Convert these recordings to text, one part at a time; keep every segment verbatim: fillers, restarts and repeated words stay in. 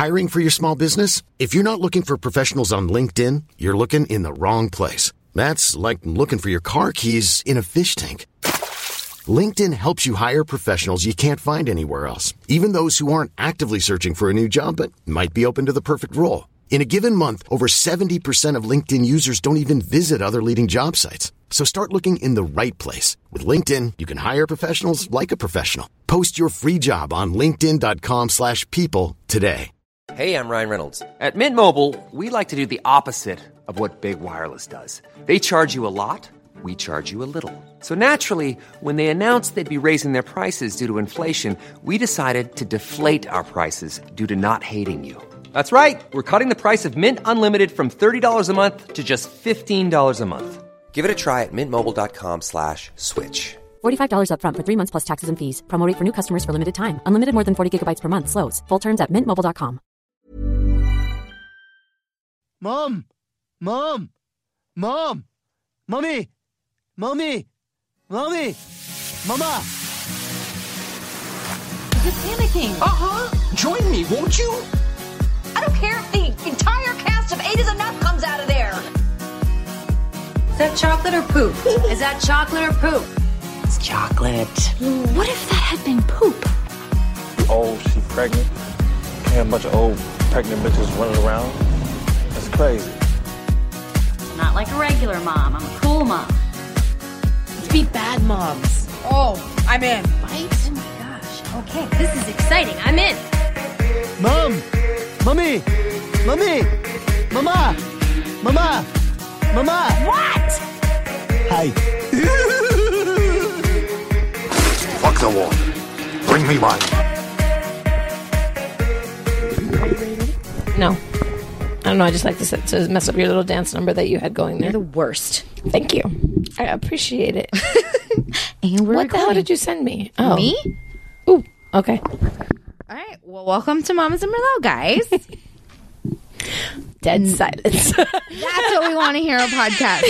Hiring for your small business? If you're not looking for professionals on LinkedIn, you're looking in the wrong place. That's like looking for your car keys in a fish tank. LinkedIn helps you hire professionals you can't find anywhere else, even those who aren't actively searching for a new job but might be open to the perfect role. In a given month, over seventy percent of LinkedIn users don't even visit other leading job sites. So start looking in the right place. With LinkedIn, you can hire professionals like a professional. Post your free job on linkedin.com slash people today. Hey, I'm Ryan Reynolds. At Mint Mobile, we like to do the opposite of what Big Wireless does. They charge you a lot, we charge you a little. So naturally, when they announced they'd be raising their prices due to inflation, we decided to deflate our prices due to not hating you. That's right. We're cutting the price of Mint Unlimited from thirty dollars a month to just fifteen dollars a month. Give it a try at mintmobile.com slash switch. forty-five dollars up front for three months plus taxes and fees. Promo rate for new customers for limited time. Unlimited more than forty gigabytes per month. Slows full terms at mint mobile dot com. Mom! Mom! Mom! Mommy! Mommy! Mommy! Mama! You're panicking. Uh-huh. Join me, won't you? I don't care if the entire cast of Eight is Enough comes out of there. Is that chocolate or poop? Is that chocolate or poop? It's chocolate. What if that had been poop? Old, she pregnant. Can't have a bunch of old pregnant bitches running around. That's crazy. It's not like a regular mom. I'm a cool mom. Let's be bad moms. Oh, I'm in. Right? Oh my gosh. Okay, this is exciting. I'm in. Mom! Mommy! Mommy! Mama! Mama! Mama! What? Hi. Fuck the water. Bring me wine. No. I don't know. I just like to, to mess up your little dance number that you had going there. You're the worst. Thank you. I appreciate it. And we're what the hell did you send me? Oh. Me? Ooh. Okay. All right. Well, welcome to Mamas and Merlot, guys. Dead silence. That's what we want to hear on podcast.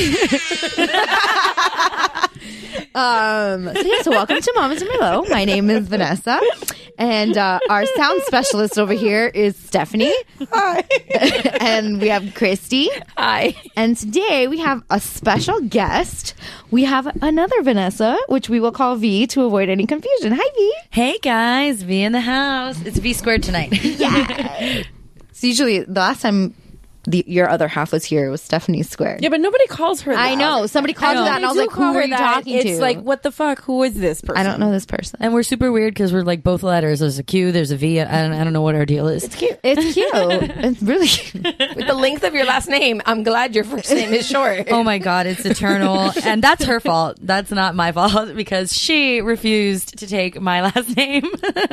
um, so yeah, so welcome to Mamas and Merlot. My name is Vanessa, and uh, our sound specialist over here is Stephanie. Hi. And we have Christy. Hi. And today we have a special guest. We have another Vanessa, which we will call V to avoid any confusion. Hi, V. Hey guys, V in the house. It's V squared tonight. Yeah. So usually the last time the, your other half was here, it was Stephanie Squared. Yeah, but nobody calls her that. I know. Somebody called her that, and I was like, who are you talking it's to? It's like, what the fuck? Who is this person? I don't know this person. And we're super weird because we're like both letters. There's a Q, there's a V. I don't, I don't know what our deal is. It's cute. It's cute. It's really cute. With the length of your last name, I'm glad your first name is short. Oh my God, it's eternal. And that's her fault. That's not my fault because she refused to take my last name.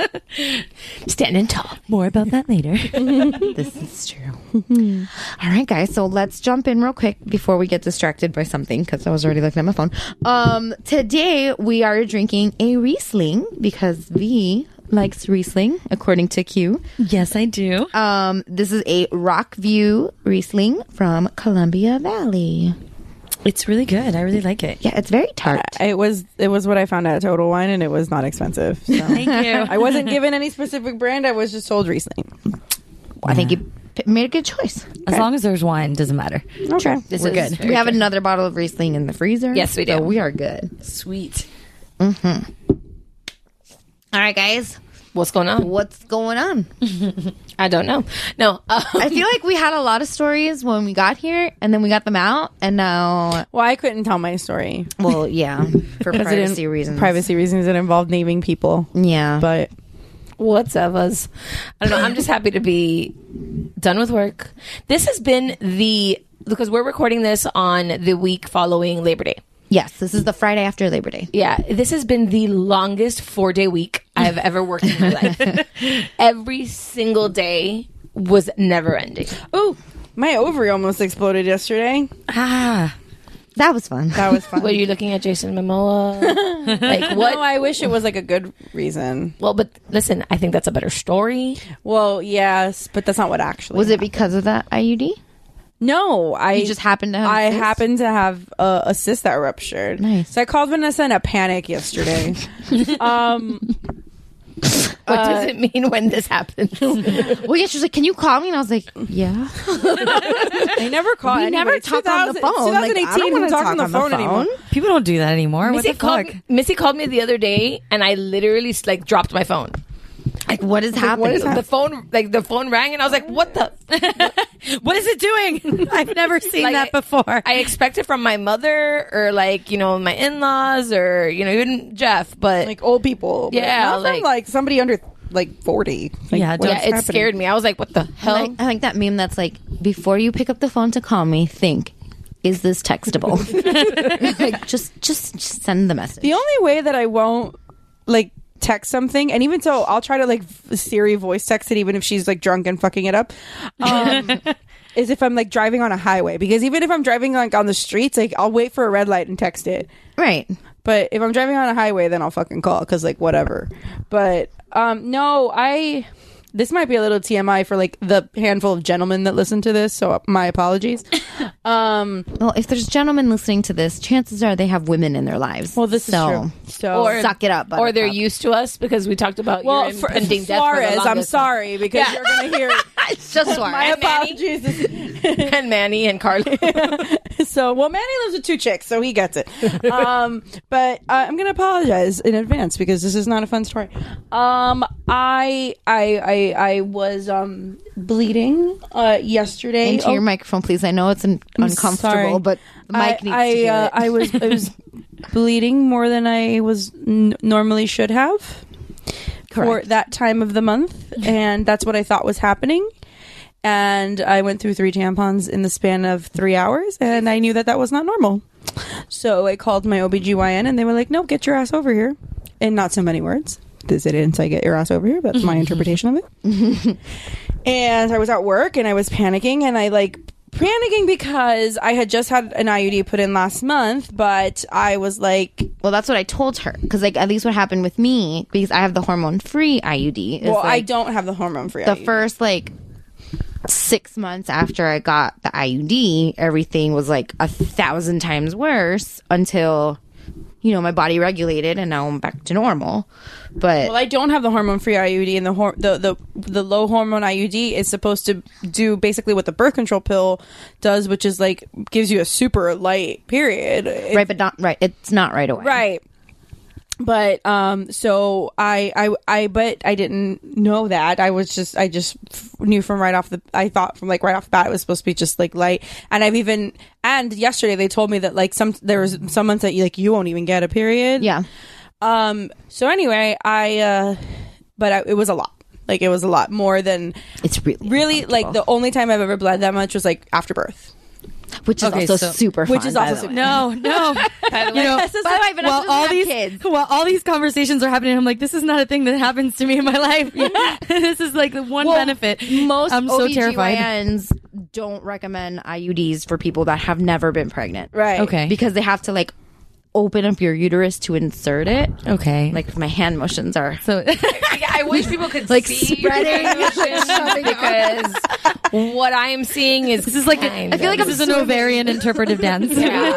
Standing tall. More about that later. This is true. All right, guys. So let's jump in real quick before we get distracted by something because I was already looking at my phone. Um, today we are drinking a Riesling because V likes Riesling, according to Q. Yes, I do. Um, this is a Rockview Riesling from Columbia Valley. It's really good. I really like it. Yeah, it's very tart. It was it was what I found at Total Wine, and it was not expensive. So. Thank you. I wasn't given any specific brand. I was just told Riesling. I think you made a good choice. As Okay. long as there's wine, doesn't matter. Okay. This We're good. We have true. another bottle of Riesling in the freezer. Yes, we do. So we are good. Sweet. Mm-hmm. All right, guys. What's going on? What's going on? I don't know. No. Um, I feel like we had a lot of stories when we got here, and then we got them out, and now... Well, I couldn't tell my story. Well, yeah, for Because it privacy didn't- reasons. Privacy reasons that involved naming people. Yeah. But What's up, us? I don't know. I'm just happy to be done with work. This has been the... Because we're recording this on the week following Labor Day. Yes, this is the Friday after Labor Day. Yeah, this has been the longest four-day week I've ever worked in my life. Every single day was never ending. oh, my ovary almost exploded yesterday. Ah. That was fun. That was fun. Were you looking at Jason Momoa? Like what? No, I wish it was like a good reason. Well, but listen, I think that's a better story. Well, yes, but that's not what actually Was it happened. because of that I U D? No, I You just happened to have a I cyst? happened to have a, a cyst that ruptured. Nice. So I called Vanessa in a panic yesterday. um, What does it mean when this happens? Well, yeah, she was like, "Can you call me?" And I was like, "Yeah." I never call. We anybody. never talk on the phone. Like, twenty eighteen, I don't we wanna don't talk talk on the on the phone phone. anymore. People don't do that anymore. Missy what the called, fuck? Missy called me the other day, and I literally like dropped my phone. Like, what is Like, happening? what is the phone? Like the phone rang, and I was like, "What the? What is it doing?" I've never seen Like, that before. I expect it from my mother or like you know my in-laws or you know even Jeff, but Like old people. but Yeah, not from like- like somebody under like forty. Like, Yeah, what's yeah, it happening? scared me. I was like, "What the hell?" I like, I like that meme that's like, before you pick up the phone to call me, think, is this textable? Like, just, just, just send the message. The only way that I won't like text something, and even so, I'll try to like Siri voice text it, even if she's like drunk and fucking it up. Um, is if I'm like driving on a highway, because even if I'm driving like on the streets, like I'll wait for a red light and text it. Right. But if I'm driving on a highway, then I'll fucking call because like whatever. But um, no, I. This might be a little T M I for like the handful of gentlemen that listen to this, so my apologies. Um, well, if there's gentlemen listening to this, chances are they have women in their lives. Well, this so, is true. So or suck it up, or they're buttercup. used to us because we talked about well, your for, impending death. Suarez, for the I'm longest sorry because Yeah. you're gonna hear. It's just Suarez. My And Manny. apologies. and Manny and Carly. So, well, Manny lives with two chicks, so he gets it. Um, but uh, I'm gonna apologize in advance because this is not a fun story. Um, I, I, I, I was um bleeding uh yesterday. Into your Oh, microphone, please. I know it's an I'm uncomfortable, sorry. but the mic I, needs I, to hear uh, it. I was, I was bleeding more than I was n- normally should have for Correct. that time of the month, and that's what I thought was happening. And I went through three tampons in the span of three hours, and I knew that that was not normal. So I called my O B G Y N, and they were like, "No, get your ass over here," in not so many words. They didn't say "get your ass over here," but that's my interpretation of it. And I was at work, and I was panicking, and I like panicking because I had just had an I U D put in last month, but I was like, well, that's what I told her, because like at least what happened with me, because I have the hormone-free I U D. Is, "Well, I like, don't have the hormone-free." the I U D. first like six months after I got the I U D, everything was like a thousand times worse until, you know, my body regulated and now I'm back to normal. But Well, I don't have the hormone-free I U D, and the hor- the the the low hormone I U D is supposed to do basically what the birth control pill does, which is like gives you a super light period. It- right, but not right. It's not right away. Right. But um so I I I but I didn't know that. I was just I just f- knew from right off the I thought from like right off the bat it was supposed to be just like light. And I've even and yesterday they told me that like some there was some months that you like you won't even get a period. Yeah. Um so anyway, I uh but I, it was a lot. Like it was a lot more than It's really really like the only time I've ever bled that much was like after birth. Which is Okay, also so- super fun. Which is by also the super- way. No, no. By the You way, know, By the way, Vanessa while doesn't all have these kids. while all these conversations are happening, I'm like, this is not a thing that happens to me in my life. This is like the one Well, benefit. Most I'm so terrified. O B G Y Ns don't recommend I U Ds for people that have never been pregnant. Right. Okay. Because they have to like open up your uterus to insert it. Okay. Like my hand motions are so yeah, I wish people could like see spreading your motions because what I am seeing is this is like kind I feel like of- this is an ovarian interpretive dance.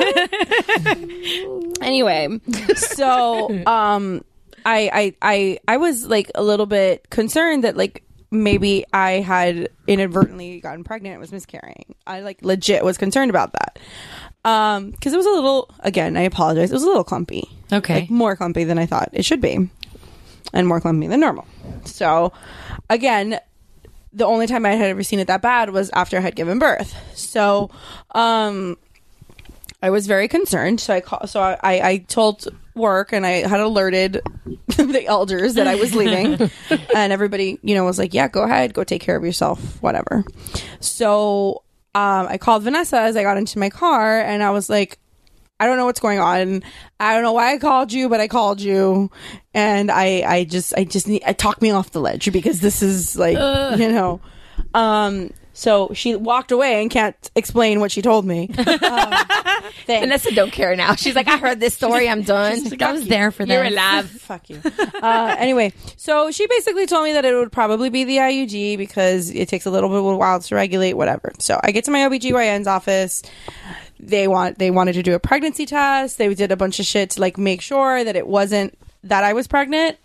Anyway, so um I, I I I was like a little bit concerned that like maybe I had inadvertently gotten pregnant and was miscarrying. I like legit was concerned about that. Um because it was a little, again, I apologize, it was a little clumpy. Okay. Like more clumpy than I thought it should be. And more clumpy than normal. So again, the only time I had ever seen it that bad was after I had given birth. So um I was very concerned. So I call, so I, I told work, and I had alerted the elders that I was leaving, and everybody, you know, was like, "Yeah, go ahead, go take care of yourself, whatever." So um, I called Vanessa as I got into my car, and I was like, "I don't know what's going on. I don't know why I called you, but I called you, and I, I just, I just need, I talk me off the ledge because this is like, Ugh. you know." Um, so she walked away and can't explain what she told me. Um, Vanessa don't care now. She's like, I heard this story. I'm done. Like, I was there for You're that. alive. Fuck you. Uh, anyway, so she basically told me that it would probably be the I U D because it takes a little bit of a while to regulate, whatever. So I get to my O B G Y N's office. They want they wanted to do a pregnancy test. They did a bunch of shit to like make sure that it wasn't that I was pregnant.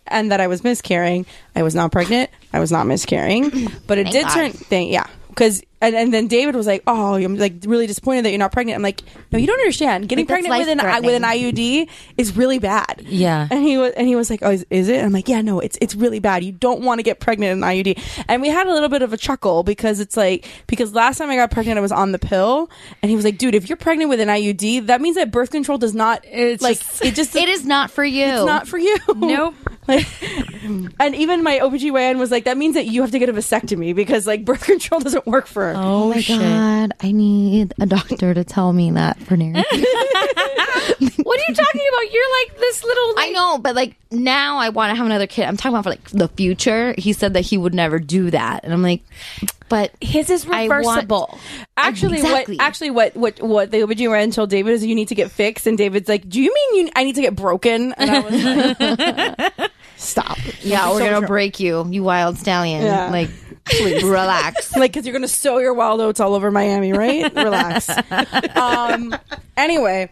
and that I was miscarrying. I was not pregnant. I was not miscarrying. But it Thank did God. turn... Thing, yeah. Because... And, and then David was like, "Oh, I'm like really disappointed that you're not pregnant." I'm like, "No, you don't understand. Getting Like, that's pregnant with an life-threatening. with an I U D is really bad." Yeah. And he was and he was like, "Oh, is, is it?" And I'm like, "Yeah, no, it's it's really bad. You don't want to get pregnant in an I U D." And we had a little bit of a chuckle because it's like because last time I got pregnant, I was on the pill, and he was like, "Dude, if you're pregnant with an I U D, that means that birth control does not It's like just- it just It is not for you. it's not for you." Nope. Like, and even my O B G Y N was like, "That means that you have to get a vasectomy because like birth control doesn't work for." Oh my God, I need a doctor to tell me that for Nary. What are you talking about? You're like this little. I know, but like now I want to have another kid. I'm talking about for like the future. He said that he would never do that, and I'm like, but his is I want- reversible. Actually, Exactly. what actually what what what the O B G Y N told David is you need to get fixed, and David's like, "Do you mean you? I need to get broken?" And I was like, "Stop." yeah, we're So gonna much- break you, you wild stallion. Yeah. Like, please relax. like because you're gonna sow your wild oats all over Miami, right? Relax. um. Anyway.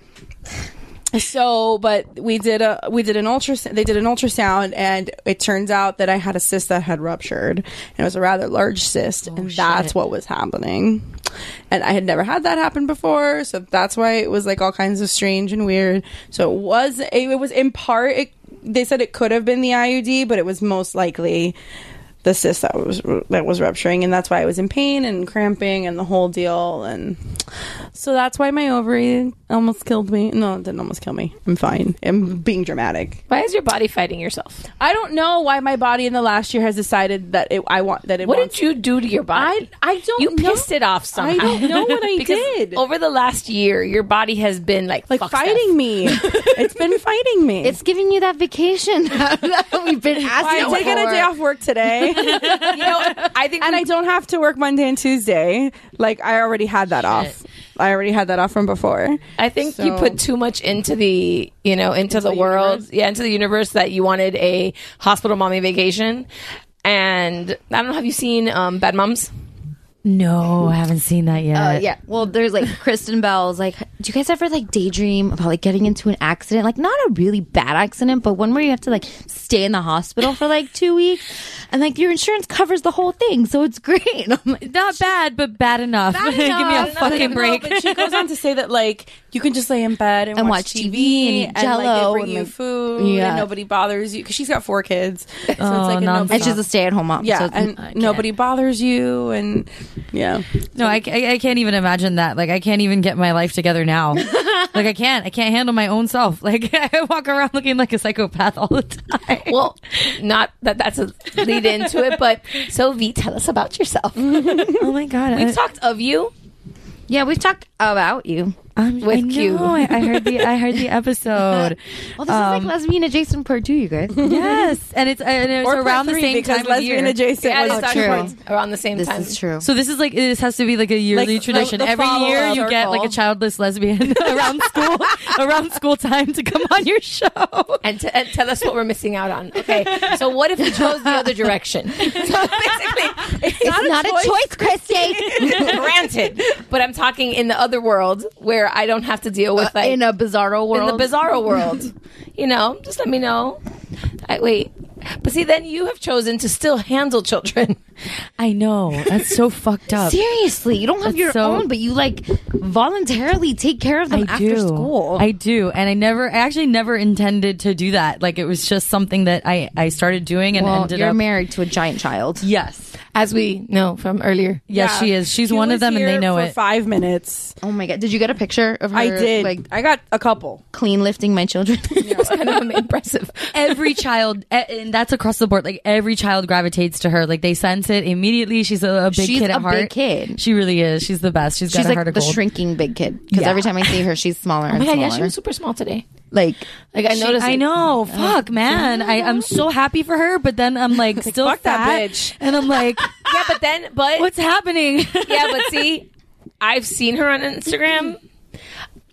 So, but we did a we did an ultrasound. They did an ultrasound, and it turns out that I had a cyst that had ruptured, and it was a rather large cyst, and that's what was happening. And I had never had that happen before, so that's why it was like all kinds of strange and weird. So it was it, it was in part. It, they said it could have been the I U D, but it was most likely the cyst that was that was rupturing, and that's why I was in pain and cramping and the whole deal. And so that's why my ovary almost killed me. No, it didn't almost kill me. I'm fine. I'm being dramatic. Why is your body fighting yourself? I don't know why my body in the last year has decided that it, I want that it. What wants, did you do to your body? I I don't. You know. pissed it off somehow. I don't know what I Because did. over the last year, your body has been like like fuck fighting Steph. me. It's been fighting me. It's giving you that vacation that we've been asking I did get a for. day off work today. You know, I think and we- I don't have to work Monday and Tuesday. Like I already had that off. I already had that off from before. I think you So- put too much into the, you know, into, the, the world, universe? yeah, into the universe that you wanted a hospital mommy vacation. And I don't know, have you seen um, Bad Moms? No, I haven't seen that yet. Uh, yeah. Well, there's like Kristen Bell's like, do you guys ever like daydream about like getting into an accident? Like not a really bad accident, but one where you have to like stay in the hospital for like two weeks and like your insurance covers the whole thing. So it's great. I'm like, Not bad, but bad enough. Bad Give me a enough. fucking No, break. but she goes on to say that like you can just lay in bed and, And watch, watch T T V, V and eat and like they Jell-O bring and, you like- food Yeah. and nobody bothers you because she's got four kids. So it's Oh, like a nonstop. nobody, and she's a stay-at-home mom. yeah, so it's- and I can't. nobody bothers you, and yeah. No, I, I, I can't even imagine that. Like, I can't even get my life together now. Like, I can't. I can't handle my own self. Like, I walk around looking like a psychopath all the time. Well, not that that's a lead into it, but so V, tell us about yourself. Oh my god! We've I, talked of you. yeah, we've talked about you. I'm, with I know, Q. I, I heard the I heard the episode. Well, this Um, is like lesbian adjacent part two, you guys. Yes, and it's and it's Or part around the three, same because time of lesbian year. adjacent Yeah, was it's true. actually around the same This time. is true. So this is like this has to be like a yearly Like, tradition. the- the Every follow-up year you get circle. like a childless lesbian around school around school time to come on your show. and, to, and tell us what we're missing out on. Okay, so what if we chose the other direction? So basically, it's, It's not a choice, Christy. granted, but I'm talking in the other world where I don't have to deal with like in a bizarro world. in the bizarro world. You know, just let me know. I, wait, but see, then you have chosen to still handle children. I know that's so fucked up. Seriously, you don't have That's your so- own, but you like voluntarily take care of them I after do. school. I do, and I never, I actually never intended to do that. Like it was just something that I I started doing and well, ended you're up. married to a giant child. Yes, As we know from earlier. yes, Yeah. she is. She's She one was of them, and they here know for it. Five minutes. Oh my god! Did you get a picture of her? I did. Like I got a couple. clean lifting my children. It's kind of impressive. Every child, a- and that's across the board. Like every child gravitates to her. Like they sense it immediately. She's a, a big She's kid at a heart. big kid. She really is. She's the best. She's got She's a like heart the of gold. shrinking big kid because Yeah. every time I see her, she's smaller Oh and my god, smaller. yeah, she was super small today. like Like I She- noticed. I it. know. Fuck, man. I, I'm so happy for her, but then I'm like still fuck that fat, bitch. and I'm like, Yeah, but then, but what's happening? yeah, but see, I've seen her on Instagram.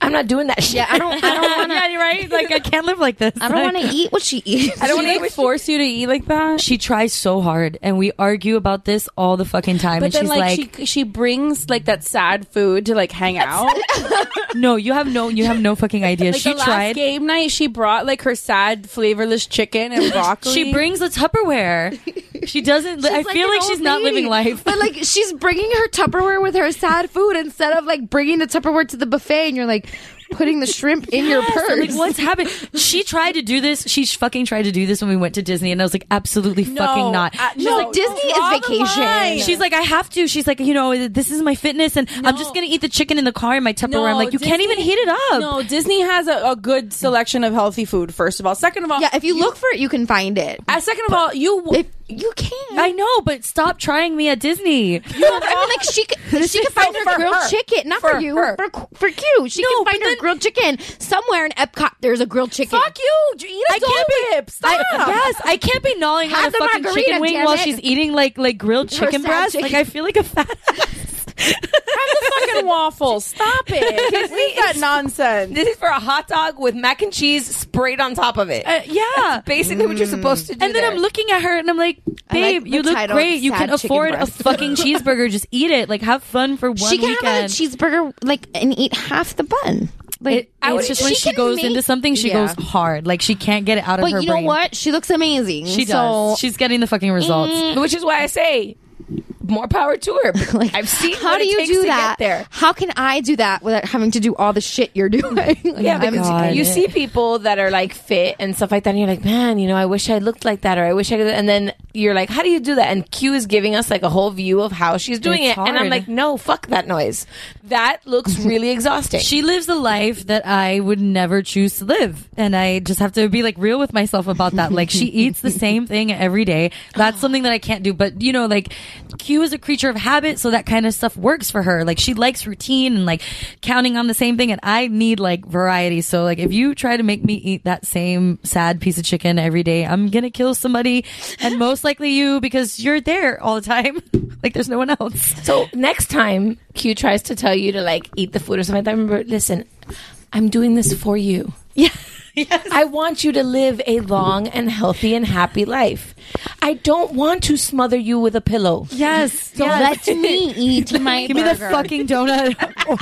I'm not doing that shit. Yeah, I don't. I don't want to. Yeah, you're right. Like I can't live like this. I don't want to eat what she eats. I don't want to like, force you to eat like that. She tries so hard, and we argue about this all the fucking time. But and then, she's like, like, she she brings like that sad food to like hang out. "No, you have no, you have no fucking idea." Like she the last tried. game night, she brought like her sad, flavorless chicken and broccoli. She brings the Tupperware. She doesn't. I She's feel an like she's old not lady. living life. But like she's bringing her Tupperware with her sad food instead of like bringing the Tupperware to the buffet, and you're like putting the shrimp in your Yes, purse. I'm like, what's happening? She tried to do this. She fucking tried to do this when we went to Disney, and I was like, absolutely No, fucking not. uh, She's no, like, Disney draw is the vacation. line. She's like, I have to. She's like, you know, this is my fitness, and I'm just gonna eat the chicken in the car in my Tupperware. I'm like, you can't even heat it up. No, Disney has a, a good selection of healthy food. First of all, second of all, Yeah, if you, look for it, you can find it. Uh, second of all, you If you can. I know, but stop trying me at Disney. You know, I mean, like she could, she could find her For grilled her. chicken, not for, For you, her. for for Q. She No, can but find her then- grilled chicken somewhere in Epcot. There's a grilled chicken. fuck you. Eat a I can't Dole Whip. Stop. I, yes, I can't be gnawing on a Have the fucking margarita, chicken wing damn while it. she's eating like like grilled Her chicken sad breast. chicken. Like I feel like a fat ass. Have the fucking waffles. Stop it. Leave that nonsense. This is for a hot dog with mac and cheese sprayed on top of it. Uh, yeah. That's basically what you're supposed to do. And then there. I'm looking at her and I'm like, I like babe, the you look title, great. You sad can chicken afford a breast. fucking cheeseburger. Just eat it. Like have fun for one She can weekend. have a cheeseburger like and eat half the bun. Like It, it's just when she can goes make- into something, she Yeah. goes hard. Like she can't get it out of But her you know brain. what? She looks amazing. She so, does. She's getting the fucking results. which is why I say more power to her. But like, I've seen how what do it you takes do to that? get there. How can I do that without having to do all the shit you're doing? Like, Yeah, I'm- because God. you see people that are like fit and stuff like that, and you're like, man, you know, I wish I looked like that, or I wish I could. And then you're like, how do you do that? And Q is giving us like a whole view of how she's doing It's it, and I'm hard. like, no, fuck that noise. That looks really exhausting. She lives a life that I would never choose to live. And I just have to be like real with myself about that. Like she eats the same thing every day. That's something that I can't do. But you know, like Q is a creature of habit, so that kind of stuff works for her. Like she likes routine and like counting on the same thing, and I need like variety. So like if you try to make me eat that same sad piece of chicken every day, I'm gonna kill somebody, and most likely you, because you're there all the time. Like there's no one else. So next time Q tries to tell you to like eat the food or something like that, remember, listen, I'm doing this for you. Yeah. Yes. I want you to live a long and healthy and happy life. I don't want to smother you with a pillow. Yes. So yes. let me eat my Give me the burger. fucking donut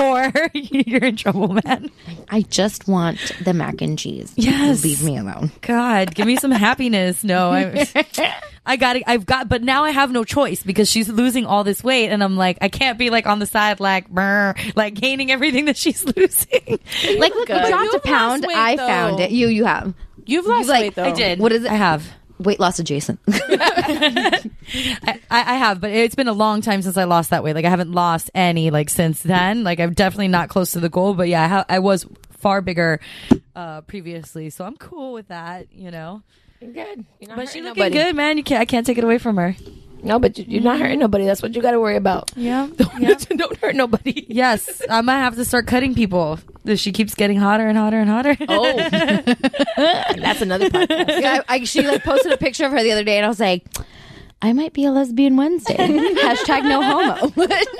or you're in trouble, man. I just want the mac and cheese. Yes. Leave me alone. God, give me some happiness. No, I, I got it. I've got, but now I have no choice because she's losing all this weight, and I'm like, I can't be like on the side, like, brr, like gaining everything that she's losing. Like, look, we Good. dropped You've a pound. lost weight, I though. found it. You, you have. You've lost like- weight though. I did. What is it? I have. Weight loss adjacent. I, I I have, but it's been a long time since I lost that weight. Like I haven't lost any like since then. Like I'm definitely not close to the goal, but yeah, I, ha- I was far bigger uh, previously, so I'm cool with that. You know. You're good. You're not But she's hurting looking nobody. good, man. You can't. I can't take it away from her. No, but you- you're not hurting nobody. That's what you got to worry about. Yeah. Don't, don't hurt nobody. Yes, I might have to start cutting people if she keeps getting hotter and hotter and hotter. Oh, that's another podcast. Yeah, I, I, she like posted a picture of her the other day, and I was like, I might be a lesbian Wednesday. Hashtag no homo.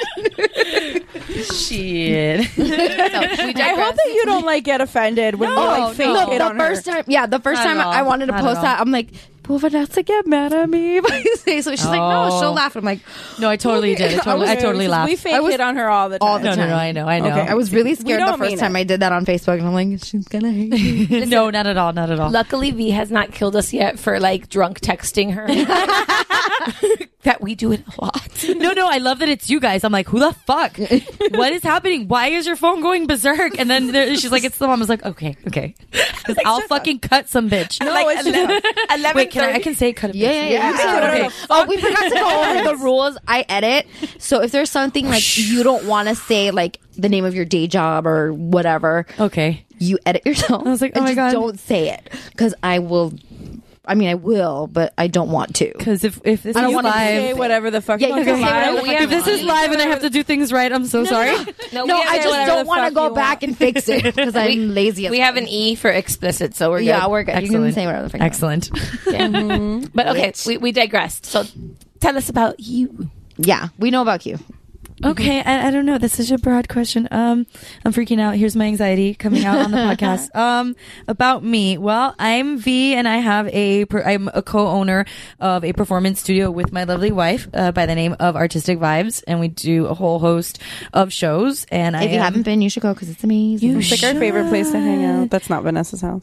Shit. I hope that you don't like get offended when you like fake no, it the on first her. time, yeah, the first Not time at all. I wanted to Not at post all. that, I'm like, will Vanessa get mad at me if I say so? She's like, no, Oh. she'll laugh. I'm like, No, I totally did. I totally, I totally We laughed. fake I was- it on her all the time. all the No, no, time. no. I know. I know. Okay, I was really scared the don't first mean time it. I did that on Facebook, and I'm like, she's gonna hate me. no, not at all. Not at all. Luckily, V has not killed us yet for like drunk texting her. That we do it a lot. No, no, I love that it's you guys. I'm like, who the fuck? What is happening? Why is your phone going berserk? And then there, she's like, it's the mom. I was like, okay, okay. 'Cause I'll fucking cut some bitch. No, Like it's eleven, eleven Wait, can I, I can say cut a bitch. Yeah, yeah, yeah. You can do whatever Okay. the fuck Oh, we forgot to go over the rules. I edit. So if there's something like you don't want to say, like the name of your day job or whatever, Okay. you edit yourself. I was like, oh and my just God. don't say it because I will. I mean, I will, but I don't want to. Because if, if this I don't is wanna live. Say whatever the fuck Yeah, you you can want. say whatever the if fuck you this is want. live and I have to do things right, I'm so sorry. No, No, we I have, just whatever don't the want to fuck go you back want. and fix it because I'm lazy. As we fuck. have an E for explicit, so we're good. Yeah, we're good. You Excellent. can say whatever the fuck. you want. Excellent. Yeah. But okay, we, we digressed. So tell us about you. Yeah, we know about you. Okay, I, I don't know. That's such a broad question. Um, I'm freaking out. Here's my anxiety coming out on the podcast. Um, about me. Well, I'm V, and I have a. Per, I'm a co-owner of a performance studio with my lovely wife uh, by the name of Artistic Vibes, and we do a whole host of shows. And if I you am, haven't been, you should go because it's amazing. It's like our favorite place to hang out. That's not Vanessa's house.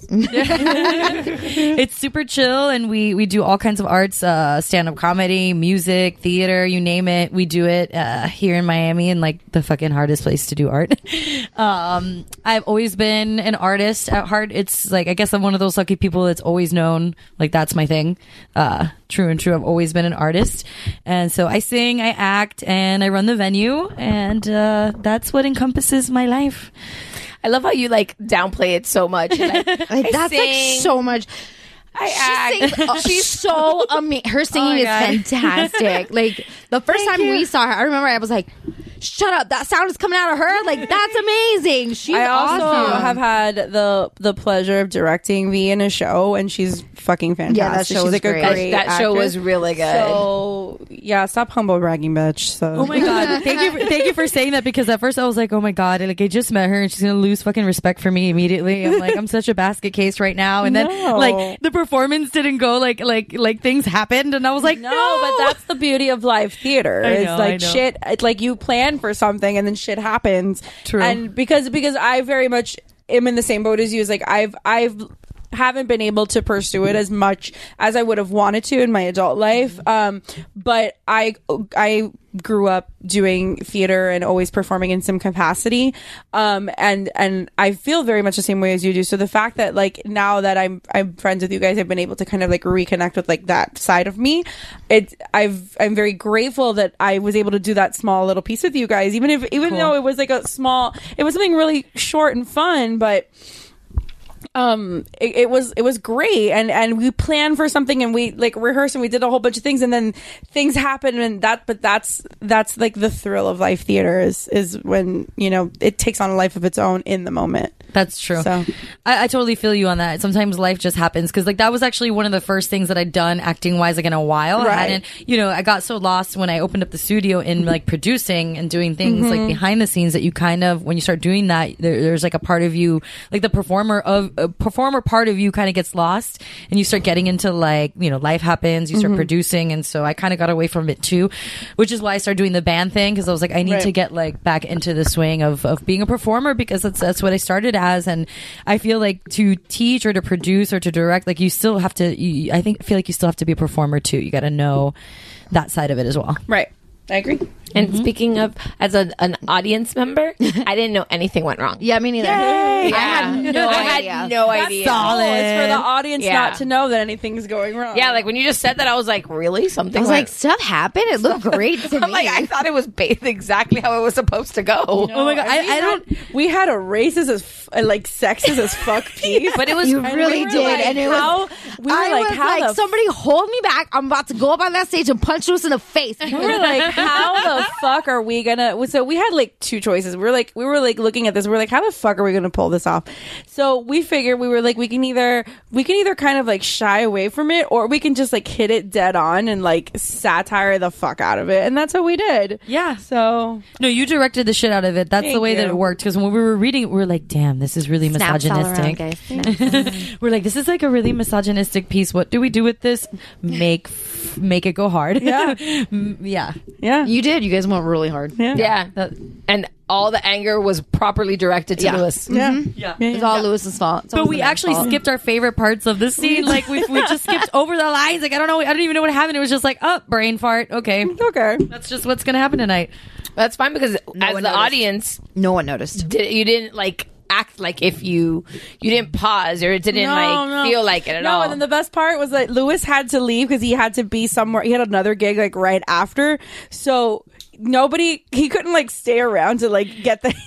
It's super chill, and we we do all kinds of arts, uh, stand up comedy, music, theater, you name it. We do it uh, here in Miami, and like the fucking hardest place to do art. um, I've always been an artist at heart. It's like, I guess I'm one of those lucky people that's always known, like that's my thing. Uh, true and true. I've always been an artist. And so I sing, I act, and I run the venue, and uh, that's what encompasses my life. I love how you like downplay it so much. Like, like, that's sing, like so much. I she act. Sings, uh, she's so amazing. Her singing Oh my is God. fantastic. Like the first Thank time you. we saw her, I remember I was like, "Shut up! That sound is coming out of her. Like that's amazing." She's I also awesome. have had the the pleasure of directing V in a show, and she's fucking fantastic. Yeah, that show she's was like great. a great That show actress. was really good. So yeah, stop humble bragging, bitch. So Oh my god! Thank you, for, thank you for saying that, because at first I was like, "Oh my god!" Like I just met her and she's gonna lose fucking respect for me immediately. I'm like, I'm such a basket case right now. And then No. like the performance didn't go like like like things happened, and I was like, No, "No!" but that's the beauty of live theater. I It's know, like I know. shit. It's like you plan for something and then shit happens. True. And because because I very much am in the same boat as you. Is like I've I've haven't been able to pursue it as much as I would have wanted to in my adult life. Um, but I I grew up doing theater and always performing in some capacity. Um, and and I feel very much the same way as you do. So the fact that like now that I'm I'm friends with you guys, I've been able to kind of like reconnect with like that side of me. It I've I'm very grateful that I was able to do that small little piece with you guys, even if even Cool. though it was like a small, it was something really short and fun, but. Um, it, it was it was great, and and we planned for something, and we like rehearsed, and we did a whole bunch of things, and then things happened, and that. But that's that's like the thrill of live theater is is when you know it takes on a life of its own in the moment. That's true. So I, I totally feel you on that. Sometimes life just happens, because like that was actually one of the first things that I'd done acting wise like in a while. Right. I hadn't, you know, I got so lost when I opened up the studio in like producing and doing things Mm-hmm. like behind the scenes that you kind of, when you start doing that, there, there's like a part of you, like the performer of a performer part of you kind of gets lost, and you start getting into like, you know, life happens, you start Mm-hmm. producing. And so I kind of got away from it too, which is why I started doing the band thing, because I was like, I need Right. to get like back into the swing of, of being a performer, because that's, that's what I started as. And I feel like to teach or to produce or to direct, like you still have to, you, I think, feel like you still have to be a performer too. You got to know that side of it as well. right, I agree. And speaking of, as a, an audience member, I didn't know anything went wrong. Yeah, me neither. Yay! I had no I idea. had no idea. Solid. It's for the audience Yeah. not to know that anything's going wrong. Yeah, like when you just said that, I was like, really? Something I was went- like, stuff happened. It looked great to I'm me. like, I thought it was based exactly how it was supposed to go. Oh my God. And I, we I had- don't, We had a racist as f- uh, like sexist as fuck piece, But it was You And really we were did, like, and it was- how, we were I like, was how like, the somebody hold me back. I'm about to go up on that stage and punch Luce in the face. we were like, how the fuck are we gonna? So we had like two choices. We were like, we were like looking at this. We were like, how the fuck are we gonna pull this off? So we figured we were like, we can either we can either kind of like shy away from it, or we can just like hit it dead on and like satire the fuck out of it, and that's what we did. yeah. So No, you directed the shit out of it. That's the Thank way that you. it worked. Because when we were reading it, we were like, damn, this is really Snaps all around, misogynistic. guys. We're like, this is like a really misogynistic piece. What do we do with this? Make f- make it go hard. Yeah. Mm, yeah. yeah, You did. You guys went really hard. yeah, Yeah. And all the anger was properly directed to Yeah. Lewis. yeah. Yeah. It's all Lewis's fault. It's But always we the man's actually fault. skipped our favorite parts of the scene. Like we we just skipped over the lines. Like I don't know. I don't even know what happened. It was just like, oh, brain fart. Okay, Okay. that's just what's gonna happen tonight. That's fine because as one the noticed. audience, No one noticed. did, you didn't like act like if you you didn't pause or it didn't No, like no. feel like it at no, all. and then the best part was that Lewis had to leave because he had to be somewhere. He had another gig like right after, so nobody he couldn't like stay around to like get the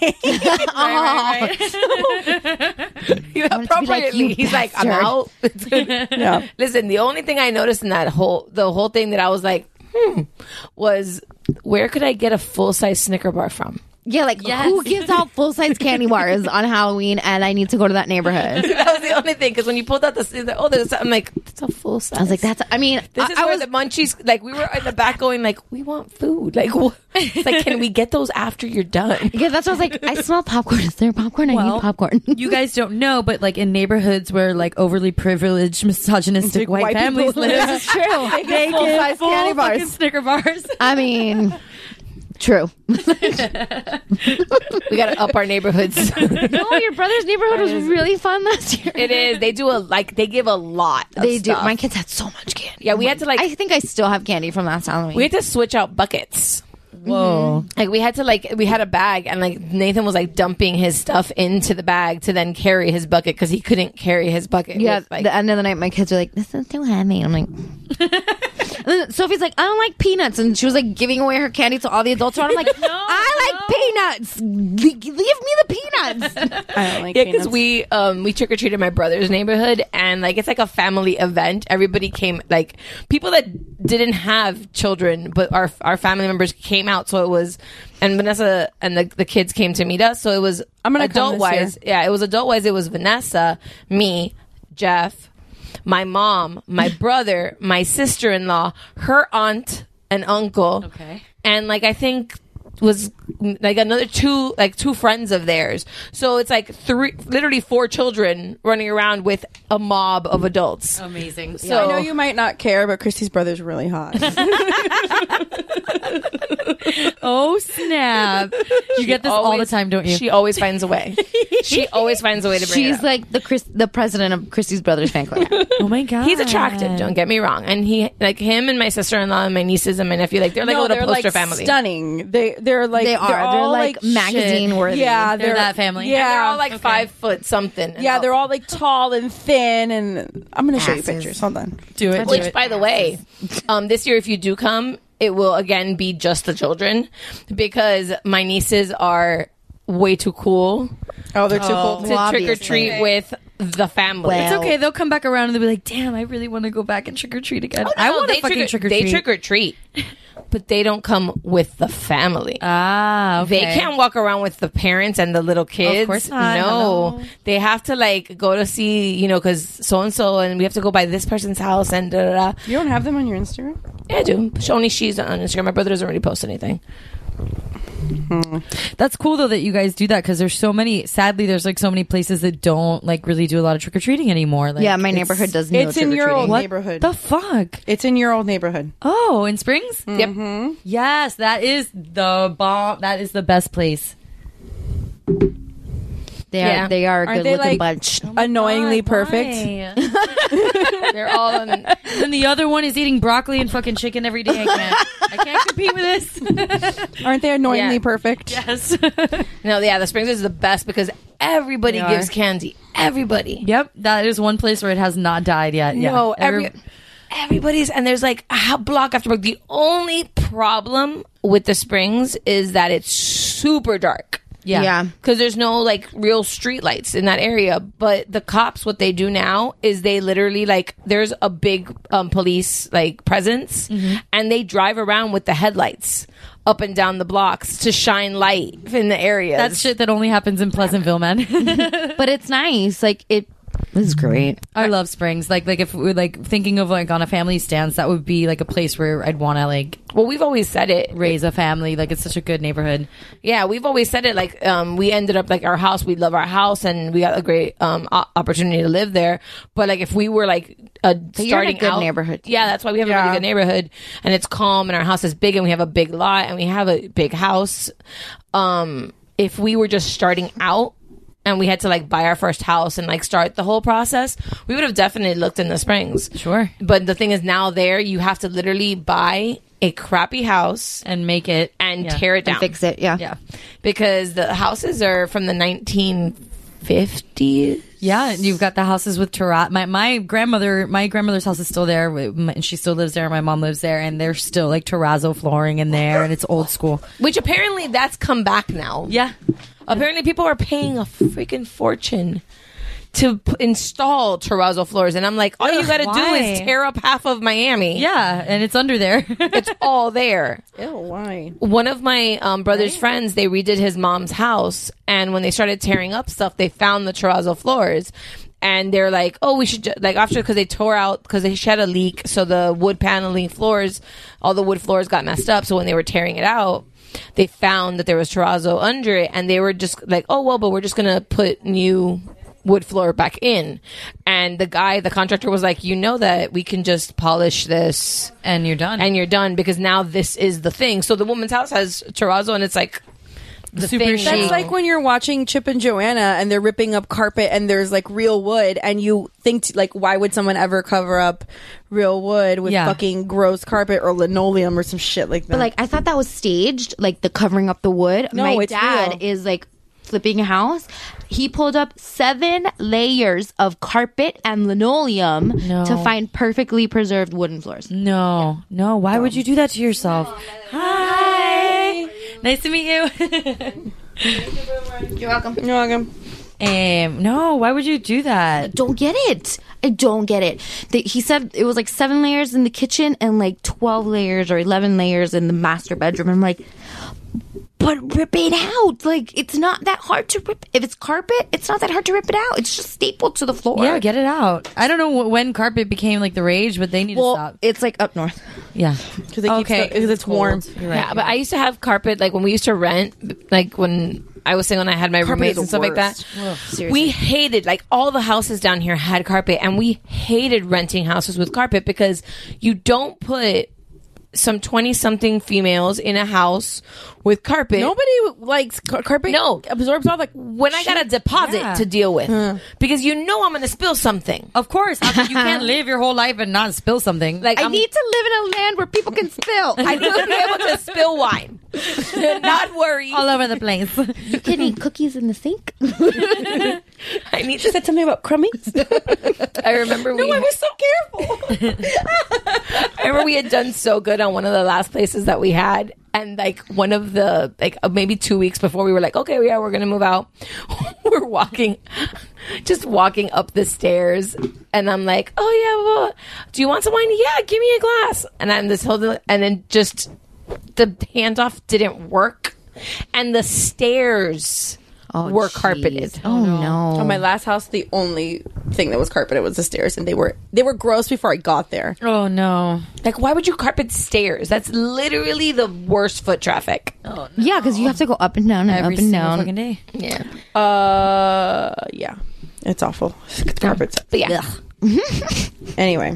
You appropriately, "You he's like, I'm bastard." out. Yeah. Listen, the only thing I noticed in that whole the whole thing that I was like, hmm, was where could I get a full size Snicker bar from? Yeah, like Yes. who gives out full size candy bars on Halloween? And I need to go to that neighborhood. That was the only thing because when you pulled out the, it's like, oh, there's, I'm like, that's a full size. I was like, that's. I mean, This I, is I where was the munchies, like, we were in the back going, like, we want food. Like, what? It's like, can we get those after you're done? Yeah, that's what I was like. I smell popcorn. Is there popcorn? I Well, need popcorn. You guys don't know, but like in neighborhoods where like overly privileged, misogynistic white, white families people- live, This is true. They get full-size full candy fucking bars. Snicker bars. I mean, true. We got to up our neighborhoods. No, your brother's neighborhood was really fun last year. It is. They do a, like, they give a lot of They do. stuff. My kids had so much candy. Yeah, we had to, like, I think I still have candy from last Halloween. we had to switch out buckets. Whoa. Like, we had to, like, we had a bag, and, like, Nathan was, like, dumping his stuff into the bag to then carry his bucket because he couldn't carry his bucket. Yeah, with, like, the end of the night, my kids are like, "This is too heavy." I'm like, and then Sophie's like, "I don't like peanuts," and she was like giving away her candy to all the adults around. I'm like, "I like peanuts. Le- leave me the peanuts." I don't like yeah, peanuts. because we um we trick or treated my brother's neighborhood, and like it's like a family event. Everybody came, like people that didn't have children, but our our family members came out. So it was, and Vanessa and the the kids came to meet us. So it was I'm gonna come adult this wise. Yeah, it was adult wise. It was Vanessa, me, Jeff, my mom, my brother, my sister in law, her aunt and uncle. Okay. And like I think was like another two like two friends of theirs. So it's like three literally four children running around with a mob of adults. Amazing. So I know you might not care, but Christy's brother's really hot. Oh snap! You get this all the always- time, don't you? She always finds a way. She always finds a way to bring it She's up. like the Chris, the president of Christy's Brothers fan club. Oh my god, He's attractive, don't get me wrong. And he like him and my sister-in-law and my nieces and my nephew, like they're like no, a little they're poster like family. stunning. They they're like They are. They're, They're all like like magazine shit. worthy. Yeah, They're that family. Yeah, And they're all like Okay. five foot something. And yeah, all- they're all like tall and thin. And I'm gonna show you Asses. pictures. Hold on. do it. do Which, it. by the way, um, this year if you do come, it will again be just the children because my nieces are way too cool Oh, they're too cool. to Well, trick or obviously. treat with the family. Well, It's okay. They'll come back around and they'll be like, "Damn, I really want to go back and trick or treat again. I No, want to they fucking trick or They treat." trick or treat, but they don't come with the family. Ah, okay. They can't walk around with the parents and the little kids. course not. No, Hello. they have to like go to see, you know, because so and so, and we have to go by this person's house and da da da. You don't have them on your Instagram? Yeah, I do. Only she's on Instagram. My brother doesn't really post anything. That's cool though that you guys do that because there's so many. Sadly, there's like so many places that don't like really do a lot of trick or treating anymore. Like, yeah, my it's- neighborhood does. No It's in your old What neighborhood. the fuck? It's in your old neighborhood. Oh, in Springs? Yep. Yes, that is the bomb. That is the best place. They are. Yeah. They are a Aren't good they looking like bunch. annoyingly perfect? They're all on. And the other one is eating broccoli and fucking chicken every day. I can't. I can't compete with this. Aren't they annoyingly Yeah. perfect? Yes. No, yeah, the Springs is the best because everybody They gives are. candy. Everybody. Yep, that is one place where it has not died yet. Yeah. No, every, Every- everybody's and there's like a block after block. The only problem with the Springs is that it's super dark. yeah. Yeah. Because there's no like real street lights in that area. But the cops, what they do now is they literally like there's a big um, police like presence, and they drive around with the headlights up and down the blocks to shine light in the areas. That's shit that only happens in Pleasantville, man. But it's nice. Like it. This is great. I love Springs. Like, like if we're like thinking of like on a family stance, that would be like a place where I'd want to like Well, we've always said it. raise a family. Like, it's such a good neighborhood. Yeah, we've always said it. Like, um, we ended up like our house. We love our house, and we got a great um o- opportunity to live there. But like, if we were like a you're in a starting good out neighborhood. yeah, that's why we have a Yeah. really good neighborhood, and it's calm, and our house is big, and we have a big lot, and we have a big house. Um, if we were just starting out. And we had to like buy our first house and like start the whole process, we would have definitely looked in the Springs. Sure. But the thing is, now there you have to literally buy a crappy house And make it and yeah. tear it down. And fix it. Yeah. Yeah. Because the houses are from the nineteen fifties. Yeah, and you've got the houses with terrazzo. My my grandmother, my grandmother's house is still there, and she still lives there. My mom lives there, and there's still like terrazzo flooring in there, and it's old school. Which apparently that's come back now. Yeah, Apparently people are paying a freaking fortune to p- install terrazzo floors. And I'm like, all you got to do why? is tear up half of Miami. yeah, and it's under there. It's all there. Ew, why? One of my um, brother's friends, they redid his mom's house, and when they started tearing up stuff, they found the terrazzo floors, and they're like, oh, we should ju-, like after because they tore out because they had a leak, so the wood paneling floors, all the wood floors got messed up. So when they were tearing it out, they found that there was terrazzo under it, and they were just like, oh well, but we're just gonna put new wood floor back in. And the guy, the contractor, was like, you know that we can just polish this and you're done, and you're done because now this is the thing. So the woman's house has terrazzo, and it's like. The Super thing That's now. like when you're watching Chip and Joanna and they're ripping up carpet and there's like real wood and you think t- like why would someone ever cover up real wood with Yeah. fucking gross carpet or linoleum or some shit like that. But like I thought that was staged, like the covering up the wood. No, My it's dad real. is like flipping a house. He pulled up seven layers of carpet and linoleum No. to find perfectly preserved wooden floors. No, no. Why would you do that to yourself? Hi, nice to meet you. You're welcome. You're welcome. Um, no, why would you do that? Don't get it. I don't get it. The, he said it was like seven layers in the kitchen and like twelve layers or eleven layers in the master bedroom. I'm like, but rip it out. Like, it's not that hard to rip. If it's carpet, it's not that hard to rip it out. It's just stapled to the floor. Yeah, get it out. I don't know wh- when carpet became like the rage, but they need Well, to stop. it's like up north. Yeah, because okay, because it's warm. You're right. Yeah, but I used to have carpet like when we used to rent, like when I was single and I had my Carpet roommates is and the stuff like that. worst. Seriously. We hated like all the houses down here had carpet, and we hated renting houses with carpet because you don't put some twenty-something females in a house with carpet. Nobody likes car- carpet. No. absorbs all like When I got a deposit Yeah. to deal with, because you know I'm going to spill something. Of course, how could- you can't live your whole life and not spill something. Like I I'm, need to live in a land where people can spill. I need to be able to spill wine, not worry. all over the place. You can eat cookies in the sink. I need to. said something about crummies. I remember we. no, I was so careful. I remember we had done so good on one of the last places that we had, and like one of the like uh, maybe two weeks before we were like, okay, yeah, we're gonna move out. We're walking, just walking up the stairs, and I'm like, oh yeah, well, do you want some wine? Yeah, give me a glass. And I'm this whole, and then just the handoff didn't work, and the stairs were jeez. carpeted. Oh no. On my last house, the only thing that was carpeted was the stairs, and they were they were gross before I got there. Oh no! Like, why would you carpet stairs? That's literally the worst foot traffic. Oh no! Yeah, because you have to go up and down and Every up and single down. fucking day. Yeah. Uh, yeah, it's awful. Carpets. But yeah. Anyway,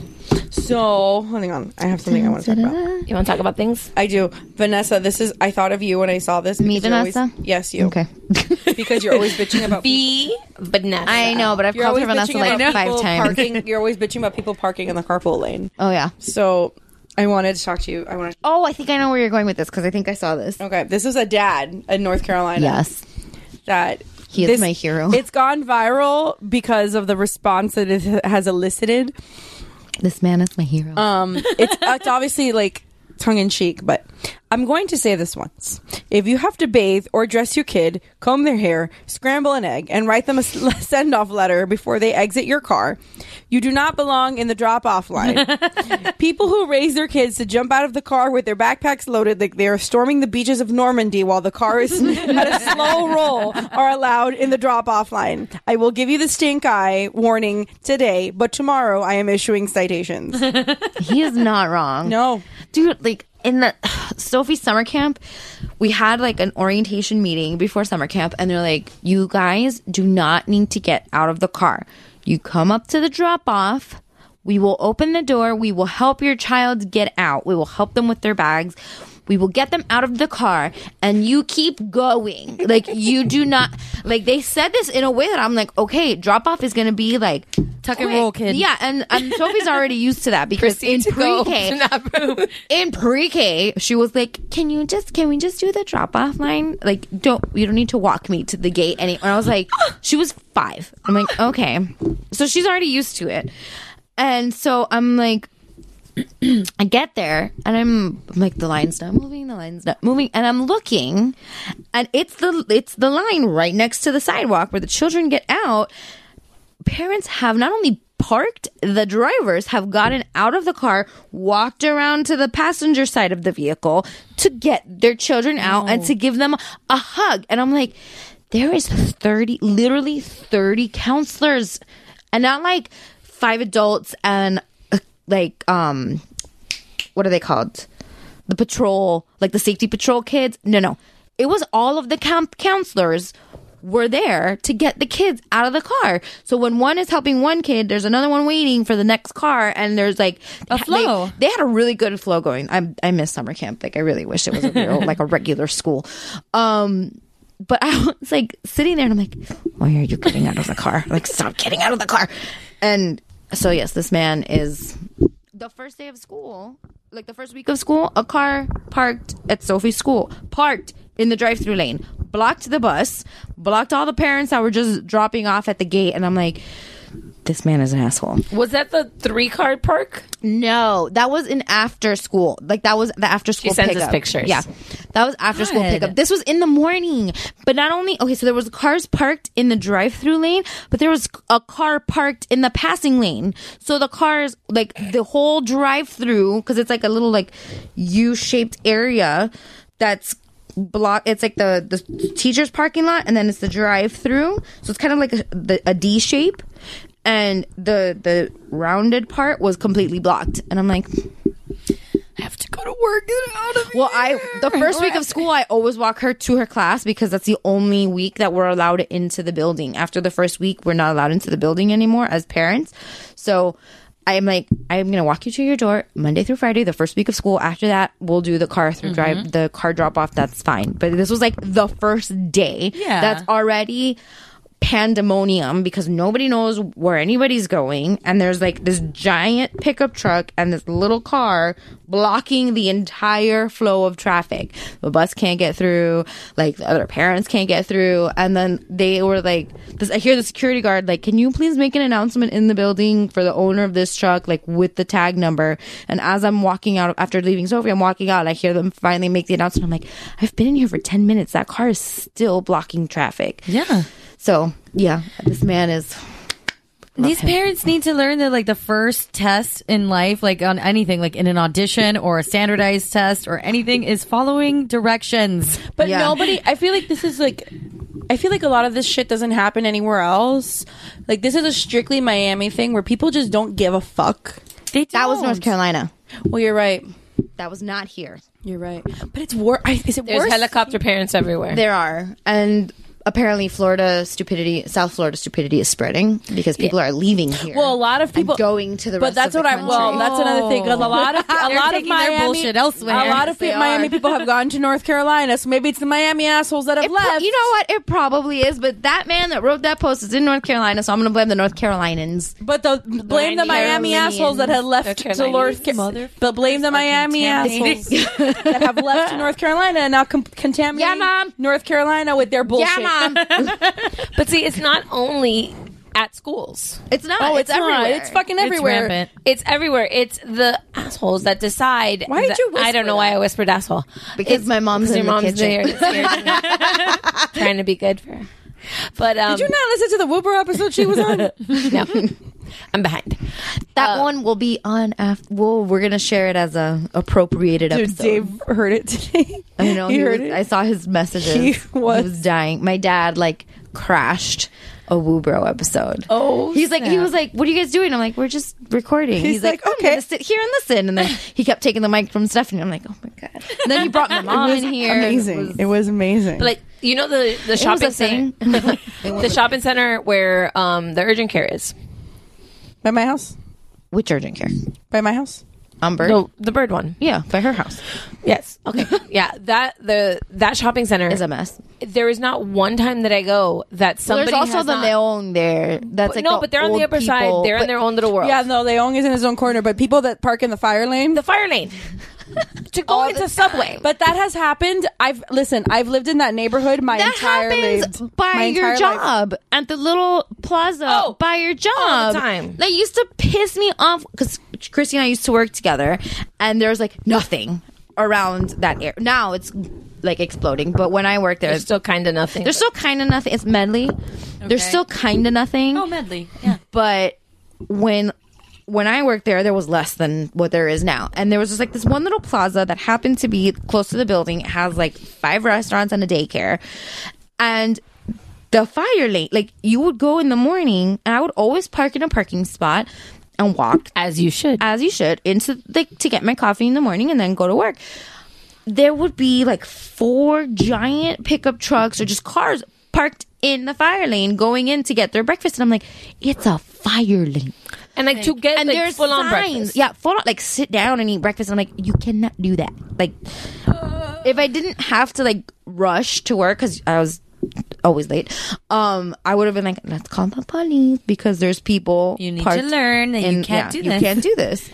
so hang on, I have something I want to talk about. You want to talk about things? I do, Vanessa. This is I thought of you when I saw this. Me, because you're always- Vanessa? yes, you. Okay. Because you're always bitching about. Be Vanessa. I know, but I've You're called always her Vanessa bitching like about five people times. Parking, you're always bitching about people parking in the carpool lane. Oh yeah. So I wanted to talk to you. I want to. Oh, I think I know where you're going with this because I think I saw this. Okay, this is a dad in North Carolina. Yes. That He is this- my hero. It's gone viral because of the response that it has elicited. This man is my hero. Um, it's it's obviously like tongue in cheek, but I'm going to say this once: if you have to bathe or dress your kid, comb their hair, scramble an egg, and write them a send off letter before they exit your car, you do not belong in the drop off line. People who raise their kids to jump out of the car with their backpacks loaded like they are storming the beaches of Normandy while the car is at a slow roll are allowed in the drop off line. I will give you the stink eye warning today, but tomorrow I am issuing citations. He is not wrong. No. Dude, like in the Sophie summer camp, we had like an orientation meeting before summer camp, and they're like, you guys do not need to get out of the car. You come up to the drop off. We will open the door. We will help your child get out. We will help them with their bags. We will get them out of the car, and you keep going. Like, you do not, like, they said this in a way that I'm like, okay, drop off is going to be like, Tuck and quick. roll, kid. Yeah, and, and Sophie's already used to that because in Proceed to go pre-K, to not poop. in pre-K, she was like, "Can you just, can we just do the drop-off line? Like, don't, you don't need to walk me to the gate." And I was like, she was five. I'm like, okay, so she's already used to it, and so I'm like, I get there, and I'm, I'm like, the line's not moving, the line's not moving, and I'm looking, and it's the, it's the line right next to the sidewalk where the children get out. Parents have not only parked, the drivers have gotten out of the car, walked around to the passenger side of the vehicle to get their children out and to give them a hug. And I'm like, there is thirty, literally thirty counselors, and not like five adults and uh, like um, what are they called? The patrol, like the safety patrol kids. No, no, it was all of the camp counselors were there to get the kids out of the car. So when one is helping one kid, there's another one waiting for the next car, and there's like a flow. They, they had a really good flow going. I I miss summer camp. Like I really wish it was a real like a regular school. Um, but I was like sitting there, and I'm like, why are you getting out of the car? Like stop getting out of the car. And so yes, this man is the first day of school, like the first week of school, a car parked at Sophie's school, parked in the drive-through lane, blocked the bus, blocked all the parents that were just dropping off at the gate, and I'm like, this man is an asshole. Was that the three-car park? No, that was in after school. Like that was the after school. She sends pickup. us pictures. Yeah, that was after school God. pickup. This was in the morning. But not only okay, so there was cars parked in the drive-through lane, but there was a car parked in the passing lane. So the cars, like the whole drive-through, because it's like a little like U-shaped area that's block. It's like the the teacher's parking lot, and then it's the drive-through. So it's kind of like a, the, a D shape. And the the rounded part was completely blocked, and I'm like, I have to go to work. Get out of well, here. I the first week of school, I always walk her to her class because that's the only week that we're allowed into the building. After the first week, we're not allowed into the building anymore as parents. So I'm like, I'm gonna walk you to your door Monday through Friday, the first week of school. After that, we'll do the car through Mm-hmm. drive, the car drop off. That's fine. But this was like the first day. Yeah. That's already pandemonium because nobody knows where anybody's going, and there's like this giant pickup truck and this little car blocking the entire flow of traffic. The bus can't get through, like the other parents can't get through, and then they were like this, I hear the security guard like, can you please make an announcement in the building for the owner of this truck, like with the tag number. And as I'm walking out after leaving Sophie, I'm walking out and I hear them finally make the announcement. I'm like, I've been in here for ten minutes, that car is still blocking traffic. Yeah. So, yeah, this man is... These parents need to learn that, like, the first test in life, like on anything, like in an audition or a standardized test or anything, is following directions. But Yeah. nobody, I feel like this is like, I feel like a lot of this shit doesn't happen anywhere else. Like, this is a strictly Miami thing where people just don't give a fuck. They That was don't. North Carolina. Well, you're right. That was not here. You're right. But it's worse. Is it There's worse? helicopter parents everywhere. There are. And apparently Florida stupidity, South Florida stupidity is spreading because people are leaving here. Well, a lot of people and going to the But rest that's of what the I. country. Well, that's another thing. 'Cause a lot of a They're lot of taking their Miami bullshit elsewhere. A lot of Yes, they pe- Miami are. people have gone to North Carolina, so maybe it's the Miami assholes that have It pro- left. you know what? It probably is, but that man that wrote that post is in North Carolina, so I'm going to blame the North Carolinians. But the blame the Miami Carolinians. assholes that had left North to North Carolinians. Ca- But blame the Miami assholes that have left to North Carolina and now com- contaminate Yeah, Mom. North Carolina with their bullshit. Yeah, Mom. But see, it's not only at schools. It's not. Oh, it's, it's, not. everywhere. It's fucking It's everywhere. rampant. It's everywhere. It's the assholes that decide. Why did that- you I whisper don't know why that? I whispered asshole. Because my mom's Because in your the mom's kitchen. there. It's scared me. Trying to be good for her. But um, Did you not listen to the Whooper episode she was on? no, I'm behind. That Uh, one will be on after. Well, we're gonna share it as a appropriated Dude, episode. Dave heard it today. I know he he heard was- it. I saw his messages. He was- he was dying. My dad like crashed a Woo Bro episode. Oh, he's like, he snap. was like, "What are you guys doing?" I'm like, "We're just recording." He's like, "I'm "Okay." gonna sit here and listen." And then he kept taking the mic from Stephanie. I'm like, "Oh my god!" And then he brought my mom in here. Amazing. It was- It was amazing. But like you know the the was shopping a thing. center, the shopping center where um the urgent care is. By my house? Which urgent care? By my house? On Bird? No, the bird one. Yeah, by her house. Yes. Okay. Yeah. That the that shopping center Is a mess. There is not one time that I go that Well, somebody there's also has the not, Leon there. That's But like no, the but they're on the old upper side. people- They're in but- their own little world. Yeah, no, Leong is in his own corner, but people that park in the fire lane. The fire lane to go All into the Subway. But that has happened. I've listen. I've lived in that neighborhood my that entire happens lived, by my your entire life. job at the little plaza Oh, by your job all the time. They used to piss me off because Christy and I used to work together, and there's like nothing around that area. Now it's like exploding, but when I worked there, There's still kind of nothing. there's still kind of nothing. It's Medley. There's Okay. still kind of nothing. Oh, Medley. Yeah. But when when I worked there, there was less than what there is now. And there was just like this one little plaza that happened to be close to the building. It has like five restaurants and a daycare. And the fire lane. Like, you would go in the morning, and I would always park in a parking spot and walk as you should, as you should, into like to get my coffee in the morning and then go to work. There would be like four giant pickup trucks or just cars parked in the fire lane going in to get their breakfast, and I'm like, it's a fire lane. And like to get and like there's full on signs. breakfast. Yeah, full on, like sit down and eat breakfast. I'm like, you cannot do that. Like, if I didn't have to like rush to work because I was always late, um, I would have been like, let's call the police because there's people. You need parked to learn that in- you can't yeah, do this. You can't do this.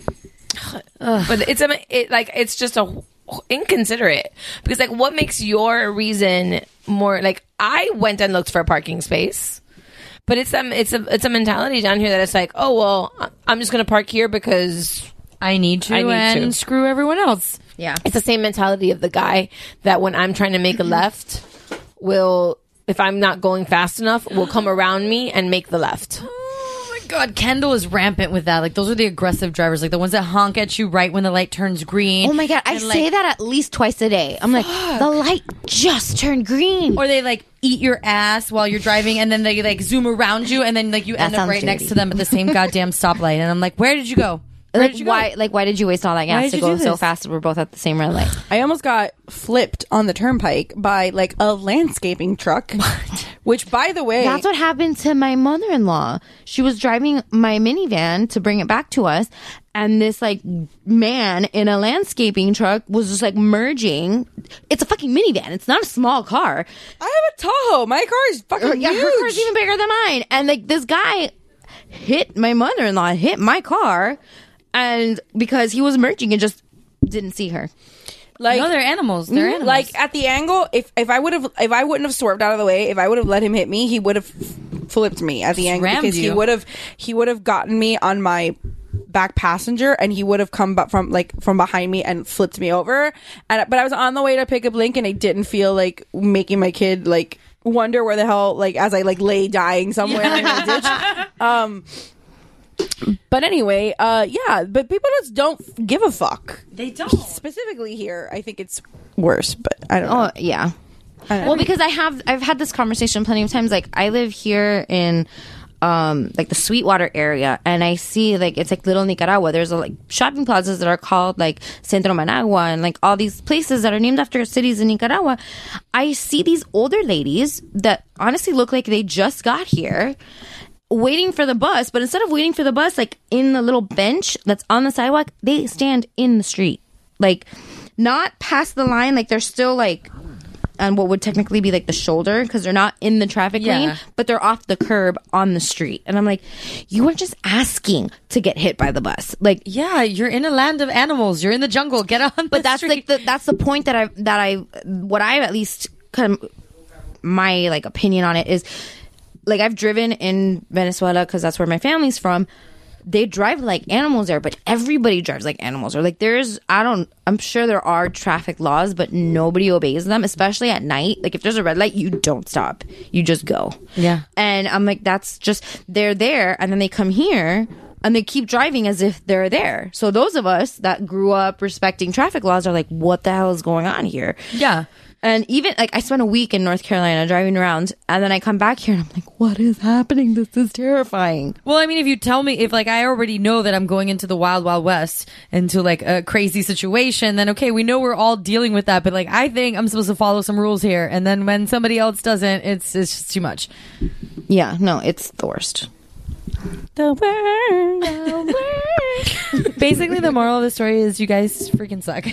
But it's a it, like it's just a inconsiderate because like what makes your reason more like I went and looked for a parking space. But it's um, it's a it's a mentality down here that it's like, oh well, I'm just gonna park here because I need to I need and to. screw everyone else. Yeah, it's the same mentality of the guy that when I'm trying to make a left, will if I'm not going fast enough, will come around me and make the left. Oh my God, Kendall is rampant with that. Like those are the aggressive drivers, like the ones that honk at you right when the light turns green. Oh my God, I And, say like, that at least twice a day. I'm like, the light just turned green. Or they like eat your ass while you're driving, and then they like zoom around you, and then like you That end up sounds right dirty. next to them at the same goddamn stoplight. And I'm like, where did you go? Where Like did you go? why? Like why did you waste all that Why gas did to you go do so this? fast? We're both at the same red light. I almost got flipped on the turnpike by like a landscaping truck. Which, by the way, That's what happened to my mother-in-law. She was driving my minivan to bring it back to us, and this like man in a landscaping truck was just like merging. It's a fucking minivan. It's not a small car. I have a Tahoe. My car is fucking Yeah, huge. her car's even bigger than mine. And like this guy hit my mother-in-law, hit my car, and because he was merging and just didn't see her. Like, no, they're animals. They're animals. Like at the angle, if if I would have, if I wouldn't have swerved out of the way, if I would have let him hit me, he would have flipped me at the Just angle rammed because he you. would have, he would have gotten me on my back passenger, and he would have come back from like from behind me and flipped me over. And but I was on the way to pick up Link, and I didn't feel like making my kid like wonder where the hell like as I like lay dying somewhere in a ditch. Um. But anyway, uh, yeah, but people just don't give a fuck. They don't. Specifically here, I think it's worse, but I don't know. Oh yeah. I don't know. Well, because I have I've had this conversation plenty of times. Like I live here in um like the Sweetwater area, and I see like it's like Little Nicaragua. There's a, like shopping plazas that are called like Centro Managua, and like all these places that are named after cities in Nicaragua. I see these older ladies that honestly look like they just got here, waiting for the bus, but instead of waiting for the bus, like in the little bench that's on the sidewalk, they stand in the street, like not past the line, like they're still like on what would technically be like the shoulder because they're not in the traffic Yeah. lane, but they're off the curb on the street. And I'm like, you are just asking to get hit by the bus, like. Yeah, you're in a land of animals. You're in the jungle. Get on. But that's like the, that's the point that I that I what I at least kind of my like opinion on it is. Like, I've driven in Venezuela because that's where my family's from. They drive like animals there, but everybody drives like animals. Or like, there's, I don't, I'm sure there are traffic laws, but nobody obeys them, especially at night. Like, if there's a red light, you don't stop. You just go. Yeah. And I'm like, that's just, they're there, and then they come here, and they keep driving as if they're there. So those of us that grew up respecting traffic laws are like, what the hell is going on here? Yeah. And even like I spent a week in North Carolina driving around, and then I come back here and I'm like, what is happening? This is terrifying. Well, I mean, if you tell me, if like I already know that I'm going into the wild, wild west, into like a crazy situation, then okay, we know we're all dealing with that. But like, I think I'm supposed to follow some rules here, and then when somebody else doesn't, it's it's just too much. Yeah, no, it's the worst. The word, the word. Basically, the moral of the story is you guys freaking suck.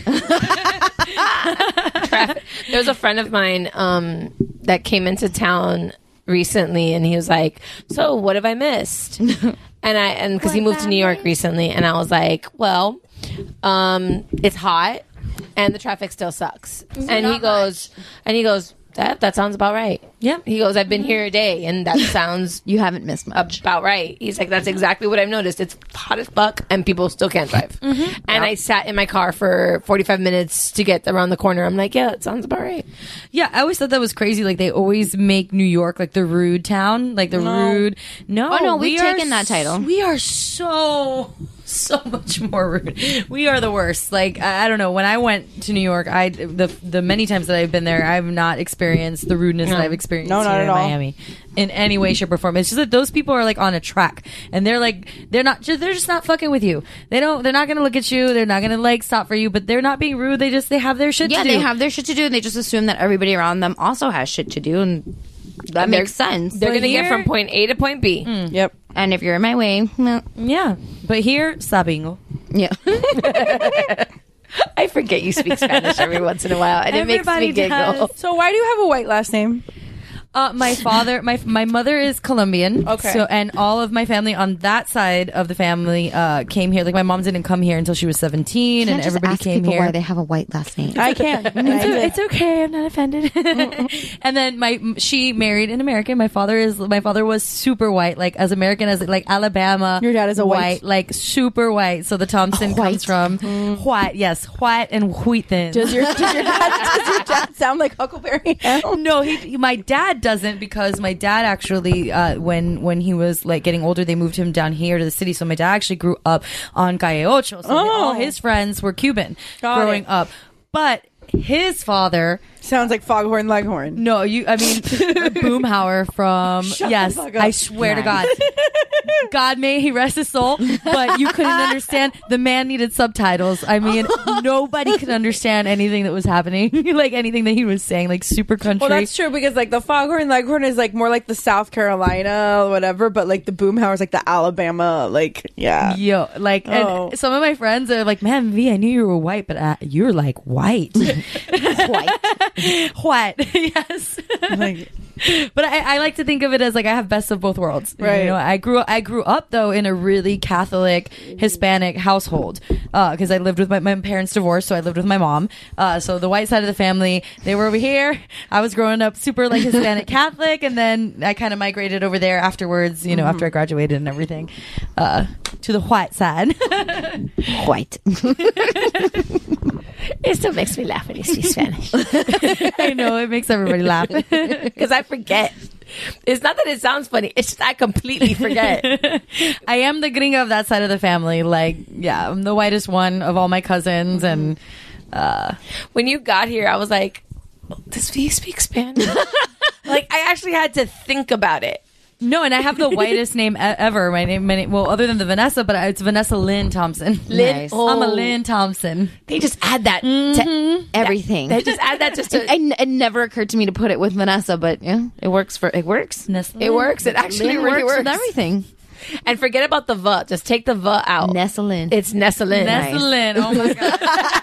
Traffic. There was a friend of mine um, that came into town recently, and he was like, "So, what have I missed?" and I and because he moved to New York recently, and I was like, "Well, um, it's hot, and the traffic still sucks." And he goes, and he goes, "That that sounds about right." Yeah. He goes, "I've been here a day, and that sounds You haven't missed much. about right." He's like, "That's exactly what I've noticed. It's hot as fuck, and people still can't drive." And I sat in my car for forty-five minutes to get around the corner. I'm like, "Yeah, it sounds about right." Yeah, I always thought that was crazy. Like they always make New York like the rude town, like the No. rude. No, Oh, no, we we've are taken that title. s- We are so so much more rude. We are the worst. Like, I, I don't know. When I went to New York, I the the many times that I've been there, I've not experienced the rudeness No. that I've experienced No, not here at in all. Miami in any way, shape, or form. It's just that those people are like on a track, and they're like they're not just they're just not fucking with you. They don't. They're not gonna look at you. They're not gonna like stop for you. But they're not being rude. They just they have their shit Yeah, to do. they have their shit to do, and they just assume that everybody around them also has shit to do, and that And makes they're- sense. They're going to get from point A to point B. Yep. And if you're in my way, no. Yeah. But here, sabingo. Yeah. I forget you speak Spanish every once in a while, and it makes me Everybody giggle. does. So why do you have a white last name? Uh, my father, my my mother is Colombian. Okay. So, and all of my family on that side of the family uh, came here. Like my mom didn't come here until she was seventeen, Can't and just everybody ask came people here. why they have a white last name. I can. It's, o- it's okay. I'm not offended. And then my she married an American. My father is my father was super white, like as American as like Alabama. Your dad is a white. like super white. So the Thompson comes from white. Yes, white and wheaten. Does your, does, your dad, does your dad sound like Huckleberry? No, he, he- my dad doesn't, because my dad actually, uh, when when he was like getting older, they moved him down here to the city. So my dad actually grew up on Calle Ocho. So Oh. all his friends were Cuban Got growing it. up. But his father, sounds like Foghorn Leghorn. no, you, I mean, Boomhauer from, Shut yes, the fuck up. I swear to God. God may he rest his soul, but you couldn't understand. The man needed subtitles. I mean, nobody could understand anything that was happening, like anything that he was saying, like super country. Well, that's true, because like the Foghorn Leghorn is like more like the South Carolina or whatever, but like the Boomhauer is like the Alabama, like yeah. Yo, like, and Oh. some of my friends are like, man, V, I knew you were white, but uh, you're like white. White. White, yes. Like, But I, I like to think of it as like I have best of both worlds. Right. You know, I grew I grew up though in a really Catholic Hispanic household because I lived with my, my parents divorced, so I lived with my mom. Uh, so the white side of the family, they were over here. I was growing up super like Hispanic Catholic, and then I kind of migrated over there afterwards. You know, after I graduated and everything, uh, to the white side. White. It still makes me laugh when you speak Spanish. I know, it makes everybody laugh. Because I forget. It's not that it sounds funny. It's just I completely forget. I am the gringa of that side of the family. Like, yeah, I'm the whitest one of all my cousins. And uh, when you got here, I was like, does V speak Spanish? Like, I actually had to think about it. no, and I have the whitest name e- ever. My name, my name, well, other than the Vanessa, but it's Vanessa Lynn Thompson. Lynn, Nice. oh. I'm a Lynn Thompson. They just add that to Everything. They just add that just to. It, it, it never occurred to me to put it with Vanessa, but yeah, it works for it works. Nestle. It works. It actually Lynn really works works. with everything. And forget about the V. Just take the V out. Nestlin. It's Nestlin. Nestle Lynn. Oh my god.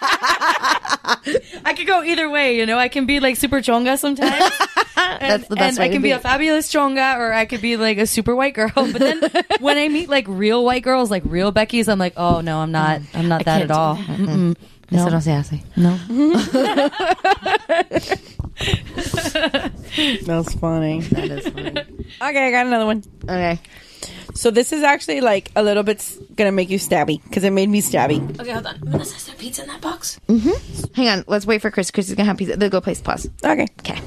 I could go either way, you know. I can be like super chonga sometimes. And, That's the best and way I to can be be. a fabulous chonga, or I could be like a super white girl. But then when I meet like real white girls, like real Becky's, I'm like, oh no, I'm not. I'm not that can't at do all. that. Mm-mm. Eso no se hace. No. that's funny. That is funny. Okay, I got another one. Okay. So this is actually like a little bit s- gonna make you stabby because it made me stabby. Okay, hold on. Vanessa, is there pizza in that box? Hang on. Let's wait for Chris. Chris is gonna have pizza. They'll go place pause. Okay. Okay.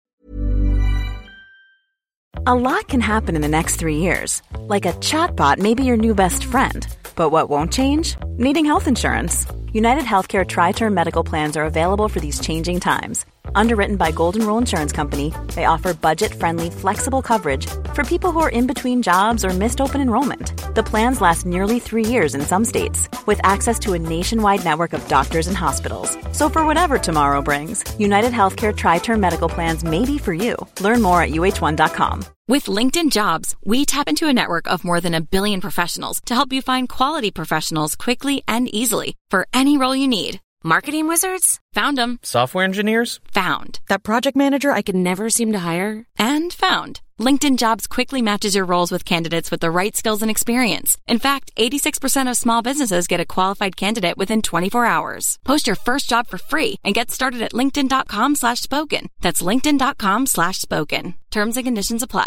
A lot can happen in the next three years. Like a chatbot may be your new best friend. But what won't change? Needing health insurance. United Healthcare Tri-Term Medical Plans are available for these changing times. Underwritten by Golden Rule Insurance Company, they offer budget-friendly, flexible coverage for people who are in between jobs or missed open enrollment. The plans last nearly three years in some states, with access to a nationwide network of doctors and hospitals. So for whatever tomorrow brings, United Healthcare Tri-Term Medical Plans may be for you. Learn more at U H one dot com. With LinkedIn Jobs, we tap into a network of more than a billion professionals to help you find quality professionals quickly and easily for any role you need. Marketing wizards? Found them. Software engineers? Found. That project manager I could never seem to hire? And found. LinkedIn Jobs quickly matches your roles with candidates with the right skills and experience. In fact, eighty-six percent of small businesses get a qualified candidate within twenty-four hours. Post your first job for free and get started at linkedin.com slash spoken. That's linkedin.com slash spoken. Terms and conditions apply.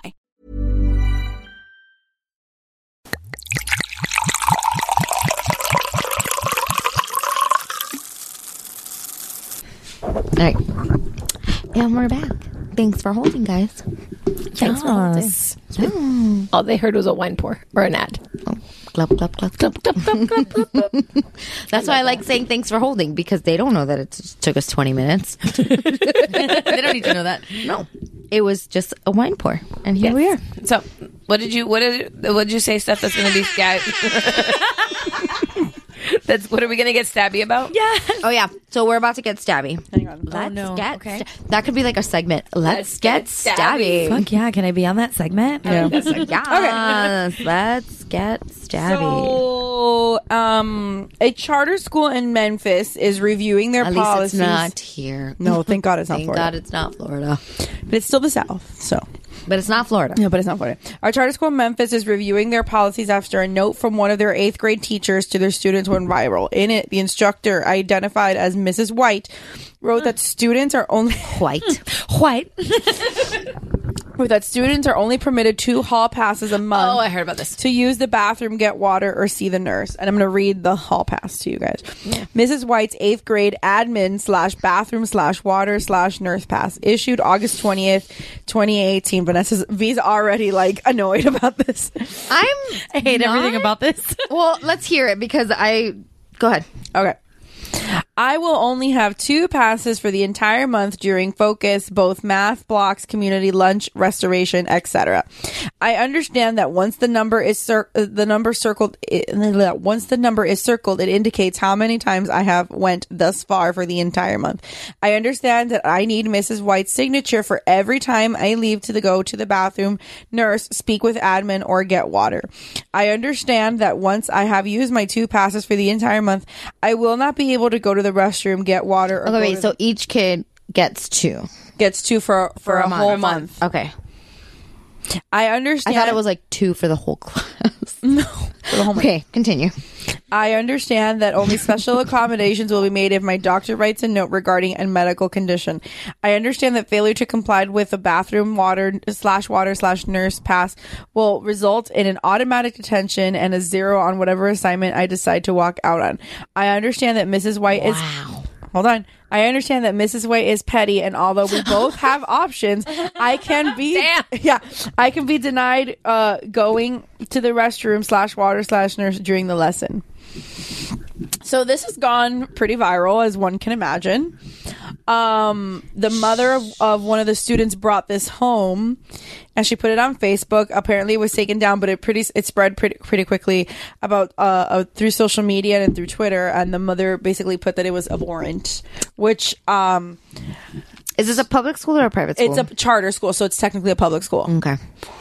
All right. And we're back. Thanks for holding, guys. Thanks for holding. Oh. All they heard was a wine pour or an ad. Oh, Glub, glub, glub, glub, glub, glub, glub, glub, glub. That's why I like saying thanks for holding, because they don't know that it t- took us twenty minutes. They don't need to know that. No. It was just a wine pour. And here Yes. we are. So, what did you, what did, what did you say, Steph, that's going to be stab? That's, what are we going to get stabby about? Yeah. Oh, yeah. So we're about to get stabby. Hang on. Let's Oh, no. get Okay. sta- that could be like a segment. Let's, Let's get, get stabby. stabby. Fuck yeah. Can I be on that segment? Yeah. Yes. Let's get stabby. So, um, a charter school in Memphis is reviewing their At least policies. it's not here. No, thank God it's not Thank Florida. God it's not Florida. But it's still the South, so. But it's not Florida. No, but it's not Florida. Our charter school in Memphis is reviewing their policies after a note from one of their eighth grade teachers to their students went viral. In it, the instructor, identified as Missus White, wrote that students are only White. White. wrote that students are only permitted two hall passes a month. Oh, I heard about this. To use the bathroom, get water, or see the nurse. And I'm going to read the hall pass to you guys. Yeah. Missus White's eighth grade admin slash bathroom slash water slash nurse pass issued August twentieth, twenty eighteen. Vanessa's V's already like annoyed about this. I'm I hate not- everything about this. Well, let's hear it because I. Go ahead. Okay. I will only have two passes for the entire month during focus, both math blocks, community lunch, restoration, et cetera. I understand that once the number is cir- uh, the number circled, it, once the number is circled, it indicates how many times I have went thus far for the entire month. I understand that I need Missus White's signature for every time I leave to the go to the bathroom, nurse, speak with admin, or get water. I understand that once I have used my two passes for the entire month, I will not be able to go to the restroom, get water, or Okay, go wait. to So the- each kid gets two gets two for for, a, whole month. Okay. I I understand. thought it was like two for the whole class. no for the whole month. Okay, continue. I understand that only special accommodations will be made if my doctor writes a note regarding a medical condition. I understand that failure to comply with a bathroom water slash water slash nurse pass will result in an automatic detention and a zero on whatever assignment I decide to walk out on. I understand that Missus White is... Hold on. I understand that Missus White is petty, and although we both have options, I can be Damn. yeah, I can be denied uh, going to the restroom slash water slash nurse during the lesson. So this has gone pretty viral, as one can imagine. Um, the mother of, of one of the students brought this home, and she put it on Facebook. Apparently, it was taken down, but it pretty it spread pretty pretty quickly about uh, uh through social media and through Twitter. And the mother basically put that it was abhorrent, which um, is this a public school or a private school? It's a charter school, so it's technically a public school. Okay.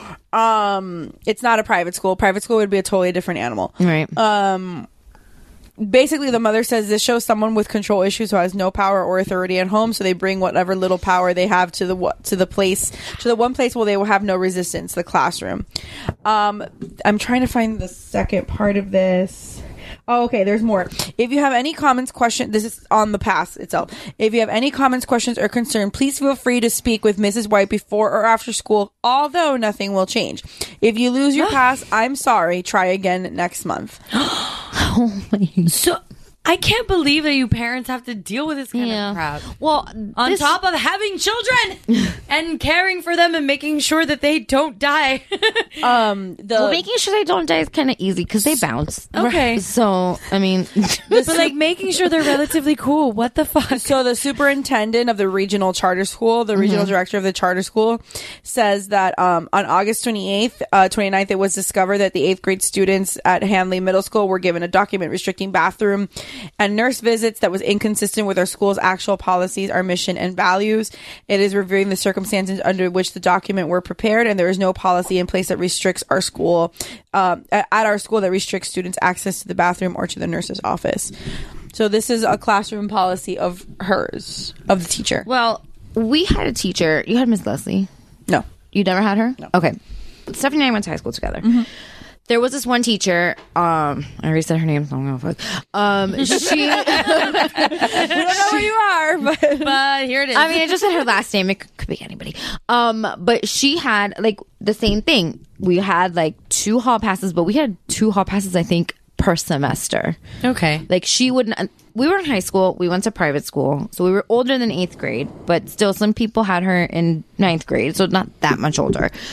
Um, it's not a private school. Private school would be a totally different animal. Right. Um. Basically, the mother says this shows someone with control issues who has no power or authority at home, so they bring whatever little power they have to the to the place to the one place where they will have no resistance, the classroom. Um, I'm trying to find the second part of this. Oh, okay, there's more. If you have any comments, questions, this is on the pass itself. If you have any comments, questions, or concern, please feel free to speak with Missus White before or after school, although nothing will change. If you lose your pass, I'm sorry. Try again next month. Oh my. So I can't believe that you parents have to deal with this kind Yeah. of crap. Well, On this- top of having children and caring for them and making sure that they don't die. Um, the well, making sure they don't die is kind of easy because they bounce. Okay. So, I mean, But like making sure they're relatively cool. What the fuck? So the superintendent of the regional charter school, the regional director of the charter school, says that um, on August twenty-eighth, uh, twenty-ninth, it was discovered that the eighth grade students at Hanley Middle School were given a document restricting bathroom and nurse visits that was inconsistent with our school's actual policies, our mission, and values. It is reviewing the circumstances under which the document were prepared, and there is no policy in place that restricts our school, um, at our school that restricts students' access to the bathroom or to the nurse's office. So this is a classroom policy of hers, of the teacher. well, we had a teacher. You had Miss Leslie. No. You never had her? No. Okay. Stephanie and I went to high school together. There was this one teacher. Um, I already said her name, so I'm gonna fuck. Um, she. We don't know where you are, but But here it is. I mean, I just said her last name. It could, could be anybody. Um, but she had like the same thing. We had like two hall passes, but we had two hall passes, I think, per semester. okay. Like she wouldn't. We were in high school. We went to private school, so we were older than eighth grade. But still, some people had her in ninth grade, so not that much older.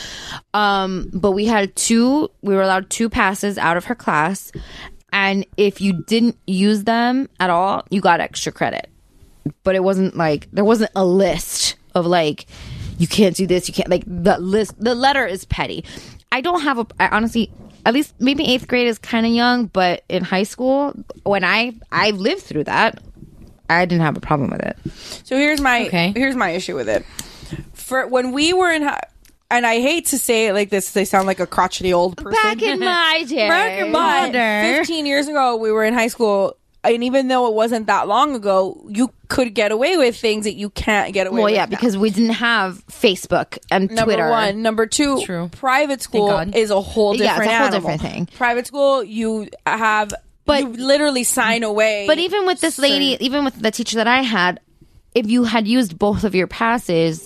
Um, but we had two, we were allowed two passes out of her class. And if you didn't use them at all, you got extra credit. But it wasn't like, there wasn't a list of like, you can't do this, you can't, like the list, the letter is petty. I don't have a, I honestly, at least maybe eighth grade is kind of young, but in high school, when I, I lived through that, I didn't have a problem with it. So here's my, Okay. here's my issue with it. For when we were in high, and I hate to say it like this, they sound like a crotchety old person. Back in my day. Back in my fifteen years ago, we were in high school, and even though it wasn't that long ago, you could get away with things that you can't get away Well, with. yeah, now. because we didn't have Facebook and Number Twitter. one. Number two, True. private school God. is a whole Yeah, different it's a whole animal. different thing. Private school, you have, But- you literally sign away. But even with this lady, even with the teacher that I had, if you had used both of your passes,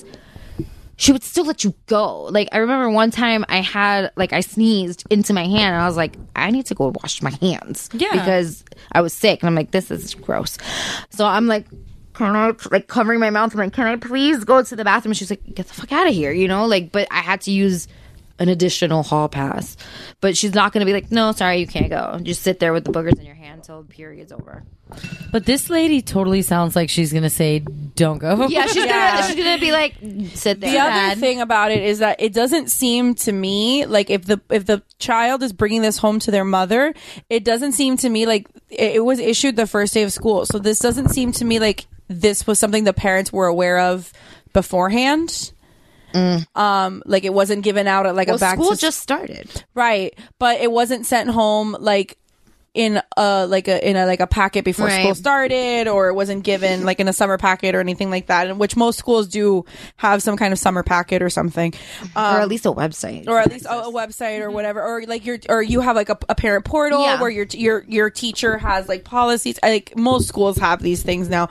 she would still let you go. Like, I remember one time I had, like, I sneezed into my hand and I was like, I need to go wash my hands. Yeah. Because I was sick and I'm like, this is gross. So I'm like, can I, like, covering my mouth? I'm like, can I please go to the bathroom? And she's like, get the fuck out of here, you know? Like, but I had to use an additional hall pass. But she's not going to be like, no, sorry, you can't go. Just sit there with the boogers in your hand until the period's over. But this lady totally sounds like she's gonna say, "Don't go." Yeah, she's Yeah. gonna she's gonna be like, sit there. the other thing about it is that it doesn't seem to me like if the if the child is bringing this home to their mother, it doesn't seem to me like it, it was issued the first day of school. So this doesn't seem to me like this was something the parents were aware of beforehand. Mm. Um, like it wasn't given out at like Well, a back school to just started. right, but it wasn't sent home like in a like a in a like a packet before Right. school started, or it wasn't given like in a summer packet or anything like that, in which most schools do have some kind of summer packet or something, um, or at least a website, or at least a, a website or whatever, or like your or you have like a, a parent portal Yeah. where your your your teacher has like policies. Like most schools have these things now,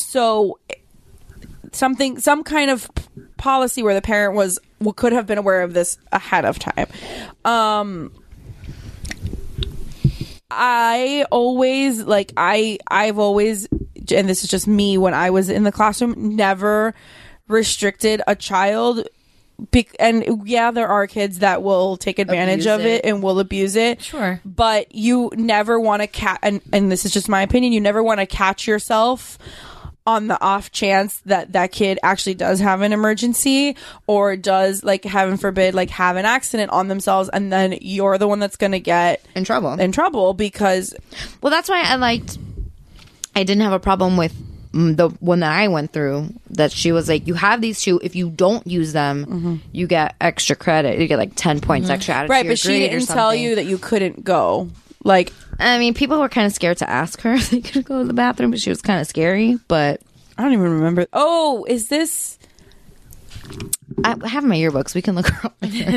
so something some kind of policy where the parent was could have been aware of this ahead of time. Um, I always like I I've always, and this is just me when I was in the classroom, never restricted a child. Be- and yeah, there are kids that will take advantage Abuse of it. it. and will abuse it. Sure. But you never want to catch, and, and this is just my opinion, you never want to catch yourself on the off chance that that kid actually does have an emergency or does, like, heaven forbid, like have an accident on themselves, and then you're the one that's going to get in trouble. In trouble because, well, that's why I liked. I didn't have a problem with mm, the one that I went through. That she was like, you have these two. If you don't use them, Mm-hmm. you get extra credit. You get like ten points Mhm. extra added right? to your But she grade or didn't tell something. you that you couldn't go. Like, I mean, people were kind of scared to ask her if they could go to the bathroom, but she was kind of scary. But I don't even remember. Oh, is this? I have my yearbooks. We can look her up.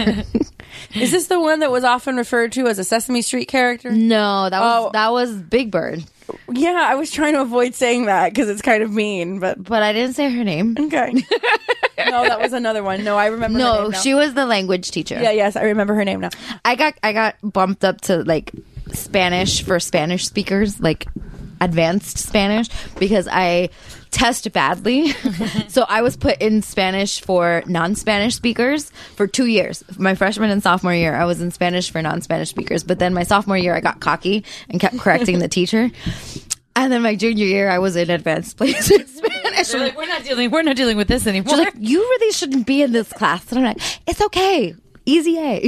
Is this the one that was often referred to as a Sesame Street character? No, that was Oh. that was Big Bird. Yeah, I was trying to avoid saying that because it's kind of mean, but but I didn't say her name. Okay. No, that was another one. No, I remember. her No, name now. she was the language teacher. Yeah, yes, I remember her name now. I got I got bumped up to like Spanish for Spanish speakers, like advanced Spanish, because I test badly. So I was put in Spanish for non-Spanish speakers for two years. My freshman and sophomore year, I was in Spanish for non-Spanish speakers. But then my sophomore year, I got cocky and kept correcting the teacher. And then my junior year, I was in advanced placement Spanish. They're like, we're not dealing. We're not dealing with this anymore. She's like, you really shouldn't be in this class. And I'm like, it's okay, easy A.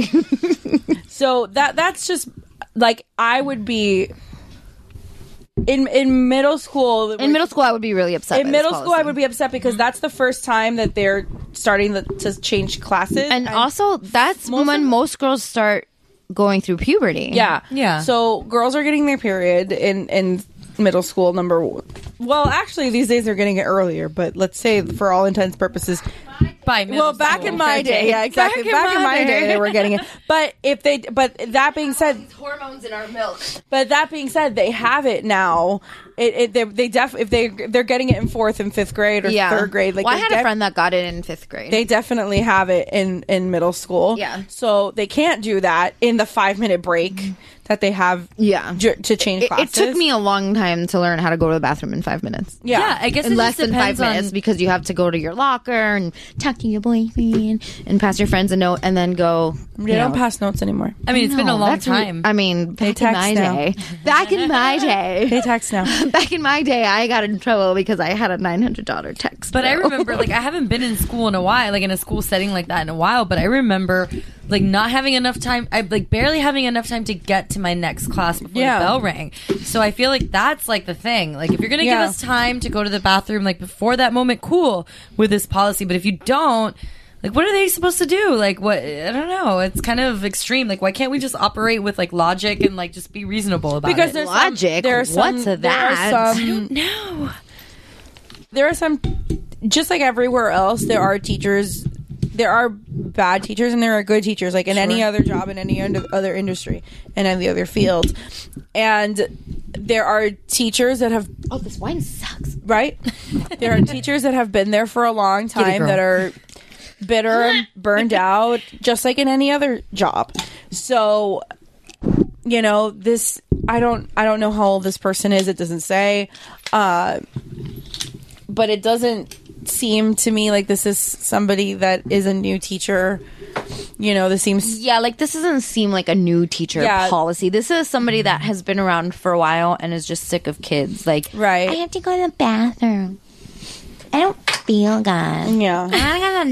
So that that's just like I would be in in middle school. In middle school, I would be really upset. In by middle this school, I policy. would be upset because that's the first time that they're starting the, to change classes, And also, that's when most girls start going through puberty. Yeah, Yeah. So girls are getting their period in in middle school. Number one. Well, actually, these days they're getting it earlier. But let's say, for all intents and purposes, By well, back school. in my day, yeah, exactly. Back Back, in in my my day, day. they were getting it. But if they, but that being said, hormones in our milk. But that being said, they have it now. It, it they, they def if they they're getting it in fourth and fifth grade or Yeah. third grade. Like well, I they had def- a friend that got it in fifth grade. They definitely have it in in middle school. Yeah. So they can't do that in the five minute break that they have yeah. j- to change It, classes. it took me a long time to learn how to go to the bathroom in five minutes. Yeah, Yeah, I guess in it less just than five depends on- minutes because you have to go to your locker and talk to your boyfriend and pass your friends a note and then go. They you don't know. pass notes anymore. I mean, it's been a No, long that's re- time. I mean, They back in my text now. day, back in my day, They text now. back in my day, I got in trouble because I had a nine hundred dollar text. But I bill. remember, like, I haven't been in school in a while, like in a school setting like that in a while. But I remember, like, not having enough time. I like barely having enough time to get to my next class before Yeah. the bell rang. So I feel like that's like the thing. Like, if you're gonna Yeah. give us time to go to the bathroom, like before that moment, cool with this policy. But if you don't. Like, what are they supposed to do? Like, what? I don't know. It's kind of extreme. Like, why can't we just operate with, like, logic and, like, just be reasonable about Because it? there's Logic? Some, there are some, What's there that? Are some, I don't know. There are some, just like everywhere else, there are teachers. There are bad teachers and there are good teachers, like in any other job, in any und- other industry, in any other field. And there are teachers that have. Oh, this wine sucks. Right? There are teachers that have been there for a long Get it, time girl. that are bitter and burned out, just like in any other job. So, you know, this I don't I don't know how old this person is. It doesn't say, uh, but it doesn't seem to me like this is somebody that is a new teacher. You know, this seems Yeah, like this doesn't seem like a new teacher Yeah. policy. This is somebody that has been around for a while and is just sick of kids. Like, right. I have to go to the bathroom. I don't feel good. Yeah. I got a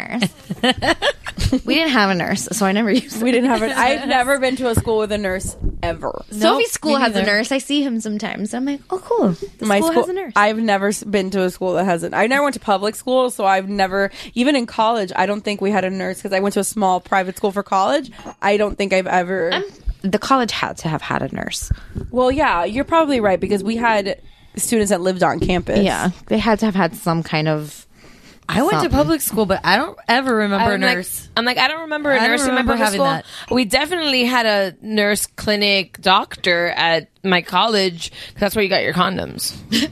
nurse. We didn't have a nurse, so I never used. We didn't have it. I've never been to a school with a nurse ever. Sophie's school me has a neither. nurse. I see him sometimes. I'm like, oh, cool. The My school, school, has a nurse. I've never s- been to a school that hasn't. I never went to public school, so I've never, even in college, I don't think we had a nurse because I went to a small private school for college. I don't think I've ever. I'm, the college had to have had a nurse. Well, yeah, you're probably right because we had students that lived on campus. Yeah, they had to have had some kind of. I went to something. public school, but I don't ever remember a I'm like- nurse. I'm like, I don't remember a I don't nurse in my remember public having school. that. We definitely had a nurse clinic doctor at my college. 'Cause that's where you got your condoms.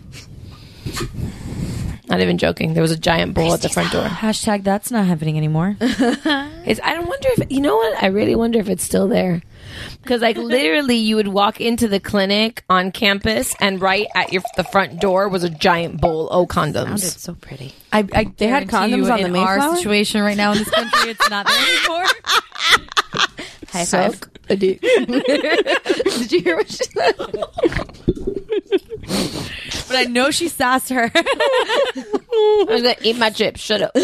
Not even joking. There was a giant bowl at the front door. Hashtag that's not happening anymore. It's, I don't wonder if, you know what? I really wonder if it's still there. Because, like, literally, you would walk into the clinic on campus, and right at your the front door was a giant bowl of condoms. Sounded so pretty. I, I They had guarantee condoms you on the in our Mayflower? situation right now in this country, it's not there anymore. High five. Suck a dick. Did you hear what she said? But I know she sassed her. I was going to eat my chips. Shut up.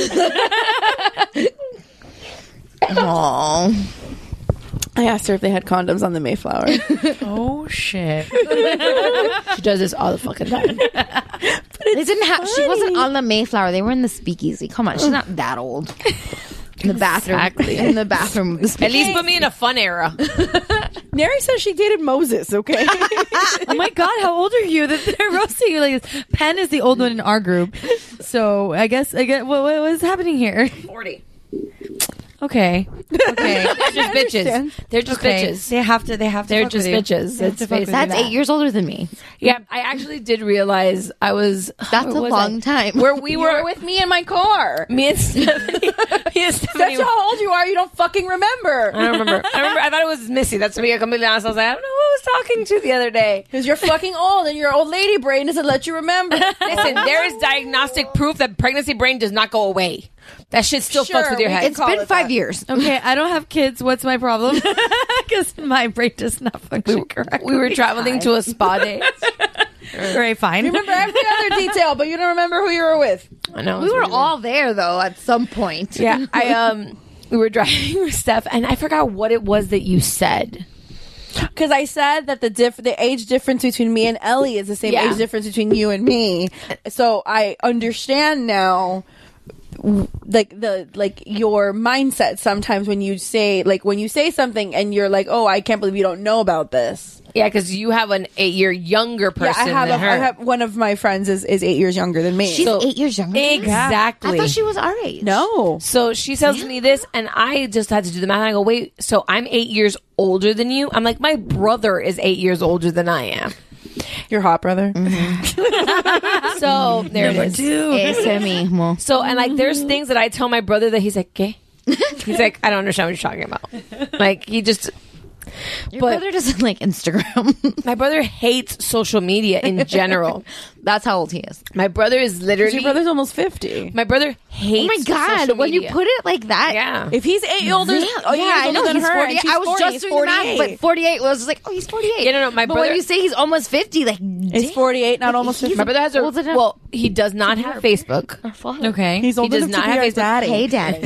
Aww. I asked her if they had condoms on the Mayflower. Oh shit! She does this all the fucking time. They didn't have. She wasn't on the Mayflower. They were in the Speakeasy. Come on, she's not that old. In the bathroom. Exactly. In the bathroom. Of the At Speakeasy. least put me in a fun era. Neri says she dated Moses, okay? Oh my god, how old are you? That they're roasting you like this. Penn is the old one in our group, so I guess I guess what, what was happening here? forty. Okay, okay, They're just bitches. They're just okay. bitches. They have to. They have to. They're fuck just with you. bitches. They have It's to fuck with you. That's eight years older than me. Yeah, I actually did realize I was. That's where a was long I? time. Where we You were, were with me in my car. me and Stephanie. Me and Stephanie. That's how old you are. You don't fucking remember. I don't remember. I remember. I thought it was Missy. That's to be completely honest. I was like, I don't know who I was talking to the other day. Because you're fucking old and your old lady brain doesn't let you remember. Listen, there is diagnostic proof that pregnancy brain does not go away. That shit still Sure, fucks with your we head. can It's call been it five that. years. Okay, I don't have kids. What's my problem? Because my brain does not function we, correctly. we were traveling to a spa day. Very fine. You remember every other detail, but you don't remember who you were with. I know. We were all there though at some point. Yeah, I um, we were driving with Steph, and I forgot what it was that you said. Because I said that the diff- the age difference between me and Ellie is the same Yeah. age difference between you and me. So I understand now, w- like the like your mindset. Sometimes when you say like when you say something and you're like, oh, I can't believe you don't know about this. Yeah, because you have an eight-year younger person yeah, I have, than a, her. I have one of my friends is, is eight years younger than me. She's So- eight years younger. than me? Exactly. I thought she was our age. no. So she tells me this, and I just had to do the math. And I go, wait, so I'm eight years older than you? I'm like, my brother is eight years older than I am. Your hot brother. So there it is. Ese mismo. So, and like, there's things that I tell my brother that he's like, ¿qué? He's like, I don't understand what you're talking about. Like, he just, Your brother doesn't like Instagram. My brother hates social media in general. That's how old he is. My brother is literally. Your brother's almost fifty. My brother hates. Oh my god! social When you media. put it like that, Yeah. If he's eight years older, yeah, oh, yeah, I know than he's her, forty. and she's I was forty, just he's doing the math, forty-eight. but forty-eight was like, oh, he's forty-eight. Yeah, no, no, my but brother- when you say he's almost fifty, like It's damn. forty-eight, not almost He's fifty. My brother has a. old enough Well, he does not have Facebook. Okay. He's old He does enough not to be have our Facebook. daddy. Hey, daddy.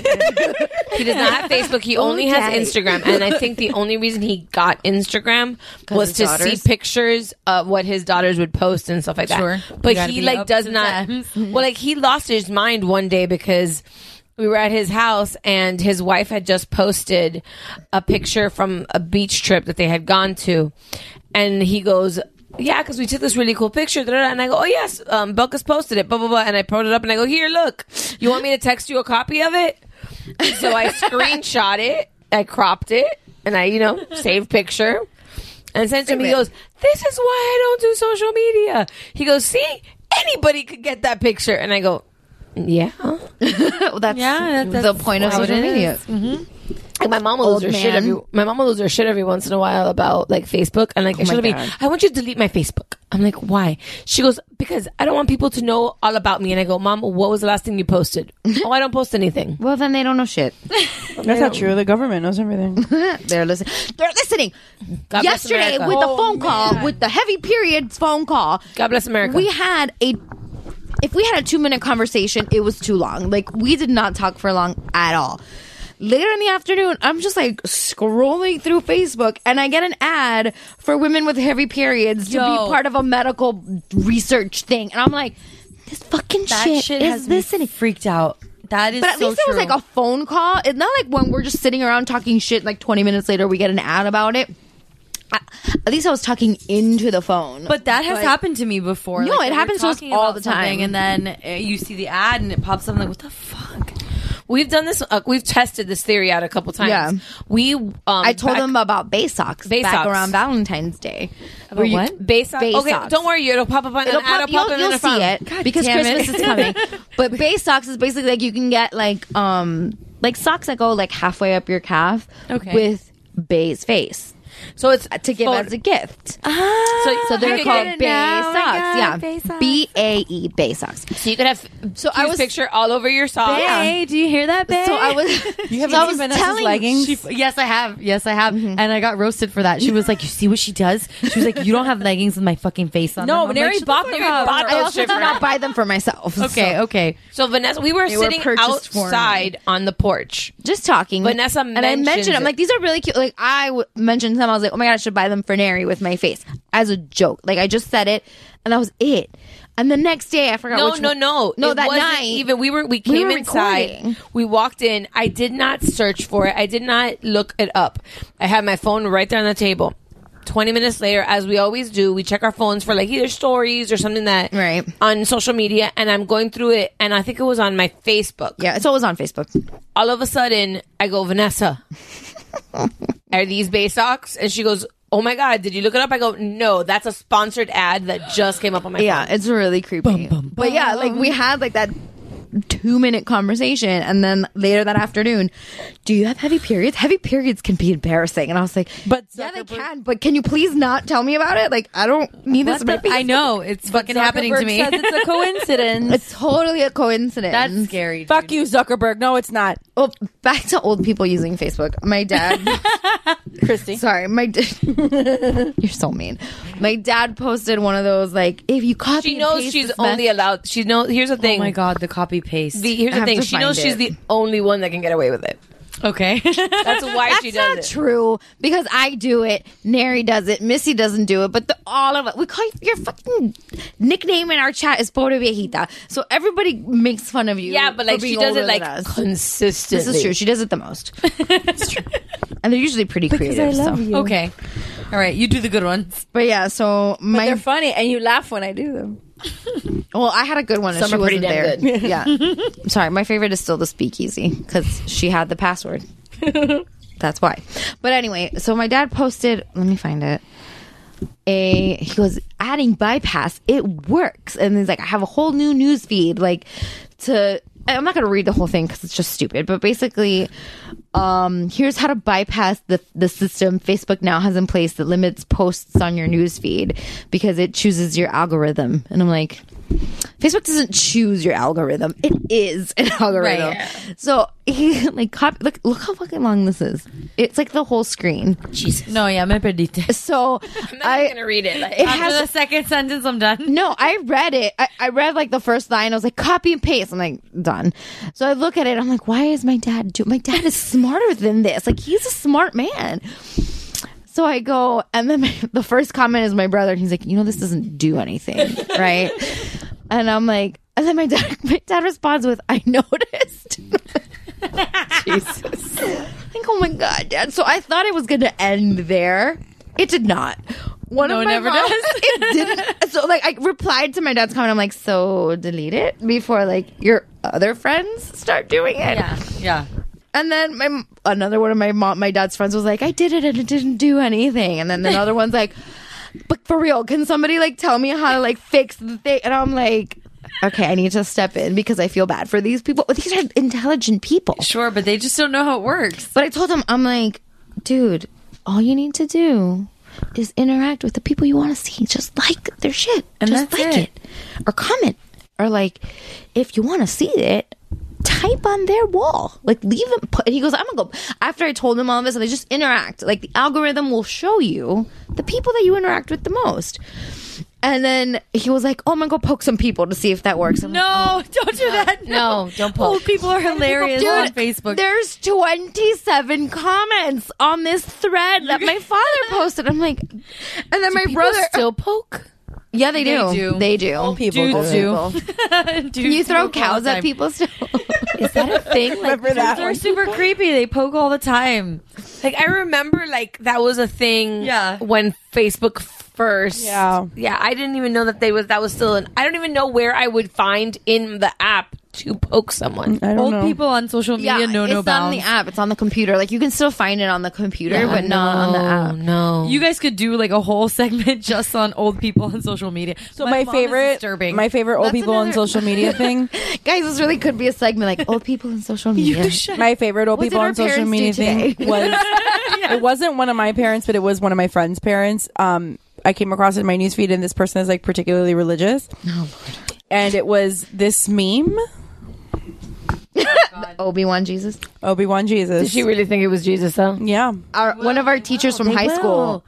He does not have Facebook. He only has daddy. Instagram. And I think the only reason he got Instagram was his to daughters? see pictures of what his daughters would post and stuff like that. Sure. But You gotta he be like up does to not. times. Well, like he lost his mind one day because we were at his house and his wife had just posted a picture from a beach trip that they had gone to, and he goes, yeah, because we took this really cool picture. Da, da, da. And I go, oh, yes, um, Belka's posted it, blah, blah, blah. And I put it up and I go, here, look. You want me to text you a copy of it? So I screenshot it, I cropped it, and I, you know, saved picture. And sent to him. He goes, this is why I don't do social media. He goes, see, anybody could get that picture. And I go, yeah. Well, that's, Yeah, the that's point of how social it media. is. And my mom will lose Old her shit man. every. My mom will lose her shit every once in a while about like Facebook, and like Oh my she'll be, God. I want you to delete my Facebook. I'm like, why? She goes, because I don't want people to know all about me. And I go, Mom, what was the last thing you posted? Oh, I don't post anything. Well, then they don't know shit. That's not true. The government knows everything. They're listening. They're listening. God bless Yesterday, America. with the Oh, phone call, man. with the heavy periods phone call, God bless America. we had a. If we had a two minute conversation, it was too long. Like we did not talk for long at all. Later in the afternoon, I'm just like scrolling through Facebook and I get an ad for women with heavy periods to Yo. be part of a medical research thing. And I'm like, this fucking That shit, shit is has me listening. freaked out. That is But at so least it was true. like a phone call. It's not like when we're just sitting around talking shit, like twenty minutes later, we get an ad about it. I, at least I was talking into the phone. But that has But- happened to me before. No, Like, it we're happens to us talking all about the time. something, and then uh, you see the ad and it pops up. I'm like, what the fuck? We've done this. Uh, we've tested this theory out a couple times. Yeah. We. Um, I told back- them about Bay socks Bay back socks. around Valentine's Day. About Where you- what? Bay socks. Bay Okay, socks. don't worry. It'll pop up on It'll an ad. pop, It'll pop you'll in you'll the see phone. it God because damn Christmas it. is coming. But Bay socks is basically like you can get like um like socks that go like halfway up your calf Okay. with Bay's face. So it's to give photo- as a gift. Ah, So, So they're you called could Bay now. Oh my socks. God, Yeah, Bay socks. B A E Bay socks. So you could have. So I Q's was picture all over your socks. Hey, do you hear that, babe? So I was. You have so I seen was Vanessa's telling leggings? She, yes, I have. Yes, I have. And I got roasted for that. She was like, "You see what she does?" She was like, "You don't have leggings with my fucking face on." No, them." I'm Neri like, "Shut the bought fuck them. up." Bought I those also shit did for not her. buy them for myself. Okay, so- okay. So Vanessa, we were They were sitting purchased for me. outside on the porch. Just talking. Vanessa and I mentions mentioned, I'm it. like, these are really cute. Like, I w- mentioned them. I was like, oh my God, I should buy them for Neri with my face as a joke. Like, I just said it, and that was it. And the next day, I forgot. No, which no, one- no, no. It that wasn't night, even we were we came were inside. recording. We walked in. I did not search for it. I did not look it up. I had my phone right there on the table. Twenty minutes later, as we always do, we check our phones for like either stories or something that Right. on social media. And I'm going through it, and I think it was on my Facebook. Yeah, it's always on Facebook. All of a sudden, I go, Vanessa, are these Bay socks? And she goes, oh my God, did you look it up? I go, no, that's a sponsored ad that just came up on my Yeah, phone. it's really creepy. But yeah, like we had like that two minute conversation, and then later that afternoon, do you have heavy periods? Heavy periods can be embarrassing, and I was like, But yeah, they Zuckerberg- can. But can you please not tell me about it? Like, I don't need this. What in my the- I face. know it's fucking happening to Zuckerberg me. says it's a coincidence. It's totally a coincidence. That's scary. dude. Fuck you, Zuckerberg. No, it's not. Oh, back to old people using Facebook. My dad. Christy. Sorry, my dad. You're so mean. My dad posted one of those like, if you copy, She and knows paste she's this only mess- allowed. She knows. Here's the thing. Oh my god, the copy paste. The, here's I the have thing. to She knows find she's it. the only one that can get away with it. okay. That's why That's she does not it. true because I do it. Neri does it. Missy doesn't do it. But the, all of it, we call you, your fucking nickname in our chat is Pobre Viejita. So everybody makes fun of you. Yeah, but for like she being does it older like than us. consistently. This is true. She does it the most. It's true. And they're usually pretty creative. so. okay. All right, you do the good ones. But yeah, so But my they're funny, and you laugh when I do them. well, I had a good one. And Some she are pretty wasn't damn there. Yeah, I'm sorry. My favorite is still the speakeasy because she had the password. That's why. But anyway, so my dad posted. Let me find it. A he goes adding bypass. It works, and he's like, I have a whole new news feed like to I'm not going to read the whole thing because it's just stupid, but basically, um, here's how to bypass the the system Facebook now has in place that limits posts on your newsfeed because it chooses your algorithm. And I'm like, Facebook doesn't choose your algorithm; it is an algorithm. Right, yeah. So he like copy, look look how fucking long this is. It's like the whole screen. Jesus. No, yeah, me perdiste. So I'm not I gonna read it. Like, it After has the second sentence, I'm done. no, I read it. I, I read like the first line. I was like, copy and paste. I'm like, done. So I look at it. I'm like, why is my dad do? My dad is smarter than this. Like, he's a smart man. So I go, and then my, the first comment is my brother, and he's like, you know, this doesn't do anything, right? And I'm like, and then my dad, my dad responds with, I noticed. Jesus. Like, oh my God, Dad. So I thought it was going to end there. It did not. One No, of it my never mom- does. It didn't. So like, I replied to my dad's comment. I'm like, so delete it before like your other friends start doing it. Yeah, yeah. And then my another one of my mom, my dad's friends was like, I did it and it didn't do anything. And then another one's like, but for real, can somebody like tell me how to like fix the thing? And I'm like, okay, I need to step in because I feel bad for these people. These are intelligent people. Sure, but they just don't know how it works. But I told him, I'm like, dude, all you need to do is interact with the people you want to see. Just like their shit. And just that's like it. it. Or comment. Or like, if you want to see it, type on their wall. Like, leave them. Put, and he goes, I'm going to go. After I told him all of this, and they just interact. Like, the algorithm will show you the people that you interact with the most. And then he was like, oh, I'm going to go poke some people to see if that works. I'm No, like, oh. don't do that. no, don't poke. Old people are hilarious Dude, on Facebook. There's twenty-seven comments on this thread that my father posted. I'm like, and then my People brother still poke. Yeah, they do. They do. They do. Old people Dudes do. do. Can Dudes you throw poke all cows the at time. people still? Is that a thing? Like, Remember that They're one? super creepy. They poke all the time. like I remember, like that was a thing. Yeah. When Facebook first. Yeah. Yeah. I didn't even know that they was that was still an. I don't even know where I would find in the app to poke someone. I don't Old know. people on social media Yeah, know it's no on bounds. the app. It's on the computer. Like you can still find it on the computer, Yeah, but not on the app. No. You guys could do like a whole segment just on old people on social media. So my, mom is favorite, disturbing. my favorite old That's people on another- social media thing. Guys, this really could be a segment like old people in social media. My favorite old What people did our on social parents media do today? thing was it wasn't one of my parents, but it was one of my friends' parents. Um, I came across it in my newsfeed, and this person is like particularly religious. Oh, Lord. And it was this meme. Obi-Wan Jesus. Obi-Wan Jesus. Did she really think it was Jesus though? Yeah. Our, one of our teachers from They high will. school.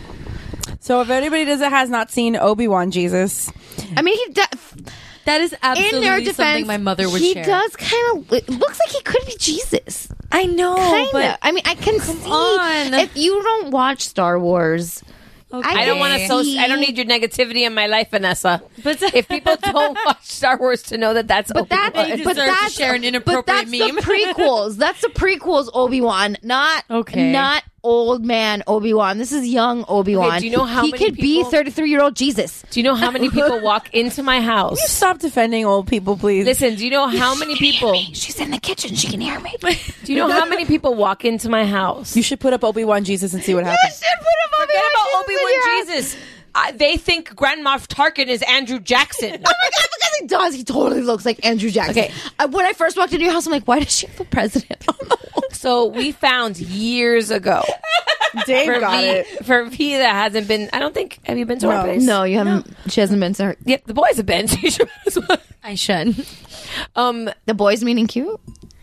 So if anybody does it has not seen Obi-Wan Jesus, I mean, he does. That is In absolutely their something defense, my mother would he share. does kind of. It looks like he could be Jesus. I know, Kind but of. I mean, I can see on. if you don't watch Star Wars. Okay. I don't want to. So see- I don't need your negativity in my life, Vanessa. But if people don't watch Star Wars to know that that's But that, Obi-Wan. They but deserve to that's share an but inappropriate that's meme. the prequels. That's the prequels. Obi Wan, not Okay. not old man Obi Wan. This is young Obi Wan. Okay, do you know how he many could be people- thirty-three year old Jesus? Do you know how many people walk into my house? you stop defending old people, please. Listen, do you know how many people? She's in the kitchen. She can hear me. Do you know how many people walk into my house? You should put up Obi-Wan Jesus and see what happens. Forget about Obi-Wan Jesus. Uh, they think Grand Moff Tarkin is Andrew Jackson. Oh my god, because he does. He totally looks like Andrew Jackson. Okay. Uh, when I first walked into your house, I'm like, why does she have a president on the wall? So we found years ago. Dave for got V, it. For V that hasn't been, I don't think, have you been to our place? No, you haven't. She hasn't been to her. Yep, the boys have been. So you should as well. I should. Um, The boys meaning cute.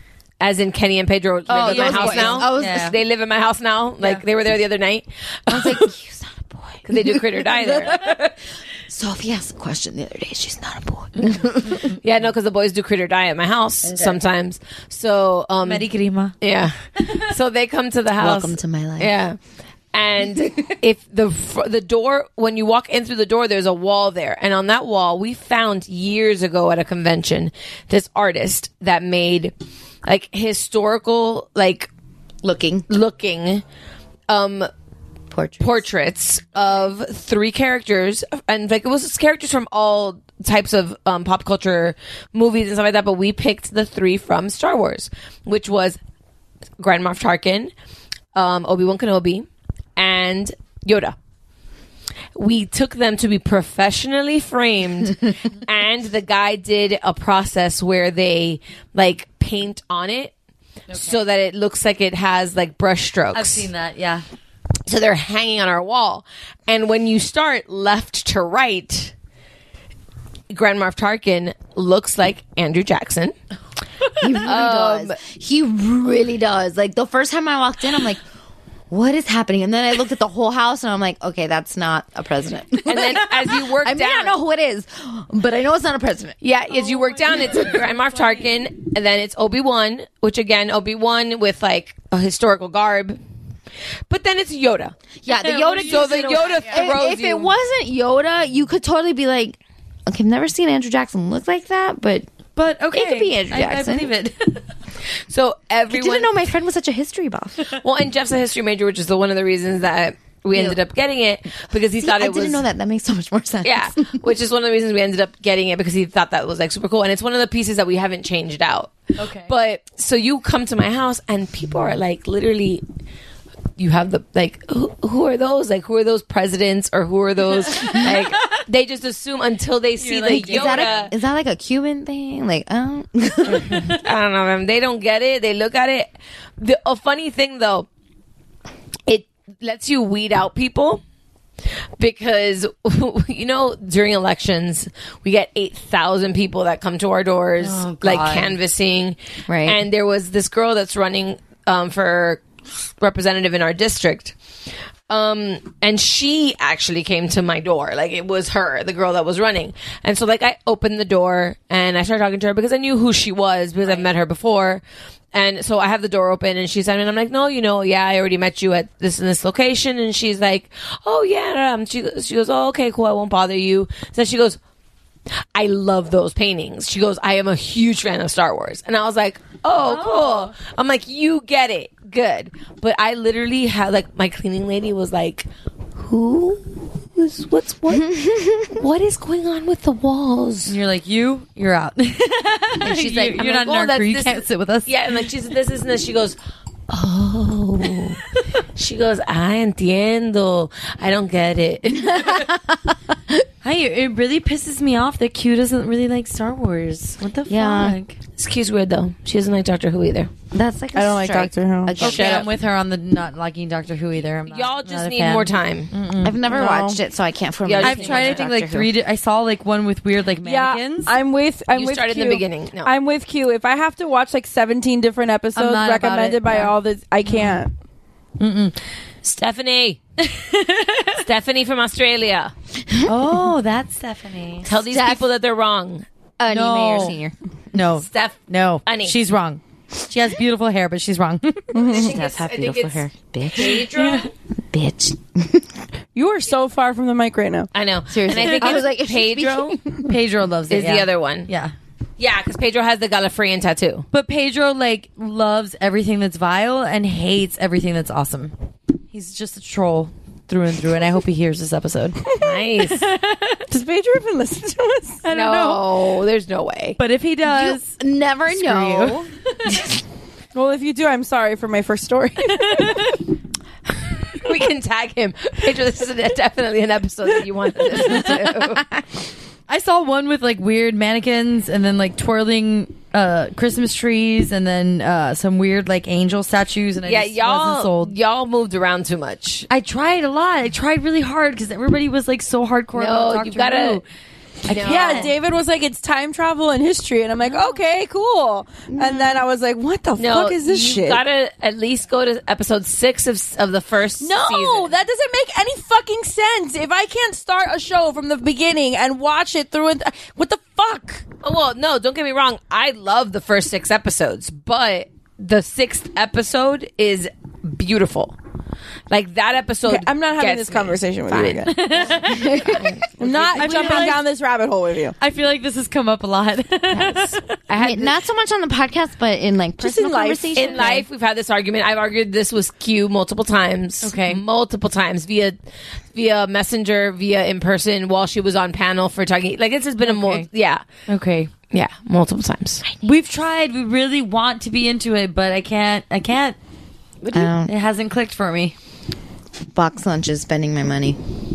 as in Kenny and Pedro live Oh, in my those house boys. now. I was- Yeah. They live in my house now. Like they were there the other night. I was like, you son of a boy. Because they do Crit or Die there. Sophie asked a question the other day. She's not a boy. Yeah, no, because the boys do Crit or Die at my house sometimes. So, um, Mary Grima. yeah. So they come to the house. Welcome to my life. Yeah. And if the fr- the door, when you walk in through the door, there's a wall there. And on that wall, we found years ago at a convention this artist that made like historical, like Looking. looking um Portraits. portraits of three characters, and like it was characters from all types of um, pop culture movies and stuff like that. But we picked the three from Star Wars, which was Grand Moff Tarkin, um, Obi-Wan Kenobi, and Yoda. We took them to be professionally framed, and the guy did a process where they like paint on it so that it looks like it has like brush strokes. I've seen that, yeah. So they're hanging on our wall. And when you start left to right, Grand Moff Tarkin looks like Andrew Jackson. He really Um, does. He really does. Like the first time I walked in, I'm like, what is happening? And then I looked at the whole house and I'm like, okay, that's not a president. And then as you work I down, may not know who it is, but I know it's not a president. Yeah, as you work down, it's Grand Moff Tarkin, and then it's Obi-Wan, which again, Obi-Wan with like a historical garb. But then it's Yoda. Yeah, the Yoda. So the Yoda throws If you. it wasn't Yoda, you could totally be like, okay, I've never seen Andrew Jackson look like that, but but okay, it could be Andrew I- I Jackson. believe it. So I everyone didn't know my friend was such a history buff. Well, and Jeff's a history major, which is the, one of the reasons that we ended up getting it because he See, thought it I was. didn't know that. That makes so much more sense. Yeah, which is one of the reasons we ended up getting it because he thought that was like super cool, and it's one of the pieces that we haven't changed out. Okay. But so you come to my house and people are like literally. You have the like who, who are those like who are those presidents or who are those like they just assume until they see the Like, Yoda. is that a, is that like a Cuban thing? Like, oh, I don't know, man. They don't get it. They look at it. The a funny thing though, it lets you weed out people because you know during elections we get eight thousand people that come to our doors Oh, like God. canvassing, Right. And there was this girl that's running um, for representative in our district. Um, and she actually came to my door. Like it was her, the girl that was running. And so like I opened the door and I started talking to her because I knew who she was because I've met her before. And so I have the door open and she's and I'm like, no, you know, yeah, I already met you at this and this location. And she's like, oh yeah. Um, she, she goes, oh, okay, cool. I won't bother you. So she goes, I love those paintings. She goes, I am a huge fan of Star Wars. And I was like, oh, cool. I'm like, you get it. Good. But I literally had, like, my cleaning lady was like, who is, what's, what, what is going on with the walls? And you're like, you, you're out. And she's like, you're, I'm you're like, not oh, in our that's- crew. You this can't is- sit with us. Yeah. And like, she's this, this, and this. She goes, oh. She goes, I entiendo. I don't get it. Hi, it really pisses me off that Q doesn't really like Star Wars. What the Yeah. fuck? This Q's weird, though. She doesn't like Doctor Who either. that's like a I don't like strike Doctor Who. against- Okay, Shut I'm up. with her on the not liking Doctor Who either. I'm not, Y'all not just a need fan. more time. I've never No. watched it, so I can't form. Yeah, an I've I've opinion tried, I on think, Doctor like Who. three. Di- I saw like one with weird like Yeah, mannequins. I'm with. I'm You with started in Q. the beginning. No. I'm with Q. If I have to watch like seventeen different episodes not about recommended it, by yeah. all this, I can't. Stephanie. Stephanie from Australia. oh, that's Stephanie. Tell these Steph- people that they're wrong. Annie No. Mayer Senior. No, Steph. no, Annie. she's wrong. She has beautiful hair, but she's wrong. She does have beautiful hair, bitch. Pedro? Bitch. You are so far from the mic right now. I know. Seriously. And I think I it's was like, is she Pedro Pedro loves it. is yeah. the other one. Yeah. Yeah, because Pedro has the Gallifreyan tattoo. But Pedro like loves everything that's vile and hates everything that's awesome. He's just a troll through and through, and I hope he hears this episode. Nice. Does Pedro even listen to us? I don't no, know. there's no way. But if he does, Never know. Well, if you do, I'm sorry for my first story. We can tag him. Pedro, this is a, definitely an episode that you want to listen to. I saw one with like weird mannequins and then like twirling uh, Christmas trees and then uh, some weird like angel statues, and I Yeah, just wasn't y'all, sold. y'all moved around too much. I tried a lot. I tried really hard because everybody was like so hardcore. No, about you Doctor gotta- Who. I No. can't. Yeah, David was like, it's time travel and history. And I'm like, okay, cool. And then I was like, what the No, fuck is this you shit? gotta at least go to episode six of, of the first No, season. that doesn't make any fucking sense. If I can't start a show from the beginning and watch it through and th- what the fuck? Oh, well, no, don't get me wrong. I love the first six episodes, but the sixth episode is beautiful. Like that episode. Okay, I'm not having gets this me. conversation with Fine. you again. I'm not I feel jumping like- down this rabbit hole with you. I feel like this has come up a lot. I had not so much on the podcast, but in like Just personal in life. conversation. In life, we've had this argument. I've argued this with Q multiple times. Okay. multiple times via via messenger, via in person, while she was on panel for talking. Like this has been a mul- Okay. yeah, okay. yeah, multiple times. We've tried. We really want to be into it, but I can't. I can't. I don't. It hasn't clicked for me. Box lunch is spending my money.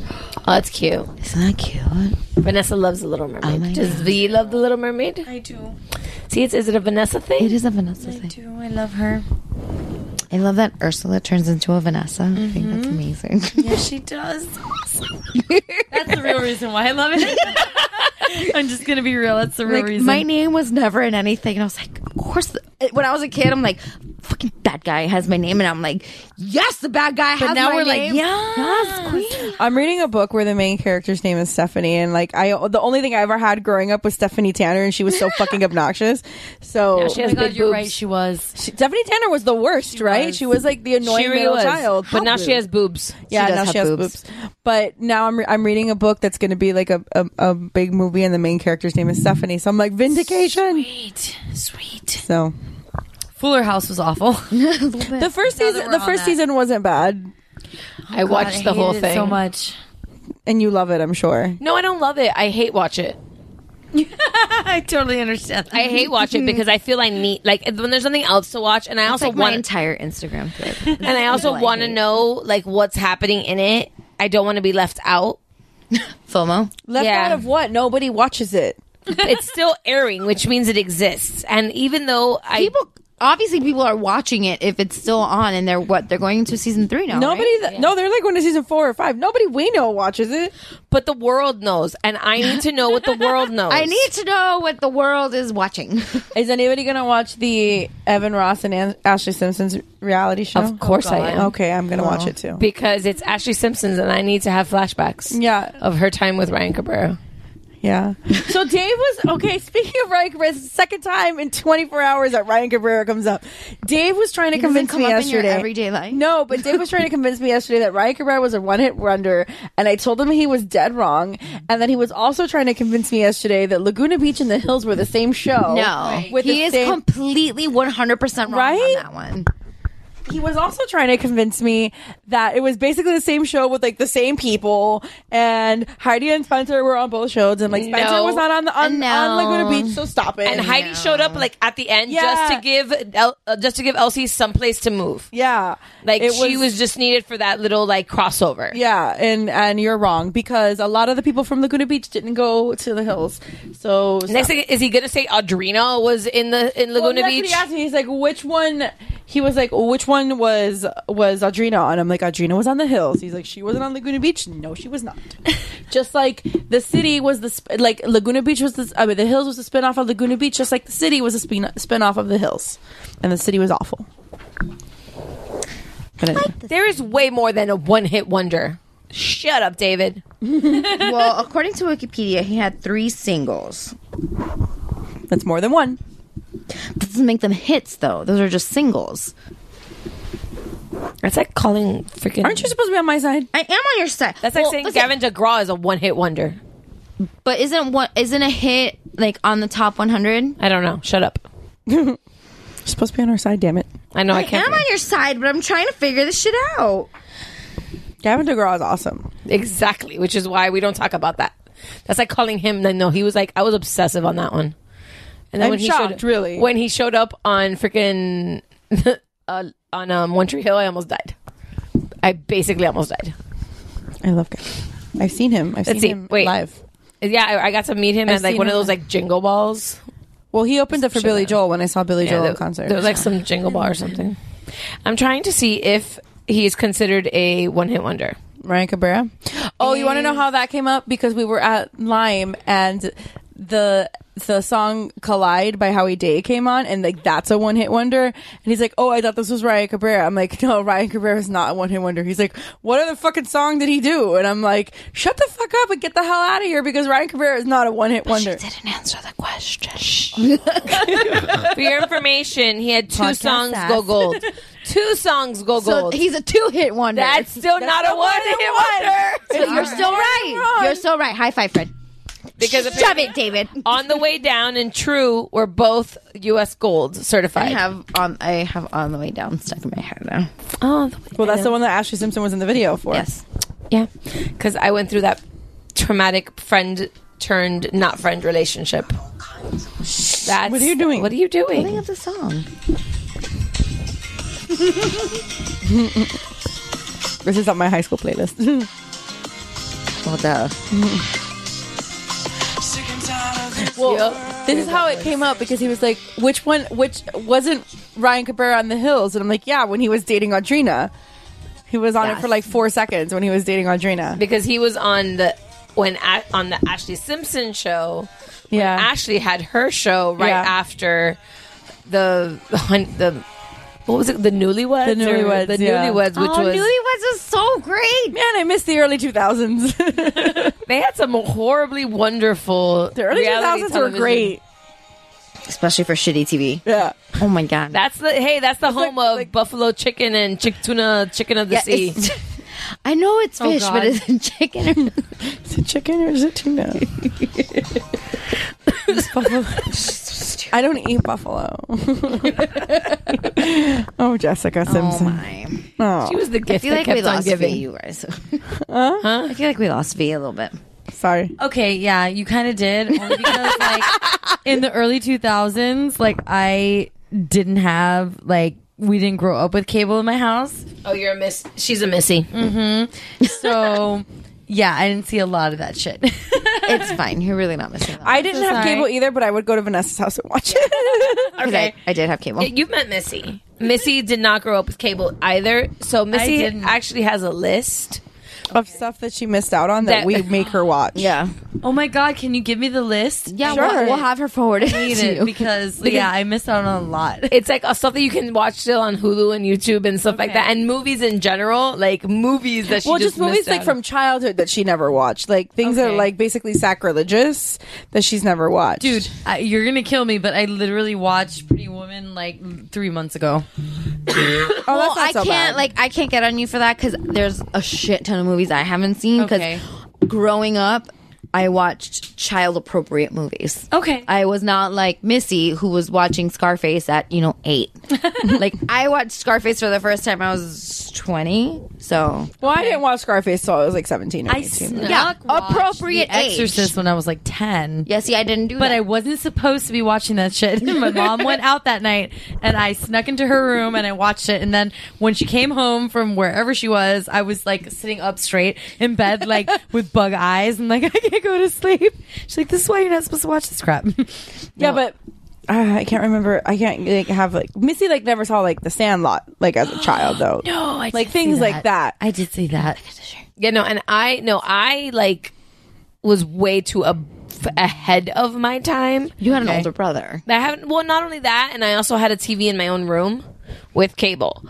Oh, that's cute. Isn't that cute? Vanessa loves The Little Mermaid. Oh my Does God. V love The Little Mermaid? I do. See, it's, is it a Vanessa thing? It is a Vanessa I thing. do. I love her. I love that Ursula turns into a Vanessa. I think that's amazing. Yeah, she does. That's the real reason why I love it. I'm just gonna be real. That's the real Like, reason. my name was never in anything, and I was like, of course. The, when I was a kid, I'm like, fucking bad guy has my name, and I'm like, yes, the bad guy has But now my we're name. like, yes, queen. I'm reading a book where the main character's name is Stephanie, and like I, the only thing I ever had growing up was Stephanie Tanner, and she was so fucking obnoxious. So Yeah, she has oh my God, big you're boobs. right. She was. she, Stephanie Tanner was the worst, She right? was. She was like the annoying She really middle was. child, But now she has boobs. Yeah, She does now have she has boobs. boobs. But now I'm re- I'm reading a book that's going to be like a, a a big movie, and the main character's name is Stephanie. So I'm like, vindication. Sweet, sweet. So Fuller House was awful. the first Now that season, we're the on first that. season wasn't bad, I watched God, the I whole hated it thing. so much. and you love it, I'm sure. No, I don't love it. I hate watch it. I totally understand. I hate watch it because I feel I need like when there's something else to watch, and I It's also like my want entire Instagram feed. and I also People I want to hate. know like what's happening in it. I don't want to be left out. FOMO. Left Yeah. out of what? Nobody watches it. It's still airing, which means it exists. And even though I People, obviously, people are watching it if it's still on, and they're what they're going into season three now. Nobody, right? that, no, they're like going to season four or five. Nobody we know watches it. but the world knows, and I need to know what the world knows. I need to know what the world is watching. Is anybody going to watch the Evan Ross and An- Ashley Simpson's reality show? Of course I am. Okay, I'm going to watch it too. Because it's Ashley Simpson's, and I need to have flashbacks. Yeah. Of her time with Ryan Cabrera. Yeah. So Dave was okay. Speaking of Ryan Cabrera, it's the second time in twenty-four hours that Ryan Cabrera comes up. Dave was trying to He doesn't convince come me up in your yesterday. everyday life? No, but Dave was trying to convince me yesterday that Ryan Cabrera was a one-hit wonder, and I told him he was dead wrong. And then he was also trying to convince me yesterday that Laguna Beach and The Hills were the same show. No, with he the is same- completely one hundred percent wrong Right? on that one. He was also trying to convince me that it was basically the same show with like the same people, and Heidi and Spencer were on both shows, and like Spencer No. was not on the on, No. on Laguna Beach, so stop it. And Heidi showed up like at the end Yeah. just to give El- uh, just to give Elsie someplace to move. Yeah, Like It she was just needed for that little like crossover. Yeah, and and you're wrong because a lot of the people from Laguna Beach didn't go to the Hills. So Next thing, is he gonna say Audrina was in the in Well, Laguna that's Beach? what he asked me. He's like, which one? He was like, which one was was Audrina on? I'm like, Audrina was on the Hills. He's like, she wasn't on Laguna Beach. No, she was not. Just like the city was the sp- like Laguna Beach was the I mean the Hills was the spinoff of Laguna Beach. Just like the city was a spin spinoff of the Hills, and the city was awful. But anyway. There is way more than a one hit wonder. Shut up, David. Well, according to Wikipedia, he had three singles. That's more than one. Doesn't make them hits though. Those are just singles. That's like calling freaking. Aren't you supposed to be on my side? I am on your side. That's like Well, saying listen, Gavin DeGraw is a one hit wonder. But isn't what isn't a hit like on the top one hundred? I don't know. Shut up. You're supposed to be on our side. Damn it. I know I, I can't. am on your side, but I'm trying to figure this shit out. Gavin DeGraw is awesome. Exactly, which is why we don't talk about that. That's like calling him. No, he was like I was obsessive on that one. And then I'm when he shocked, showed, really. when he showed up on freaking uh, on um, One Tree Hill, I almost died. I basically almost died. I love Gavin. I've seen him. I've Let's seen see. him Wait. live. Yeah, I, I got to meet him I've at like seen one of him those like jingle balls. Well, he opened up for Billy Joel when I saw Billy Yeah, Joel there, in concert. there was like some jingle ball or something. I'm trying to see if he's considered a one hit wonder. Ryan Cabrera. Oh, you want to know how that came up? Because we were at Lime and the the song "Collide" by Howie Day came on, and like that's a one hit wonder. And he's like, "Oh, I thought this was Ryan Cabrera." I'm like, "No, Ryan Cabrera is not a one hit wonder." He's like, "What other fucking song did he do?" And I'm like, "Shut the fuck up and get the hell out of here," because Ryan Cabrera is not a one hit wonder. She didn't answer the question. For your information, he had two Podcast songs ass. go gold. Two songs go So gold. he's a two hit wonder. That's still not a one hit wonder. So you're still right. You're still right. High five, Fred. Because Shove it, David. On the Way Down and True were both U S Gold certified. I have on. I have On the Way Down stuck in my head now. Oh, Well, that's the one that Ashley Simpson was in the video for. Yes. Yeah, because I went through that traumatic friend turned not friend relationship. That's What are you doing? What are you Pulling doing? up the song. This is on my high school playlist. Oh, duh. Well, this is how it came up because he was like, which one, which wasn't Ryan Cabrera on The Hills? And I'm like, yeah, when he was dating Audrina. He was on Yes. it for like four seconds when he was dating Audrina. Because he was on the when a, on the Ashley Simpson show. When Yeah. Ashley had her show right Yeah. after the the hun- the what was it? The Newlyweds. The or- Newlyweds, The yeah. Newlyweds, which oh, was Newlyweds was so great. Man, I miss the early two thousands. they had some horribly wonderful. The early two reality thousands were television. great. Especially for shitty T V. Yeah. Oh my god. That's the hey. That's the home of buffalo chicken and chick tuna chicken of the Yeah, sea. it's- I know it's Oh, fish, God. but is it chicken? Or- Is it chicken or is it tuna? Buffalo. I don't eat buffalo. Oh, Jessica Simpson. Oh my. Oh. She was the I gift feel that like kept we on lost giving. V, you guys. Huh? I feel like we lost V a little bit. Sorry. Okay, yeah, you kind of did. Only because, like, in the early two thousands, like, I didn't have, like, we didn't grow up with cable in my house. Oh, you're a miss. She's a missy. Mm-hmm. So, yeah, I didn't see a lot of that shit. It's fine. You're really not missing that. I didn't So have sorry. cable either, but I would go to Vanessa's house and watch it. Okay. I, I did have cable. Yeah, you've met Missy. Missy did not grow up with cable either. So Missy didn't. actually has a list. Of stuff that she missed out on that, That- we make her watch. Yeah. Oh my God, can you give me the list? Yeah, Sure. we'll, we'll have her forward it I need to it you. because, yeah, I missed out on a lot. It's like uh, stuff that you can watch still on Hulu and YouTube and stuff like Okay. that. And movies in general, like movies that she Well, just, just movies missed like out from on. childhood that she never watched, like things that are Okay. like basically sacrilegious that she's never watched. Dude, I, you're gonna kill me, but I literally watched Pretty Woman like three months ago. oh, well, that's not I so can't bad. like I can't get on you for that because there's a shit ton of movies I haven't seen. Because Okay. growing up, I watched child appropriate movies. Okay. I was not like Missy, who was watching Scarface at you know eight. Like I watched Scarface for the first time I was twenty. So Well, I didn't watch Scarface till I was like seventeen or I eighteen. snuck Yeah, watched appropriate The age. Exorcist when I was like ten. yeah, see, I didn't do But that. I wasn't supposed to be watching that shit. My mom went out that night and I snuck into her room and I watched it. And then when she came home from wherever she was, I was like sitting up straight in bed, like with bug eyes and like, I can't go to sleep. She's like, this is why you're not supposed to watch this crap. Yeah, but uh, I can't remember. I can't like have like Missy like never saw like The Sandlot like as a child though. No, I like did things see like that. I did see that. Yeah, no, and I no, I like was way too ab- ahead of my time. You had an Okay. older brother. I haven't. Well, not only that, and I also had a T V in my own room with cable.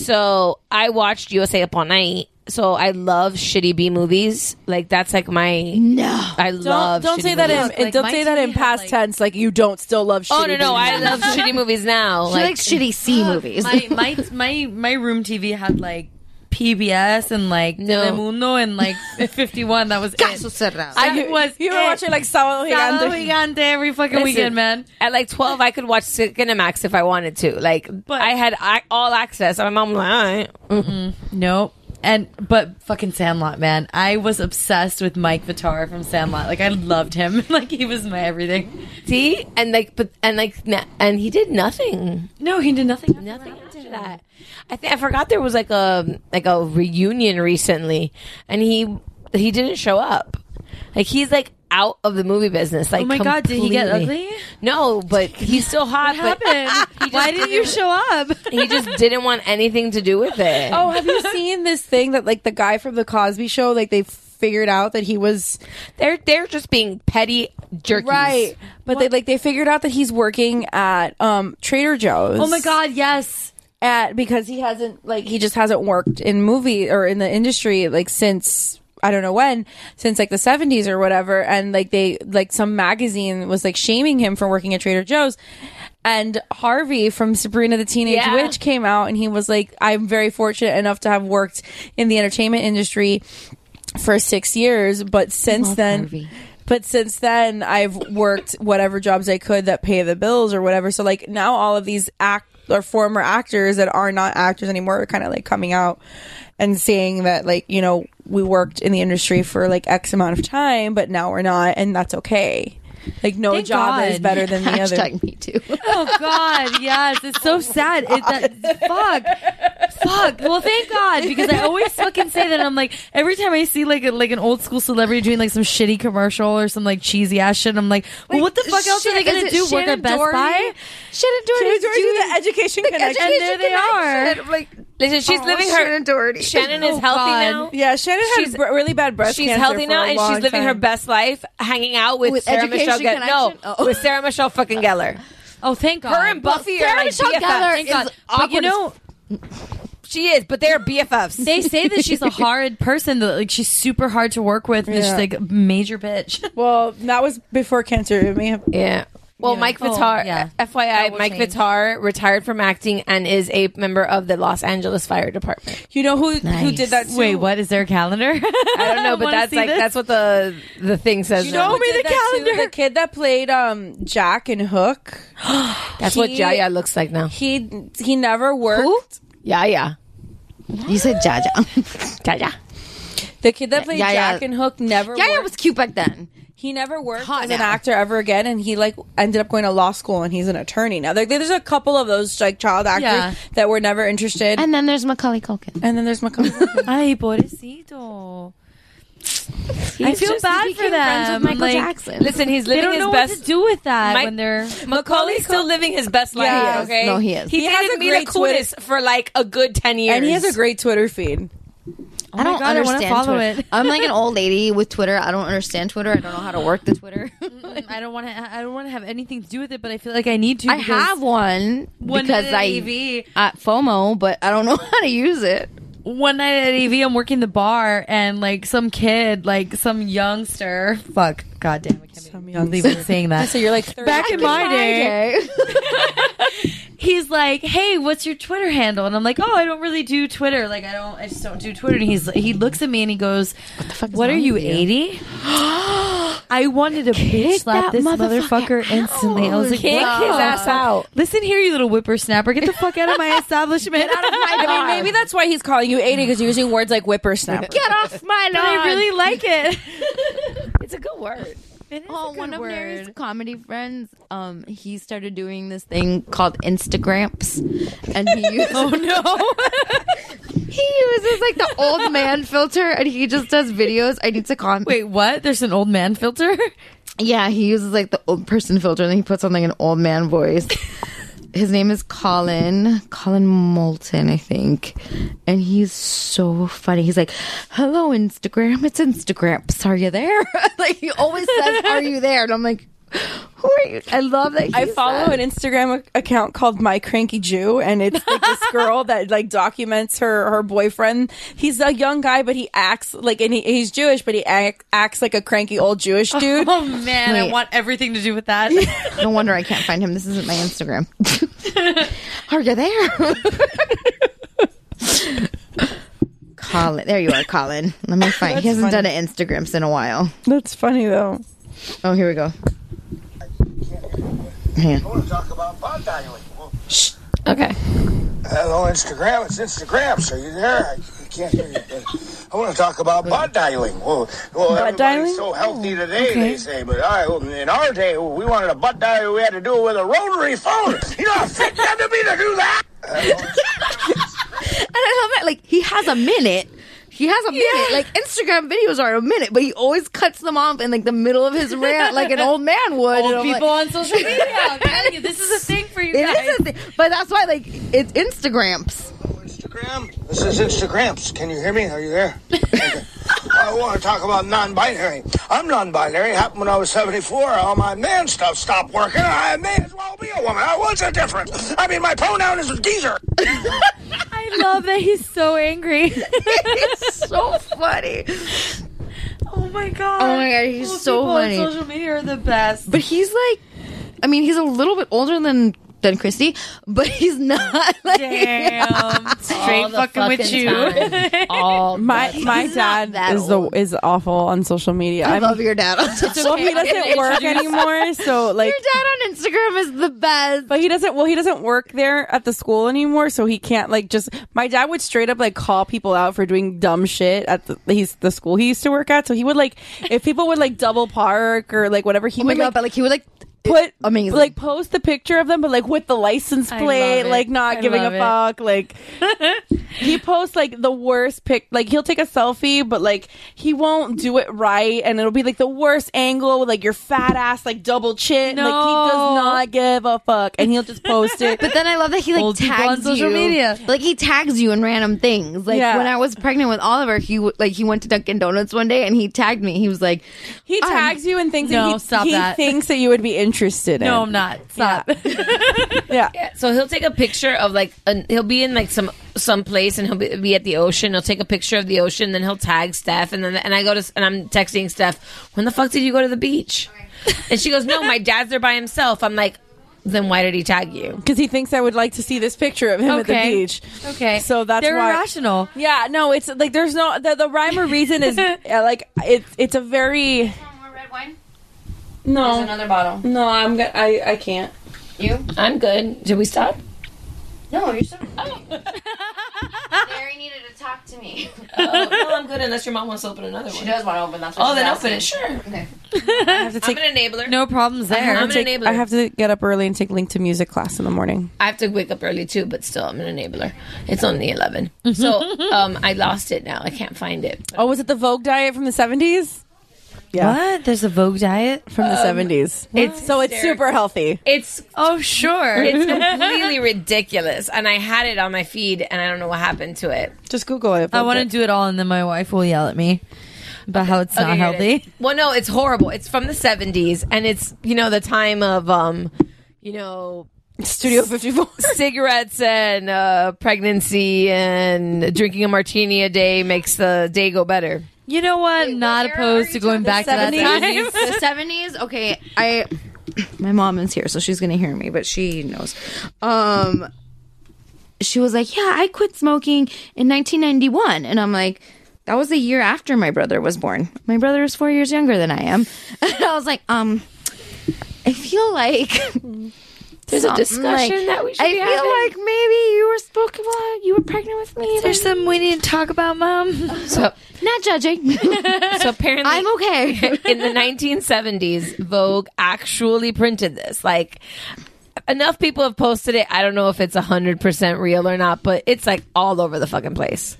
So I watched U S A Up All Night. So I love shitty B movies. Like that's like my No. I Don't love. don't shitty say that in movies. Like, don't my say that T V in had, past like- tense. Like you don't still love. Oh shitty no, no, I movies. love shitty movies now. She Like likes shitty C movies. My, my, my, my room T V had like P B S and like No. Telemundo and like fifty-one. That was Caso it. cerrado. I You- was you were it. watching like Sábado Sábado Gigante. Gigante every fucking Listen, weekend, man. At like twelve, I could watch Cinemax if I wanted to. Like, But- I had I, all access. And my mom was like, all right. Mm-mm. Nope. And but fucking Sandlot, man. I was obsessed with Mike Vittar from Sandlot. Like I loved him. Like he was my everything. See, and like, but and like, na- and he did nothing. No, he did nothing. Nothing after that. I think I forgot there was like a like a reunion recently, and he he didn't show up. Like he's like out of the movie business. Like, Oh my God, did he get completely. ugly? No, but he's still hot. What but happened? Why didn't you show up? He just didn't want anything to do with it. Oh, have you seen this thing that like the guy from the Cosby Show? Like they figured out that he was they're they're just being petty jerkies, right, but they like they figured out that he's working at um Trader Joe's. Oh my God, yes. At because he hasn't like he just hasn't worked in movie or in the industry like since I don't know when, since like the seventies or whatever, and like they like some magazine was like shaming him for working at Trader Joe's. And Harvey from Sabrina the Teenage Yeah. Witch came out and he was like, I'm very fortunate enough to have worked in the entertainment industry for six years, but since Love then Harvey. but since then I've worked whatever jobs I could that pay the bills or whatever. So like now all of these act or former actors that are not actors anymore are kind of like coming out and saying that like, you know, we worked in the industry for like X amount of time, but now we're not, and that's okay. Like no Thank job God. is better than the other. Hashtag me too. Oh God, yes. It's so sad. It, that, fuck. Fuck. Well, thank God, because I always fucking say that. I'm like, every time I see like a, like an old school celebrity doing like some shitty commercial or some like cheesy ass shit, I'm like, well, what the fuck else are they Shan- gonna is it do? Work Shannon at Best Doherty? Buy? Shannon Doherty Shannon is Doherty, doing the education the connection. education And there they connection. are. Like, Listen, she's oh, living her. Shannon Doherty. Shannon is Oh, healthy God. now. Yeah, Shannon had She's- br- really bad breast She's cancer healthy for now, a and long she's living her time. best life, hanging out with, With Sarah Education Michelle Gellar. No, Connection? Oh. with Sarah Michelle fucking Gellar. Oh, thank God. Her and Buffy Sarah are like Michelle B F Fs. Gellar Thank is God. But you awkward know, She is, but they're B F Fs. they say that she's a hard person. That like she's super hard to work with. And Yeah. she's like a major bitch. Well, that was before cancer. It may have. Yeah. Well, Yeah. Mike Oh, Vitar, yeah. F Y I, That will Mike change. Vitar retired from acting and is a member of the Los Angeles Fire Department. You know who who Nice. did that? Too? Wait, what is there a calendar? I don't know, but Wanna that's see like this? that's what the the thing says. You now. know who me did the that too? calendar. The kid that played um Jack and Hook. That's what He- Yaya looks like now. He he never worked. Who? Yaya. You said Jaja. Yaya. The kid that played Yaya- Jack and Hook never. Yaya worked. was cute back then. He never worked Hot as an now. actor ever again, and he like ended up going to law school, and he's an attorney now. Like, there's a couple of those like child actors Yeah. that were never interested, and, And then there's Macaulay Culkin. then there's Macaulay. Culkin. Ay, pobrecito. I feel just bad became for them. friends with Michael Like, Jackson. Listen, he's They living don't his know best. what to do with that Mike- when they're. Macaulay's still living his best life. Yes. Okay, No, he is. He, He has dated a Mila great Twitter- Kunis for like a good ten years, and he has a great Twitter feed. Oh I my don't God, I wanna understand follow Twitter. it. I'm like an old lady with Twitter. I don't understand Twitter. I don't know how to work the Twitter. I don't want to. I don't want to have anything to do with it, but I feel like I need to. I because have one one because night at I A V. at FOMO, but I don't know how to use it. One night at A V, I'm working the bar, and like some kid, like some youngster. Fuck, goddamn, I can't Some believe I'm saying that. So you're like thirty. Back in my day, Okay. he's like, "Hey, what's your Twitter handle?" And I'm like, "Oh, I don't really do Twitter. Like, I don't, I just don't do Twitter." And he's he looks at me and he goes, "What the fuck is What are wrong you, with you?" eighty?" I wanted to bitch slap that this motherfucker motherfucker instantly. I was like, Kick "What his the ass fuck? out." Listen here, you little whippersnapper. Get the fuck out of my establishment. Get out of my I mean, maybe that's why he's calling you eighty, because you're using words like whippersnapper. Get off my But lawn. I really like it. It's a good word. It is Oh, a good one of word. Mary's comedy friends, um, he started doing this thing called Instagramps, and he uses, Oh no! he uses like the old man filter, and he just does videos. I need to comment. Wait, what? There's an old man filter? Yeah, he uses like the old person filter, and then he puts on like an old man voice. His name is Colin, Colin Moulton, I think. And he's so funny. He's like, hello, Instagram. It's Instagramps. Are you there? Like, he always says, are you there? And I'm like, who are you? I love that. I he follow said- an Instagram ac- account called My Cranky Jew, and it's like this girl that like documents her her boyfriend. He's a young guy, but he acts like, and he, he's Jewish, but he act, acts like a cranky old Jewish dude. Oh man, I Wait. want everything to do with that. No wonder I can't find him. This isn't my Instagram. Are you there? Colin. There you are, Colin. Let me find. That's he hasn't funny. done an Instagrams in a while. That's funny though. Oh, here we go. Hang I on. want to talk about butt dialing. Well, Okay. hello, Instagram. It's Instagram. Are you there? I, I can't hear you. I want to talk about butt dialing. Well, well Butt everybody's dialing? so healthy today, Okay. they say. But all right, well, in our day, we wanted a butt dial. We had to do it with a rotary phone. You know how fit that to be to do that? And I love it. Like, he has a minute. He has a minute. Like, Instagram videos are a minute, but he always cuts them off in like the middle of his rant, like an old man would. And Old I'm people like, on social media. I'm telling you, this is a thing for you it guys. is a thing. But that's why, like, it's Instagrams. Instagram? This is Instagrams. Can you hear me? Are you there? Okay. I want to talk about non-binary. I'm non-binary. Happened when I was seventy-four. All my man stuff stopped working. I may as well be a woman. What's the difference? I mean, my pronoun is geezer. I love that he's so angry. It's so funny. Oh my god. Oh my god, he's Old so people funny. on social media are the best. But he's like, I mean, he's a little bit older than than Christy, but he's not like Damn. Straight All the fucking with fucking you. time. All My the my He's not dad that is the old. is awful on social media. I I'm- love your dad. On well, he doesn't work anymore, so like. Your dad on Instagram is the best. But he doesn't. Well, he doesn't work there at the school anymore, so he can't like just. My dad would straight up like call people out for doing dumb shit at the he's the school he used to work at. So he would like if people would like double park or like whatever, he Oh my would god! like But like he would like put amazing. like post the picture of them, but like with the license I plate, love it. like not I giving a love it. fuck, like. he posts like the worst pic. Like he'll take a selfie, but like he won't do it right, and it'll be like the worst angle with like your fat ass like double chin. No. Like he does not give a fuck, and he'll just post it. But then I love that he like Old people on tags social you. media. Like he tags you in random things. Like Yeah. when I was pregnant with Oliver, he w- like he went to Dunkin' Donuts one day and he tagged me. He was like, he I'm- tags you in things No, that he, stop he that. thinks that you would be interested in. No, I'm not. Stop. Yeah. Yeah, so he'll take a picture of like an, he'll be in like some some place and he'll be, be at the ocean. He'll take a picture of the ocean, then he'll tag Steph, and then and I go to and I'm texting Steph, when the fuck did you go to the beach? And she goes, no, my dad's there by himself. I'm like, then why did he tag you? Because he thinks I would like to see this picture of him at the Okay. beach. Okay. So that's They're why. irrational. Yeah, no, it's like there's no the, the rhyme or reason is uh, like it's it's a very more red wine? no There's another bottle. no I'm go- I I can't. You? I'm good. Did we stop? No, you're so. Oh. Mary needed to talk to me. Oh, no, I'm good unless your mom wants to open another She one. does want to open. That's what Oh, she's then asking. open it. Sure. Okay. I have to I'm take. an enabler. No problems there. I'm an take- enabler. I have to get up early and take Link to music class in the morning. I have to wake up early too, but still, I'm an enabler. It's only eleven, so um, I lost it now. I can't find it. Oh, was it the Vogue diet from the seventies? Yeah, What? There's a Vogue diet? from the seventies. It's so it's super healthy. It's Oh, sure. it's completely ridiculous, and I had it on my feed, and I don't know what happened to it. Just Google it. I want to do it all, and then my wife will yell at me about how it's not Okay, here it healthy. is. Well, no, it's horrible. It's from the seventies, and it's you know the time of um, you know. Studio fifty-four. Cigarettes and uh, pregnancy and drinking a martini a day makes the day go better. You know what? Wait, not what era opposed are to you going talking- back to that seventies? time. The seventies. Okay, I. My mom is here, so she's gonna hear me, but she knows. Um, she was like, "Yeah, I quit smoking in nineteen ninety-one," and I'm like, "That was a year after my brother was born. My brother is four years younger than I am." And I was like, "Um, I feel like." There's a something discussion like- that we should I be feel having. like maybe you were spoken about. You were pregnant with me. There's something we need to talk about, Mom. So, Not judging. so apparently, I'm okay. in the nineteen seventies, Vogue actually printed this. Like, enough people have posted it. I don't know if it's one hundred percent real or not, but it's like all over the fucking place.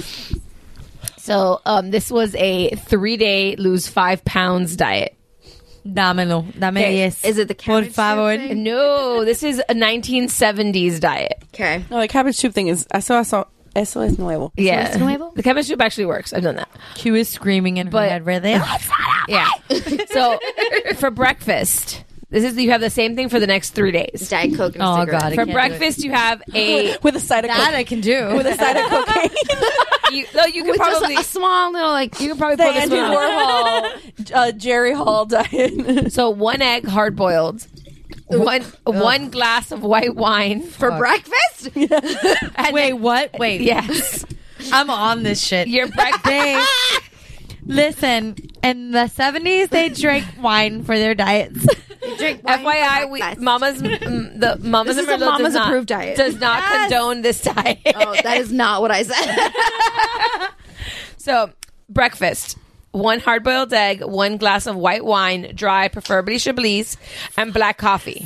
So, um, this was a three day lose five pounds diet. Dámelo. Dame Okay, diez. is it the Por cabbage favor. soup thing? No, this is a nineteen seventies diet. Okay. No, the cabbage soup thing is. I saw. I saw. Eso es nuevo. Yeah, es nuevo? the cabbage soup actually works. I've done that. Q is screaming in her But- head right there. Yeah. So for breakfast, this is you have the same thing for the next three days. Diet Coke and a Oh, cigarette. God, I For can't do breakfast, you have a With a side of That coke. I can do. With a side of cocaine. you, no, you can With just probably a, a small little like you can probably The pull this Andy one off. Warhol, uh, Jerry Hall diet. So one egg hard boiled, one one glass of white wine for breakfast. and Wait, then- what? Wait. Yes, I'm on this shit. your breakfast. They, listen, in the seventies, they drank wine for their diets. Drink wine F Y I, for we, breakfast. Mama's mm, the Mama's This is a Amarillo does Mama's not- approved diet. does not Yes. condone this diet. Oh, that is not what I said. So, breakfast. One hard-boiled egg, one glass of white wine, dry, preferably Chablis, and black coffee.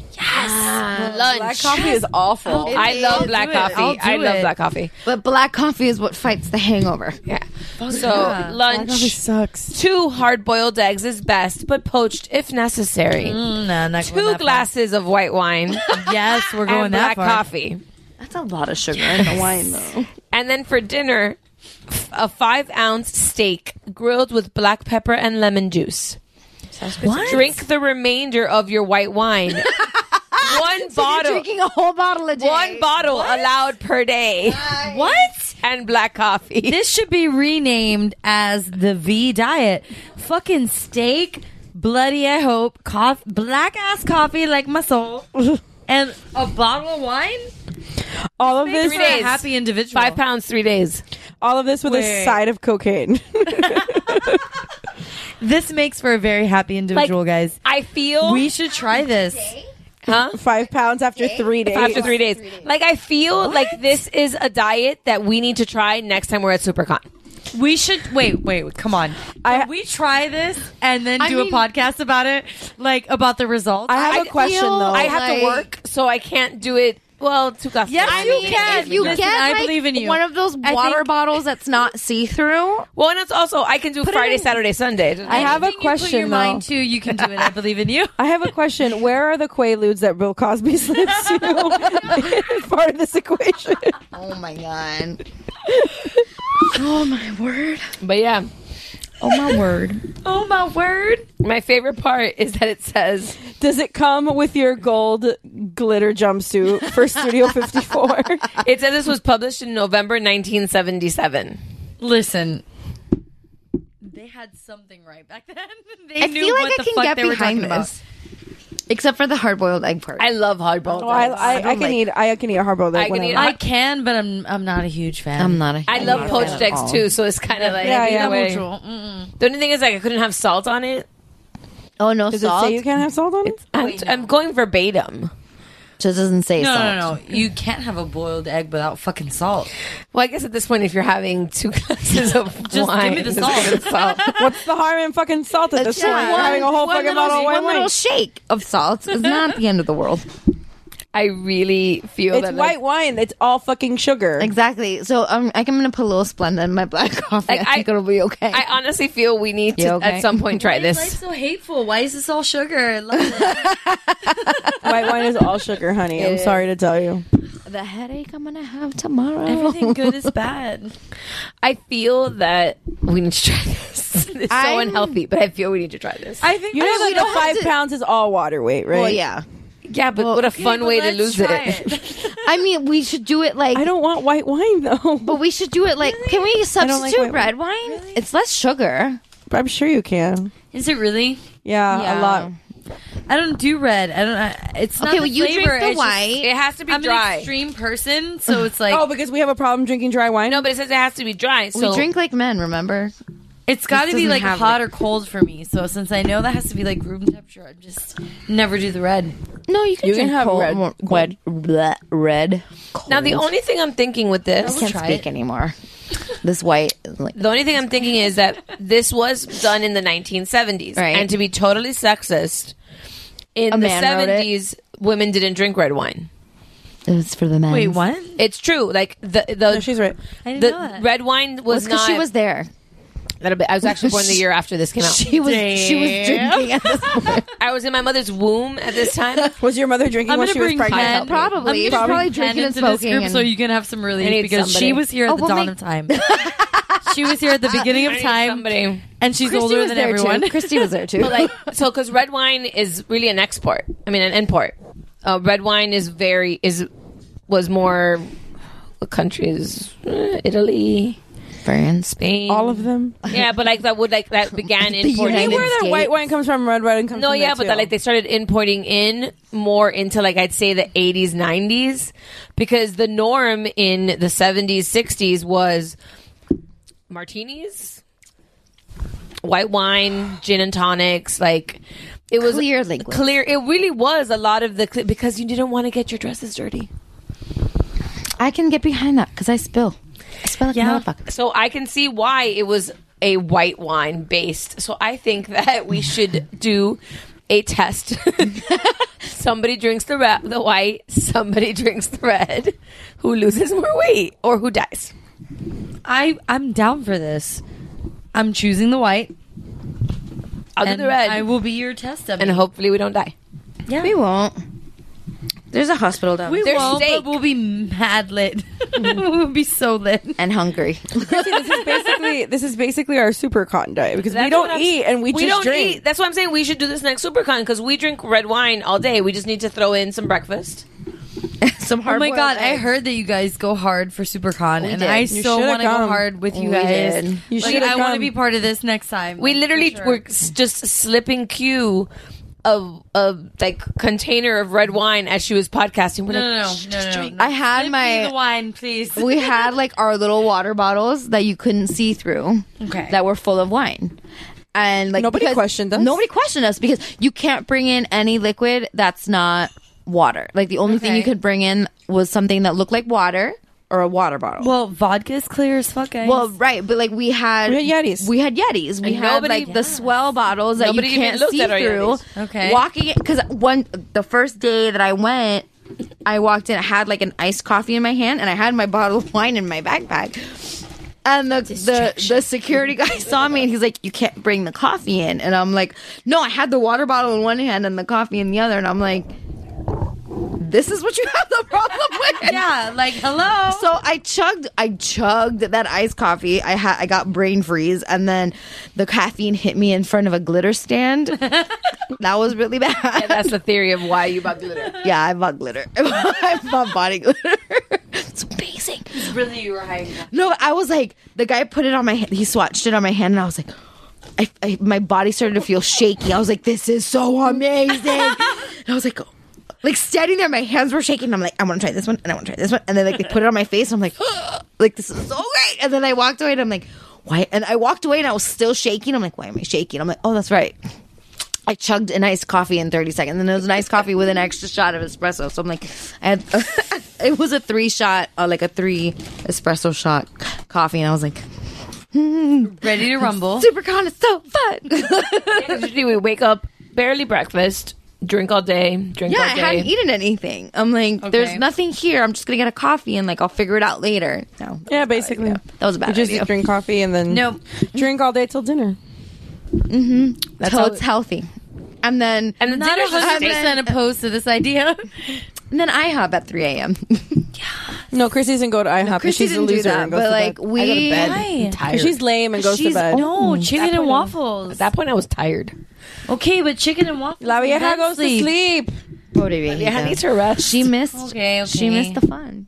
Yes. Lunch. Black coffee is awful. It I is. love I'll black do it. coffee. I'll do I love it. black coffee. But black coffee is what fights the hangover. Yeah. So, yeah. Black coffee lunch. sucks. Two hard-boiled eggs is best, but poached if necessary. Mm, nah, not going Two that far. glasses of white wine. Yes, we're going and that black far. coffee. That's a lot of sugar in the wine, though. And then for dinner, f- a five ounce steak grilled with black pepper and lemon juice. What? Drink the remainder of your white wine. One bottle. Drinking a whole bottle a day. One bottle allowed per day. What? And black coffee. This should be renamed as the V diet. Fucking steak, bloody I hope, coffee, black ass coffee like my soul, and a bottle of wine. All of Makes this, for a happy individual. Five pounds, three days. all of this with a Wait. side of cocaine. This makes for a very happy individual, guys. I feel We should try this. huh? Five pounds after three days. After three days. Like I feel like this is a diet that we need to try next time we're at SuperCon. We should wait, wait, come on. I- Can we try this and then I do mean- a podcast about it, like about the results? I have I a question feel- though. I have to like- work, so I can't do it Well, two glasses. Yes, I you mean, can. If you Listen, get I like, believe in you. one of those I water think- bottles that's not see through. Well, and it's also I can do Put it Friday, in- Saturday, Sunday. I have a Anything you question, put your though. mind to, you can do it. I believe in you. I have a question. Where are the Quaaludes that Bill Cosby slips to as part of this equation? Oh my god. Oh my word. But yeah. Oh my word. Oh my word. My favorite part is that it says, does it come with your gold glitter jumpsuit for Studio fifty-four? It says this was published in November nineteen seventy-seven. Listen, they had something right back then. They I knew feel like what I the can fuck get they were behind talking this. Except for the hard-boiled egg part. I love hard-boiled Oh, I, eggs. I, I, can like- eat. I can eat a hard-boiled egg. I can whenever. eat about. I can, but I'm I'm not a huge fan. I'm not a I I'm love not a poached fan at eggs all. too, so it's kind of like Yeah, either yeah. way. Mm-mm. The only thing is, like, I couldn't have salt on it. Oh, no Does salt? it say you can't have salt on it? I'm, I'm going verbatim. Just doesn't say No, salt. no, no. You can't have a boiled egg without fucking salt. Well, I guess at this point, if you're having two glasses of Just wine, give me the just salt. give me the salt. What's the harm in fucking salt at this That's point? just You're one- having a whole one fucking little- bottle of white One wine. little shake of salt is not the end of the world. I really feel It's that white like, wine. It's all fucking sugar. Exactly. So um, I can gonna put a little Splenda in my black coffee. Like, I think I- it'll be okay. I honestly feel we need to You okay? at some point try Why is this. life so hateful? Why is this all sugar? I love it. White wine is all sugar, honey. It I'm is. sorry to tell you. the headache I'm gonna have tomorrow. Everything good is bad. I feel that we need to try this. It's so I'm- unhealthy, but I feel we need to try this. I think You know we that don't the have five to- pounds is all water weight, right? Well, yeah. yeah, but what a fun but way to let's lose try it. I mean, we should do it like. I don't want white wine though. But we should do it like. Can we I don't like substitute white red wine? It's less sugar. But I'm sure you can. Is it really? Yeah, Yeah. a lot. I don't do red. I don't. I, it's not Okay, the well, you drink flavor. the it's just- white. It has to be I'm dry. an extreme person, so it's like Oh, because we have a problem drinking dry wine. No, but it says it has to be dry. So we drink like men. Remember? it's got to this be doesn't like have hot the- or cold for me. So since I know that has to be like room temperature, I just never do the red. No, you can. You can drink have cold, red- more- red, bleh, red. now the only thing I'm thinking with I this, can't try speak it. anymore. This white, is like, the only thing I'm thinking is that this was done in the nineteen seventies, Right. and to be totally sexist, in A the man wrote it. seventies, women didn't drink red wine. it's for the men. Wait, what? It's true. Like the the No, she's right. I didn't the know that. red wine Well, was because not. she was there. That'll be, I was actually born the year after this came out. She was. She was drinking at this point. I was in my mother's womb at this time. Was your mother drinking I'm when gonna she was bring pregnant? Ken. Probably. I'm She's gonna probably bring Ken drinking and into this smoking group and- so you can have some I relief need because somebody. she was here at Oh, the we'll dawn make- of time. She was here at the beginning I of need time, somebody. and she's Christy older was than there everyone. too. Christy was there too. But like, so because red wine is really an export. I mean, an import. Uh, red wine is very is was more. What countries? Uh, Italy, France, Spain, All of them. Yeah, but like that would like that began importing. United Where their States. white wine comes from, red wine comes No, from. yeah, there, but too. that, like they started importing in more into like I'd say the eighties, nineties, because the norm in the seventies, sixties was martinis, white wine, gin and tonics, like it was Clear liquid. Clear. It really was a lot of the cl- because you didn't want to get your dresses dirty. I can get behind that because I spill. I spill like Yeah. a motherfucker. So I can see why it was a white wine based. So I think that we should do a test. Somebody drinks the red, the white, somebody drinks the red. Who loses more weight or who dies? I I'm down for this. I'm choosing the white. I'll do and the red. I will be your test dummy. And hopefully we don't die. Yeah. We won't. There's a hospital down We there. There's won't, steak. but we'll be mad lit. We'll be so lit. And hungry. Chrissy, this is basically this is basically our super cotton diet because we That's don't what I'm- eat and we, we just don't drink. eat. That's what I'm saying. We should do this next SuperCon because we drink red wine all day. We just need to throw in some breakfast. Some Oh hard. my god, I heard that you guys go hard for SuperCon, and did. I You so should've want to go come. hard with you We guys. did. You Like, should've I want to come. be part of this next time. We like, literally for sure. were s- just slipping Q of a like container of red wine as she was podcasting. We're No, like, no, no, "Shh, no, just no, drink." no. I had Flip my- me the wine, please. We had like our little water bottles that you couldn't see through. Okay. That were full of wine. And like Nobody because- questioned us. Nobody questioned us because you can't bring in any liquid that's not water. Like the only thing Okay. you could bring in was something that looked like water or a water bottle. Well, vodka is clear as fuck, guys. Well, right, but like we had, We had Yetis. We had Yetis. We And had nobody- like the swell bottles that Nobody you even can't looked see at our through. Yetis. Okay. Walking because one the first day that I went, I walked in, I had like an iced coffee in my hand, and I had my bottle of wine in my backpack. And the, the the security guy saw me, and he's like, "You can't bring the coffee in." And I'm like, "No, I had the water bottle in one hand and the coffee in the other." And I'm like, "This is what you have the problem with?" Yeah, like, hello. So I chugged, I chugged that iced coffee. I had, I got brain freeze, and then the caffeine hit me in front of a glitter stand. That was really bad. And that's the theory of why you bought glitter. Yeah, I bought glitter. I bought body glitter. It's amazing. Really, you were hiding. No, I was like, the guy put it on my hand. He swatched it on my hand, and I was like, I, I my body started to feel shaky. I was like, this is so amazing. And I was like, oh. Like standing there, my hands were shaking. I'm like, I want to try this one, and I want to try this one, and then like they put it on my face. And I'm like, oh, like this is so great. And then I walked away, and I'm like, why? And I walked away, and I was still shaking. I'm like, why am I shaking? I'm like, oh, that's right. I chugged an iced coffee in thirty seconds, and it was an iced coffee with an extra shot of espresso. So I'm like, I had, it was a three shot, uh, like a three espresso shot coffee, and I was like, mm, ready to rumble. SuperCon is so fun. Yeah, usually we wake up, barely breakfast, drink all day, drink yeah, all day. I hadn't eaten anything. I'm like, Okay. there's nothing here. I'm just gonna get a coffee, and like I'll figure it out later. No, Yeah, basically. that was a bad You just idea. drink coffee and then Nope. drink all day till dinner. Mm-hmm. That's So how- it's healthy. And then And the Not dinner's one hundred just percent opposed to this idea. and then IHOP at three a.m. No, Chrissy doesn't go to IHOP. Chrissy she's a didn't do loser that, and goes but to like bed. we, I go to bed. Why? tired. She's lame and goes to She's bed. no chicken and point, waffles. At that point, I was tired. Okay, but chicken and waffles. La vieja then goes to sleep. Oh, baby, Yeah, needs her rest. She missed. Okay, okay. She missed the fun.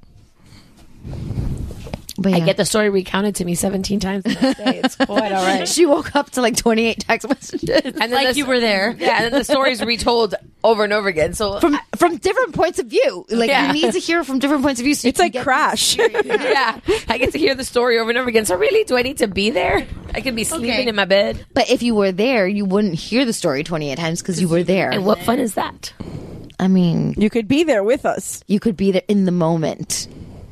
But I yeah. get the story recounted to me seventeen times the next day. It's quite all right. She woke up to like twenty-eight text messages And then like the- you were there. Yeah, and then the story's retold over and over again. So from from different points of view. Like Yeah. you need to hear from different points of view. So you It's can like get Crash. yeah, I get to hear the story over and over again. So really, do I need to be there? I could be sleeping Okay. in my bed. But if you were there, you wouldn't hear the story twenty-eight times because you were there. And what fun is that? I mean, You could be there with us. you could be there in the moment.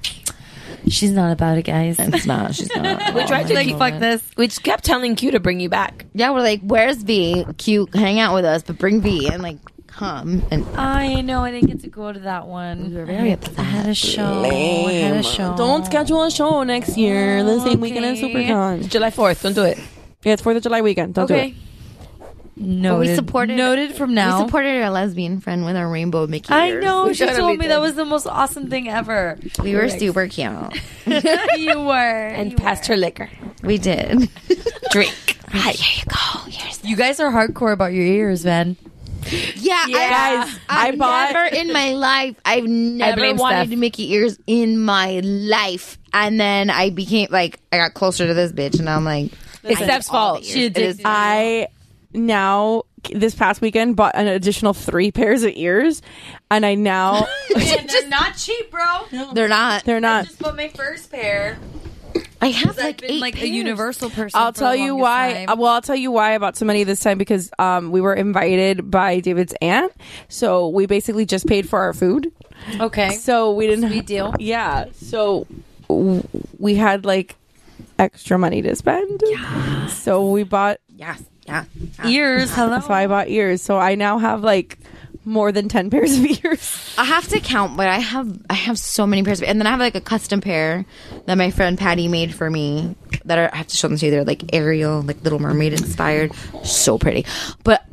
She's not about it, guys. It's not. She's not. We tried to Like, keep, fuck this. we just kept telling Q to bring you back. Yeah, we're like, where's V? Cute, hang out with us, but bring V and like come. And I know I didn't get to go to that one. we were very I upset. had a show. I had a show. Don't schedule a show next year. The same weekend as Okay. SuperCon. July fourth. Don't do it. Yeah, it's fourth of July weekend. Don't do Okay. it. Noted. we supported Noted from now. We supported our lesbian friend with our rainbow Mickey I ears. know. We She totally told me did. that was the most awesome thing ever. We were super cute. You were. And you passed her liquor. We did. Drink. Right, here you go. Here's You guys are hardcore about your ears, man. yeah, Yeah. Guys, I I've bought- never in my life. I've never blame wanted Steph. Mickey ears in my life, and then I became like I got closer to this bitch, and I'm like, It's I Steph's need all fault. the She ears. It is- addicted. I now this past weekend bought an additional three pairs of ears, and I now And they're not cheap, bro. They're not. they're I not. just bought my first pair. I have I've like been eight like a pairs. universal person. I'll for tell the you longest why. time. uh, Well, I'll tell you why I bought so many this time because um, we were invited by David's aunt, so we basically just paid for our food. Okay. So we didn't. Sweet deal. Yeah. So w- we had like extra money to spend. Yeah. So we bought. Yes. Yeah. Ears. Hello. So I bought ears. So I now have like more than ten pairs of ears. I have to count, but I have I have so many pairs, of, and then I have like a custom pair that my friend Patty made for me. That are, I have to show them to you. They're like Ariel, like Little Mermaid inspired, so pretty. But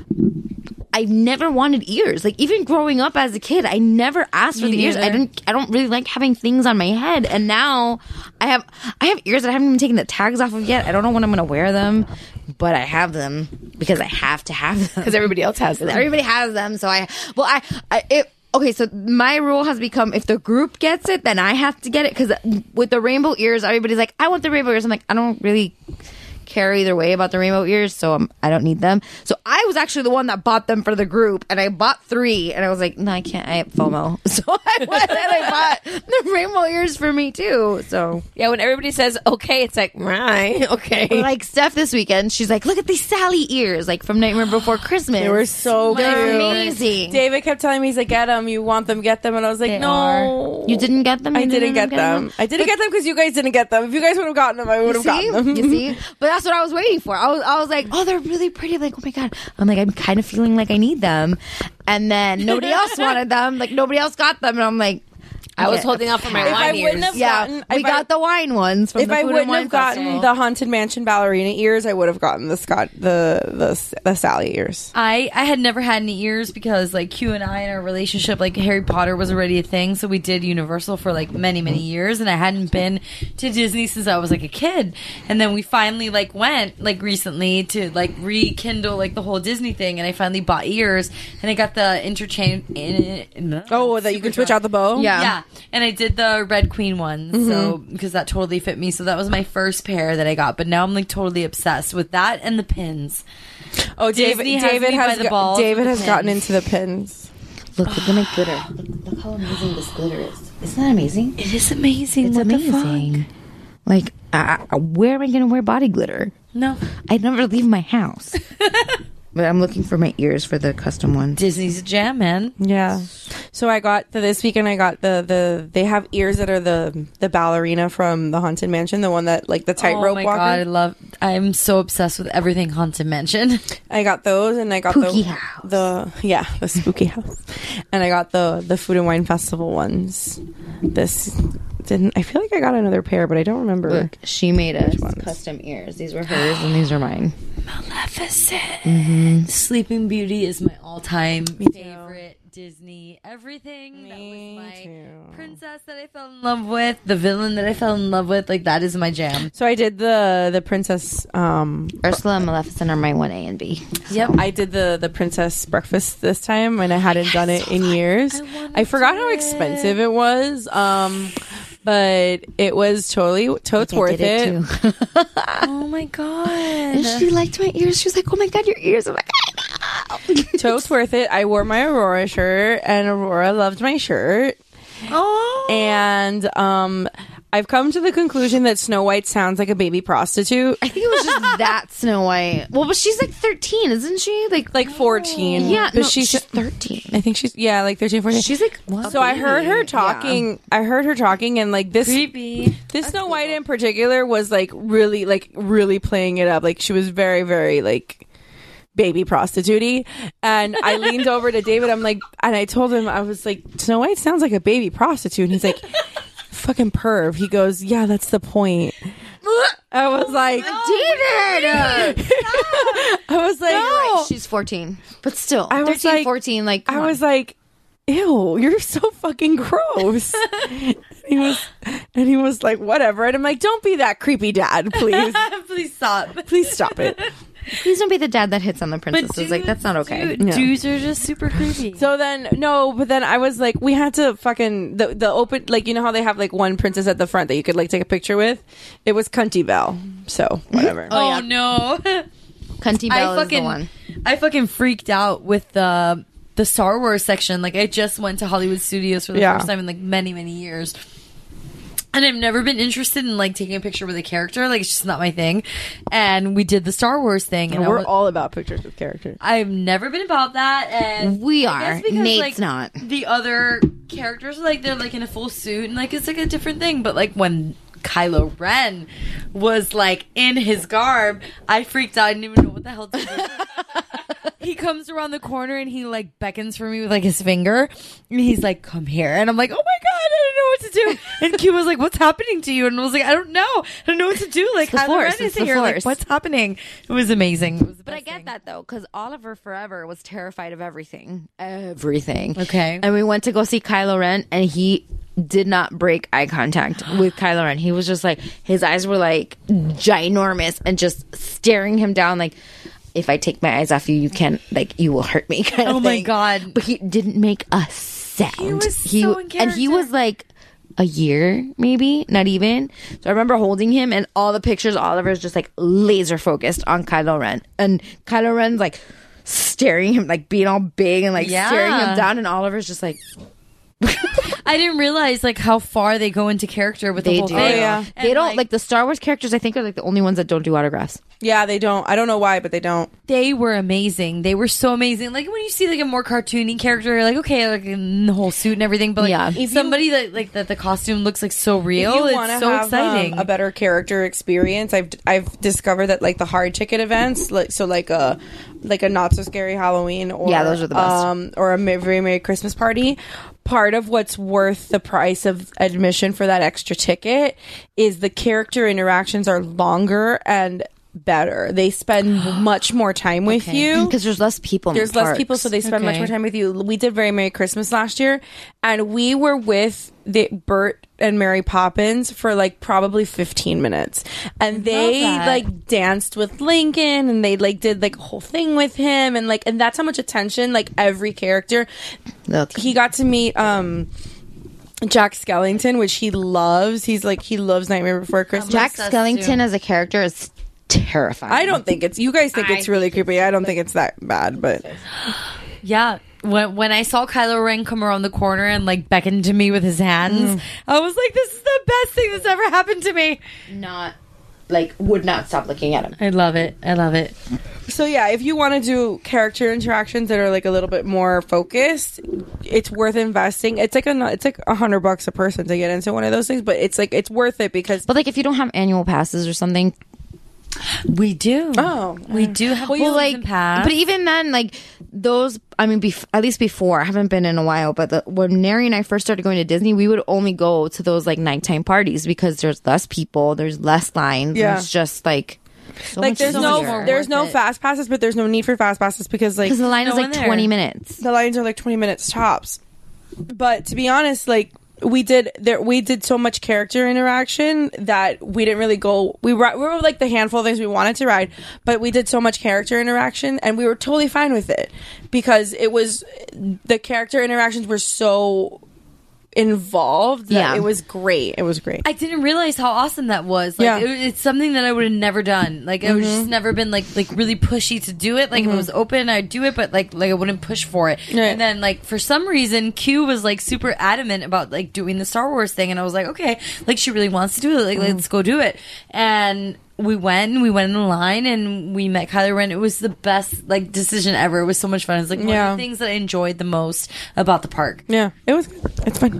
I've never wanted ears. Like even growing up as a kid, I never asked for Me the ears. I neither. didn't. I don't really like having things on my head, and now I have I have ears that I haven't even taken the tags off of yet. I don't know when I'm going to wear them, but I have them because I have to have them Because everybody else has them. Everybody has them, so I. Well, I. I it, okay, so my rule has become if the group gets it, then I have to get it. Because with the rainbow ears, everybody's like, "I want the rainbow ears." I'm like, I don't really care either way about the rainbow ears, so um, I don't need them. So I was actually the one that bought them for the group, and I bought three, and I was like, no, I can't. I have FOMO, so I went and I bought the rainbow ears for me too. So Yeah, when everybody says okay, it's like right, okay. like Steph this weekend, she's like, look at these Sally ears, like from Nightmare Before Christmas. They were so They're cute. amazing. David kept telling me, he's like, get them, you want them, get them. And I was like, They no. You didn't get them. I You didn't get them. I didn't get them because you guys didn't get them. If you guys would have gotten them, I would have You see? gotten them. You see? But That's what I was waiting for. I was, I was like, oh, they're really pretty. Like, oh my God. I'm like, I'm kind of feeling like I need them. And then nobody else wanted them. Like, nobody else got them. And I'm like, I was holding out for my If I wine wouldn't ears. have yeah, gotten- we if I- got the wine ones from If the I Food and wouldn't Wine have gotten Festival. the Haunted Mansion ballerina ears, I would have gotten the Scott the the the Sally ears. I, I had never had any ears because like Q and I in our relationship, like Harry Potter was already a thing, so we did Universal for like many many years, and I hadn't been to Disney since I was like a kid, and then we finally like went like recently to like rekindle like the whole Disney thing, and I finally bought ears, and I got the interchange. Oh, that you can switch out the bow. Yeah, yeah, and I did the Red Queen one, Mhm. so because that totally fit me. So that was my first pair that I got, but now I'm like totally obsessed with that and the pins. Oh, David, Disney has David me has by the go- balls David with has the gotten pins. into the pins. Look, look at my glitter. Look, look how amazing this glitter is. Isn't that amazing? It is amazing. It's What the amazing. Like, uh, where am I going to wear body glitter? No. I never leave my house. But I'm looking for my ears for the custom ones. Disney's a jam, man. Yeah. So I got the, this weekend. I got the the they have ears that are the the ballerina from the Haunted Mansion, the one that like the tightrope Oh my walker. god, I love. I'm so obsessed with everything Haunted Mansion. I got those, and I got Spooky the house. the yeah the spooky house, and I got the the Food and Wine Festival ones. This didn't. I feel like I got another pair, but I don't remember. Look, she made us ones. custom ears. These were hers and these are mine. Maleficent. Mm-hmm. Sleeping Beauty is my all-time favorite Disney. Everything that was my princess that I fell in love with, the villain that I fell in love with, like that is my jam. So I did the the princess um Ursula and Maleficent are my one A and B. Yep. I did the the princess breakfast this time, and I hadn't done it in years. I, I forgot how expensive it was, um, but it was totally totes I worth did it. it, too. Oh my god. And she liked my ears. She was like, oh my God, your ears. I'm like, Totes worth it. I wore my Aurora shirt, and Aurora loved my shirt. Oh. And um, I've come to the conclusion that Snow White sounds like a baby prostitute. I think it was just that Snow White. Well, but she's like thirteen, isn't she? Like, like fourteen. Yeah, but no, she's, she's thirteen. I think she's yeah, like thirteen, fourteen. She's like, what? So I heard her talking. I heard her talking, and like this creepy. This Snow White in particular was like really, like really playing it up. Like she was very, very like baby prostitute-y. And I leaned over to David. I'm like, and I told him, I was like, Snow White sounds like a baby prostitute. And he's like, fucking perv. He goes, yeah, that's the point. I was like, David! I was like, You're right, she's fourteen. But still, I was thirteen, like, fourteen, like, come I on. was like, ew, you're so fucking gross. he was, and he was like, whatever. And I'm like, don't be that creepy dad, please. Please stop. Please stop it. Please don't be the dad that hits on the princesses. dudes- like, that's not okay. Dude, Yeah. Dudes are just super creepy. So then, no, but then I was like, we had to fucking, the, the open, like, you know how they have like one princess at the front that you could like take a picture with? It was Cunty Belle. So, whatever. Oh, no. Cunty Belle I is the fucking, one. I fucking freaked out with the the Star Wars section. Like, I just went to Hollywood Studios for the Yeah. first time in like many, many years. And I've never been interested in like taking a picture with a character. Like, it's just not my thing. And we did the Star Wars thing. And And I we're was- all about pictures with characters. I've never been about that, and We I are. guess because, Nate's like, not. The other characters, like they're like in a full suit, and like it's like a different thing. But like when Kylo Ren was like in his garb, I freaked out. I didn't even know what the hell to do. He comes around the corner and he like beckons for me with like his finger, and he's like, "Come here," and I'm like, "Oh my god, I don't know what to do." And Q was like, "What's happening to you?" And I was like, "I don't know. I don't know what to do." Like, It's the Kylo Ren Force. is It's the here. Like, Force. what's happening? It was amazing. It was the But I best get thing. that though, because Oliver forever was terrified of everything. Everything. Okay. And we went to go see Kylo Ren, and he did not break eye contact with Kylo Ren. He was just like, his eyes were like ginormous and just staring him down like, if I take my eyes off you, you can't, like, you will hurt me. Kind of Oh my thing. God. But he didn't make a sound. He was so in And he character. was like a year, maybe, not even. So I remember holding him, and all the pictures, Oliver's just like laser focused on Kylo Ren. And Kylo Ren's like staring him, like being all big and like Yeah. staring him down, and Oliver's just like, I didn't realize like how far they go into character with They the whole do. thing. Oh, yeah. They don't like, the Star Wars characters. I think are like the only ones that don't do autographs. Yeah, they don't. I don't know why, but they don't. They were amazing. They were so amazing. Like when you see like a more cartoony character, you're like, okay, like in the whole suit and everything. But like, Yeah. if somebody that like that the costume looks like so real, If you it's wanna so have, exciting. Um, a better character experience, I've I've discovered that like the hard ticket events, like so like a like a not so scary Halloween, or Yeah, those are the best. Um, or a Ma- very merry Christmas party. Part of what's worth the price of admission for that extra ticket is the character interactions are longer and better. They spend much more time with you because there's less people. In There's the less parks. people, so they spend much Okay. more time with you. We did Very Merry Christmas last year, and we were with the Bert and Mary Poppins for like probably fifteen minutes, and they that. like danced with Lincoln, and they like did like a whole thing with him, and like and that's how much attention like every character. That's- He got to meet um Jack Skellington, which he loves. He's like he loves Nightmare Before Christmas. Jack Skellington as a character is terrifying. I don't think it's. You guys think I it's really creepy. I don't think it's that bad, but Yeah. When when I saw Kylo Ren come around the corner and like beckon to me with his hands, I was like, "This is the best thing that's ever happened to me." Not like would not stop looking at him. I love it. I love it. So yeah, if you want to do character interactions that are like a little bit more focused, it's worth investing. It's like a it's like a hundred bucks a person to get into one of those things, but it's like it's worth it because. But like if you don't have annual passes or something, We do. Oh, we do have well, well, like, but even then, like those, I mean, bef- at least before, I haven't been in a while, but the, when Neri and I first started going to Disney, we would only go to those like nighttime parties because there's less people, there's less lines, Yeah. there's just like so like much there's no easier. there's no worth it. fast passes, but there's no need for fast passes because like because the line is no like one there. twenty minutes. the lines are like twenty minutes tops. But to be honest, like we did there we did so much character interaction that we didn't really go we were, we were like the handful of things we wanted to ride, but we did so much character interaction and we were totally fine with it because it was the character interactions were so involved that Yeah. it was great. It was great. I didn't realize how awesome that was. Like, Yeah. it, it's something that I would have never done. Like, I would just never been like like really pushy to do it. Like, if it was open, I'd do it, but like like I wouldn't push for it. Right. And then like for some reason, Q was like super adamant about like doing the Star Wars thing, and I was like, okay, like she really wants to do it. Like, let's go do it. And we went, we went in the line, and we met Kylo Ren. It was the best like decision ever. It was so much fun. It's like one Yeah. of the things that I enjoyed the most about the park. Yeah, it was it's fun.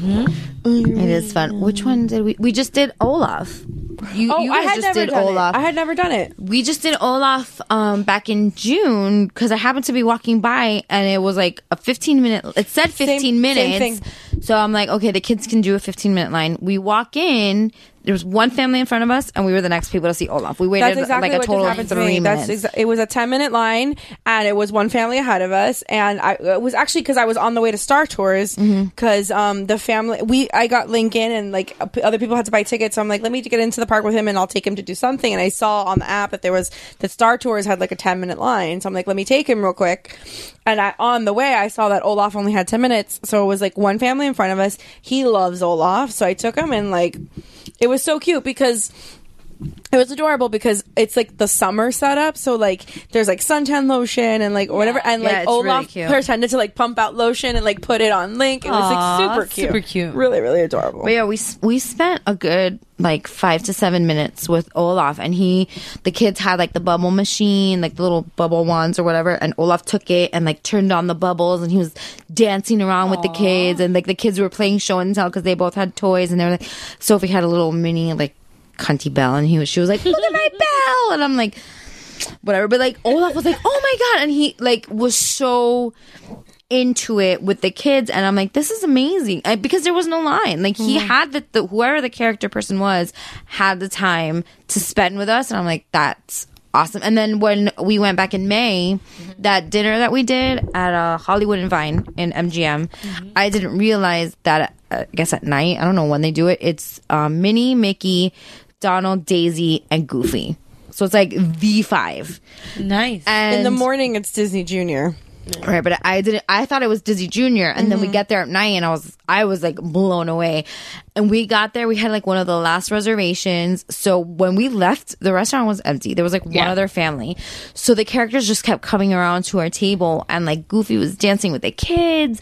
It is fun. Which one did we? We just did Olaf. You, Oh, you I guys had just never did done Olaf. it. I had never done it. We just did Olaf um, back in June because I happened to be walking by and it was like a fifteen minute. It said fifteen Same- minutes, same thing. so I'm like, okay, the kids can do a fifteen minute line. We walk in. There was one family in front of us, and we were the next people to see Olaf. We waited That's exactly like a what total just of happened to three me. minutes. That's exa- it was a ten minute line, and it was one family ahead of us. And I it was actually because I was on the way to Star Tours because um, the family we I got Lincoln and like uh, other people had to buy tickets. So I'm like, let me get into the park with him, and I'll take him to do something. And I saw on the app that there was that Star Tours had like a ten minute line. So I'm like, let me take him real quick. And I on the way I saw that Olaf only had ten minutes, so it was like one family in front of us. He loves Olaf, so I took him and like it was so cute because. It was adorable because it's like the summer setup, so like there's like suntan lotion and like whatever, and Yeah, like it's really Olaf cute. pretended to like pump out lotion and like put it on Link. It was like Aw, super cute, super cute. really really adorable. But yeah, we we spent a good like five to seven minutes with Olaf, and he, the kids had like the bubble machine, like the little bubble wands or whatever, and Olaf took it and like turned on the bubbles, and he was dancing around with the kids, and like the kids were playing show and tell because they both had toys, and they were like, Sophie had a little mini like cunty bell, and he was she was like, look at my bell, and I'm like, whatever, but like Olaf was like, oh my god, and he like was so into it with the kids, and I'm like, this is amazing. I, because there was no line, like he had the, the whoever the character person was had the time to spend with us, and I'm like, that's awesome. And then when we went back in May, that dinner that we did at uh, Hollywood and Vine in M G M, I didn't realize that uh, I guess at night, I don't know when they do it, it's um, Minnie, Mickey, Donald, Daisy, and Goofy. So it's like the five. Nice. And In the morning, it's Disney Junior. Right, but I didn't. I thought it was Disney Junior, and mm-hmm. then we get there at night, and I was, I was like blown away. And we got there, we had like one of the last reservations. So when we left, the restaurant was empty. There was like one yeah. other family. So the characters just kept coming around to our table, and like Goofy was dancing with the kids,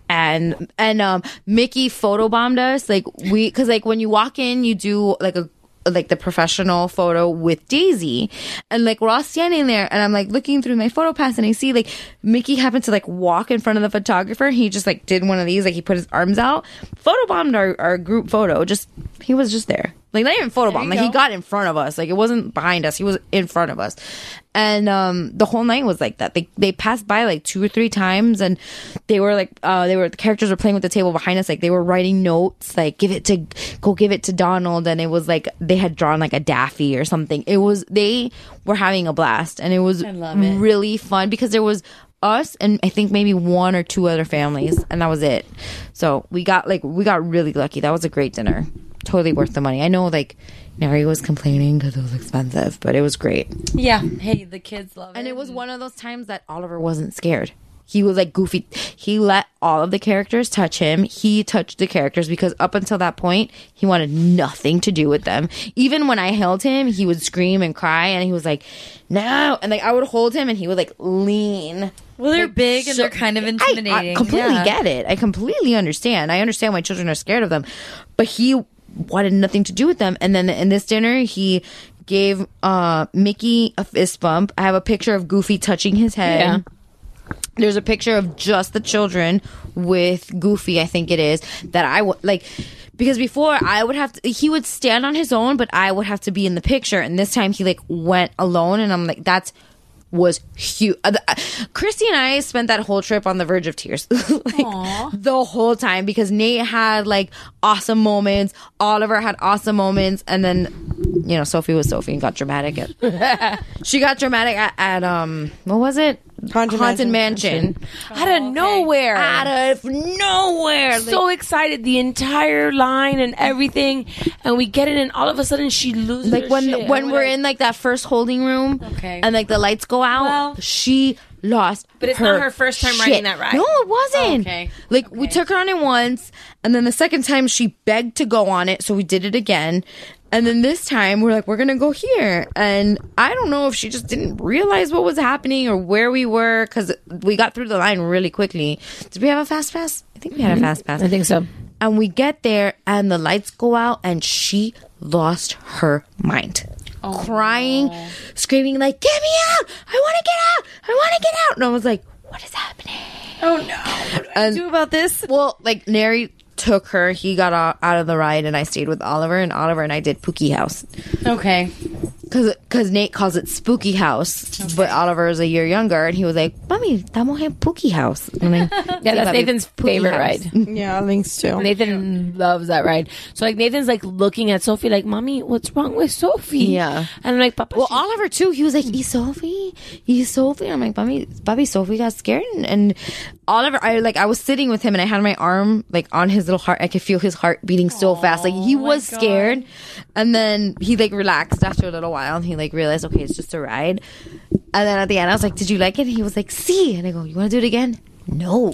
and and um Mickey photobombed us. Like we, because like when you walk in, you do like a. like the professional photo with Daisy, and like we're all standing there, and I'm like looking through my photo pass, and I see like Mickey happened to like walk in front of the photographer. He just like did one of these, like he put his arms out, photobombed our, our group photo. Just he was just there, like not even photobomb, like go. He got in front of us, like it wasn't behind us, he was in front of us. And um the whole night was like that. They they passed by like two or three times, and they were like uh they were the characters were playing with the table behind us, like they were writing notes, like give it to go give it to Donald, and it was like they had drawn like a Daffy or something. It was they were having a blast, and it was I love it. really fun because there was us and I think maybe one or two other families, and that was it. So we got like we got really lucky. That was a great dinner. Totally worth the money. I know like Neri was complaining because it was expensive, but it was great. Yeah. Hey, the kids love it. And it was one of those times that Oliver wasn't scared. He was like Goofy. He let all of the characters touch him. He touched the characters because up until that point, he wanted nothing to do with them. Even when I held him, he would scream and cry, and he was like, no. And like I would hold him, and he would like lean. Well, they're like, big and so, they're kind of intimidating. I, I completely yeah. get it. I completely understand. I understand why children are scared of them. But he wanted nothing to do with them. And then in this dinner, he gave uh, Mickey a fist bump. I have a picture of Goofy touching his head. Yeah. There's a picture of just the children with Goofy, I think it is, that I would like, because before I would have to, he would stand on his own, but I would have to be in the picture. And this time he like went alone, and I'm like, that's was huge. Uh, Christy and I spent that whole trip on the verge of tears, like the whole time, because Nate had like awesome moments, Oliver had awesome moments, and then you know Sophie was Sophie and got dramatic. At, she got dramatic at, at um what was it? Haunted, Haunted Mansion. Mansion. Oh, out of okay. nowhere. Out of nowhere. So like, excited, the entire line and everything, and we get in, and all of a sudden she loses like her when shit. when we're like, in like that first holding room, okay, and like the lights go out. Well, she lost. But it's her not her first time shit. riding that ride. No, it wasn't. Oh, okay. Like okay. we took her on it once, and then the second time she begged to go on it, so we did it again. And then this time, we're like, we're going to go here. And I don't know if she just didn't realize what was happening or where we were, because we got through the line really quickly. Did we have a fast pass? I think we had a fast pass. I think so. And we get there, and the lights go out, and she lost her mind. Oh, crying, no. Screaming like, get me out! I want to get out! I want to get out! And I was like, what is happening? Oh, no. What do I and, do about this? Well, like, Neri took her, he got out of the ride, and I stayed with Oliver, and Oliver and I did Pookie House. Okay. Because Nate calls it Spooky House, okay. But Oliver is a year younger, and he was like, Mommy, estamos en Pookie House. I mean, yeah, that's Nathan's favorite house. ride. Yeah, Link's too. Nathan loves that ride. So like Nathan's like looking at Sophie like, Mommy, what's wrong with Sophie? Yeah. And I'm like, Papa. Well, she- Oliver too, he was like, E Sophie? E Sophie? I'm like, Mommy, Bobby, Sophie got scared. And, and Oliver, I like, I was sitting with him, and I had my arm like on his little heart. I could feel his heart beating so Aww, fast. Like he was scared. And then he like relaxed after a little while, and he like realized, okay, it's just a ride. And then at the end, I was like, did you like it? And he was like, see. And I go, you want to do it again? No.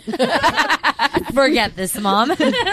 Forget this, Mom.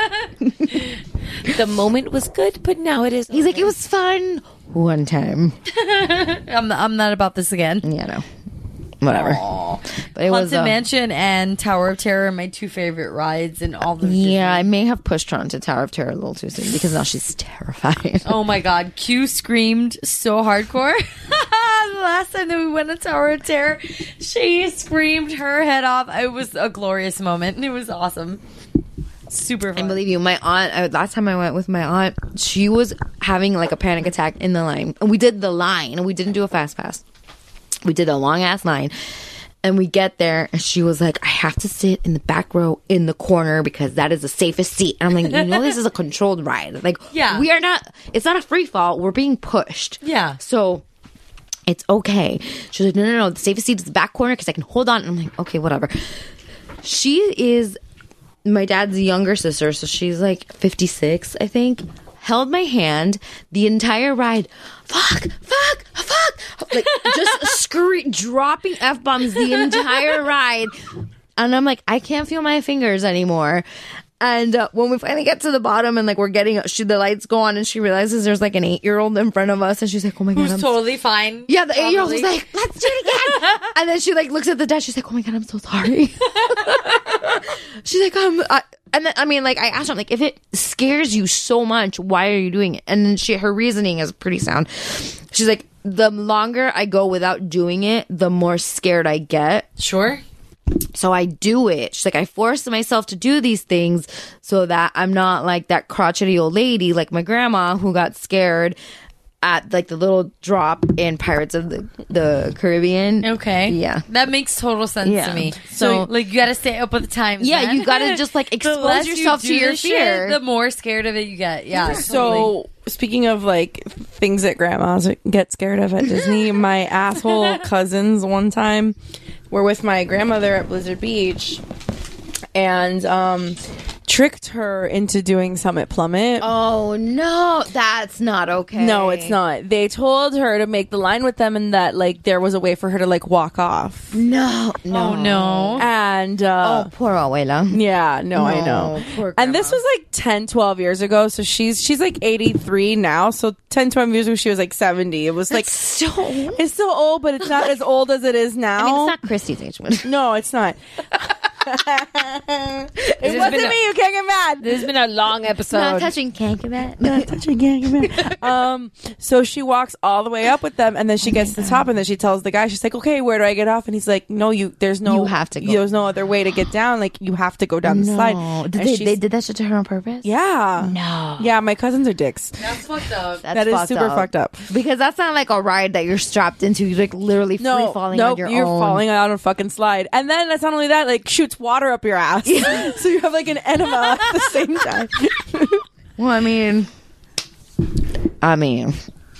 The moment was good, but now it is. He's over. like, it was fun one time. I'm, I'm not about this again. Yeah, no. Whatever. Aww. But it Haunted was uh, Mansion and Tower of Terror are my two favorite rides in all the Yeah, I may have pushed her onto Tower of Terror a little too soon, because now she's terrified. Oh my god, Q screamed so hardcore. The last time that we went to Tower of Terror, she screamed her head off. It was a glorious moment. It was awesome. Super fun. I believe you. My aunt, I, last time I went with my aunt, she was having like a panic attack in the line. And we did the line, and we didn't do a fast pass. We did a long ass line, and we get there, and she was like, I have to sit in the back row in the corner because that is the safest seat. And I'm like, you know, this is a controlled ride. Like, yeah. we are not, it's not a free fall. We're being pushed. Yeah. So it's okay. She's like, no, no, no. The safest seat is the back corner because I can hold on. And I'm like, okay, whatever. She is my dad's younger sister, so she's like fifty-six, I think. Held my hand the entire ride. Fuck, fuck, fuck. like just scree- dropping F bombs the entire ride. And I'm like, I can't feel my fingers anymore. And uh, when we finally get to the bottom and like we're getting, she, the lights go on and she realizes there's like an eight year old in front of us and she's like, oh my god, Who's I'm totally so- fine. Yeah, the eight year old was like, let's do it again. And then she like looks at the dash. She's like, oh my god, I'm so sorry. She's like, um, I, and then I mean, like I asked her, I'm like, if it scares you so much, why are you doing it? And then she, her reasoning is pretty sound. She's like, the longer I go without doing it, the more scared I get. Sure. So I do it. She's like, I force myself to do these things so that I'm not like that crotchety old lady like my grandma who got scared at like the little drop in Pirates of the, the Caribbean. Okay. Yeah. That makes total sense Yeah. to me. So- So, like, you gotta stay up with the times. Yeah, man. you gotta just, like, The expose less you yourself do to your this shit, fear. the more scared of it you get. Yeah. So, totally. speaking of like things that grandmas get scared of at Disney, my asshole cousins one time were with my grandmother at Blizzard Beach and um, tricked her into doing Summit Plummet. Oh no, that's not okay. No, it's not. They told her to make the line with them and that like there was a way for her to like walk off. No, no, Oh, no. And uh, oh, poor abuela. yeah, no, I No, know. poor And this was like ten, twelve years ago. So she's she's like eighty-three now. So ten, twelve years ago, she was like seventy. It was like, so. it's still old, but it's not as old as it is now. I mean, it's not Christy's age. But No, it's not. It wasn't been a- me. You can't get mad. This has been a long episode. not touching can't get that. Not touching, can't get mad. Um, so she walks all the way up with them, and then she gets to the top, and then she tells the guy, she's like, "Okay, where do I get off?" And he's like, "No, you. There's no. You have to go. There's no other way to get down. Like you have to go down the slide." No, did And they, she's- they did that shit to her on purpose? Yeah. No. Yeah, my cousins are dicks. That's fucked up. That's That is fucked super up. fucked up. Because that's not like a ride that you're strapped into. You're like literally free No, falling nope, on your you're own. falling on a fucking slide, and then that's not only that, like shoots water up your ass, so you have like an enema at the same time. Well, I mean, I mean,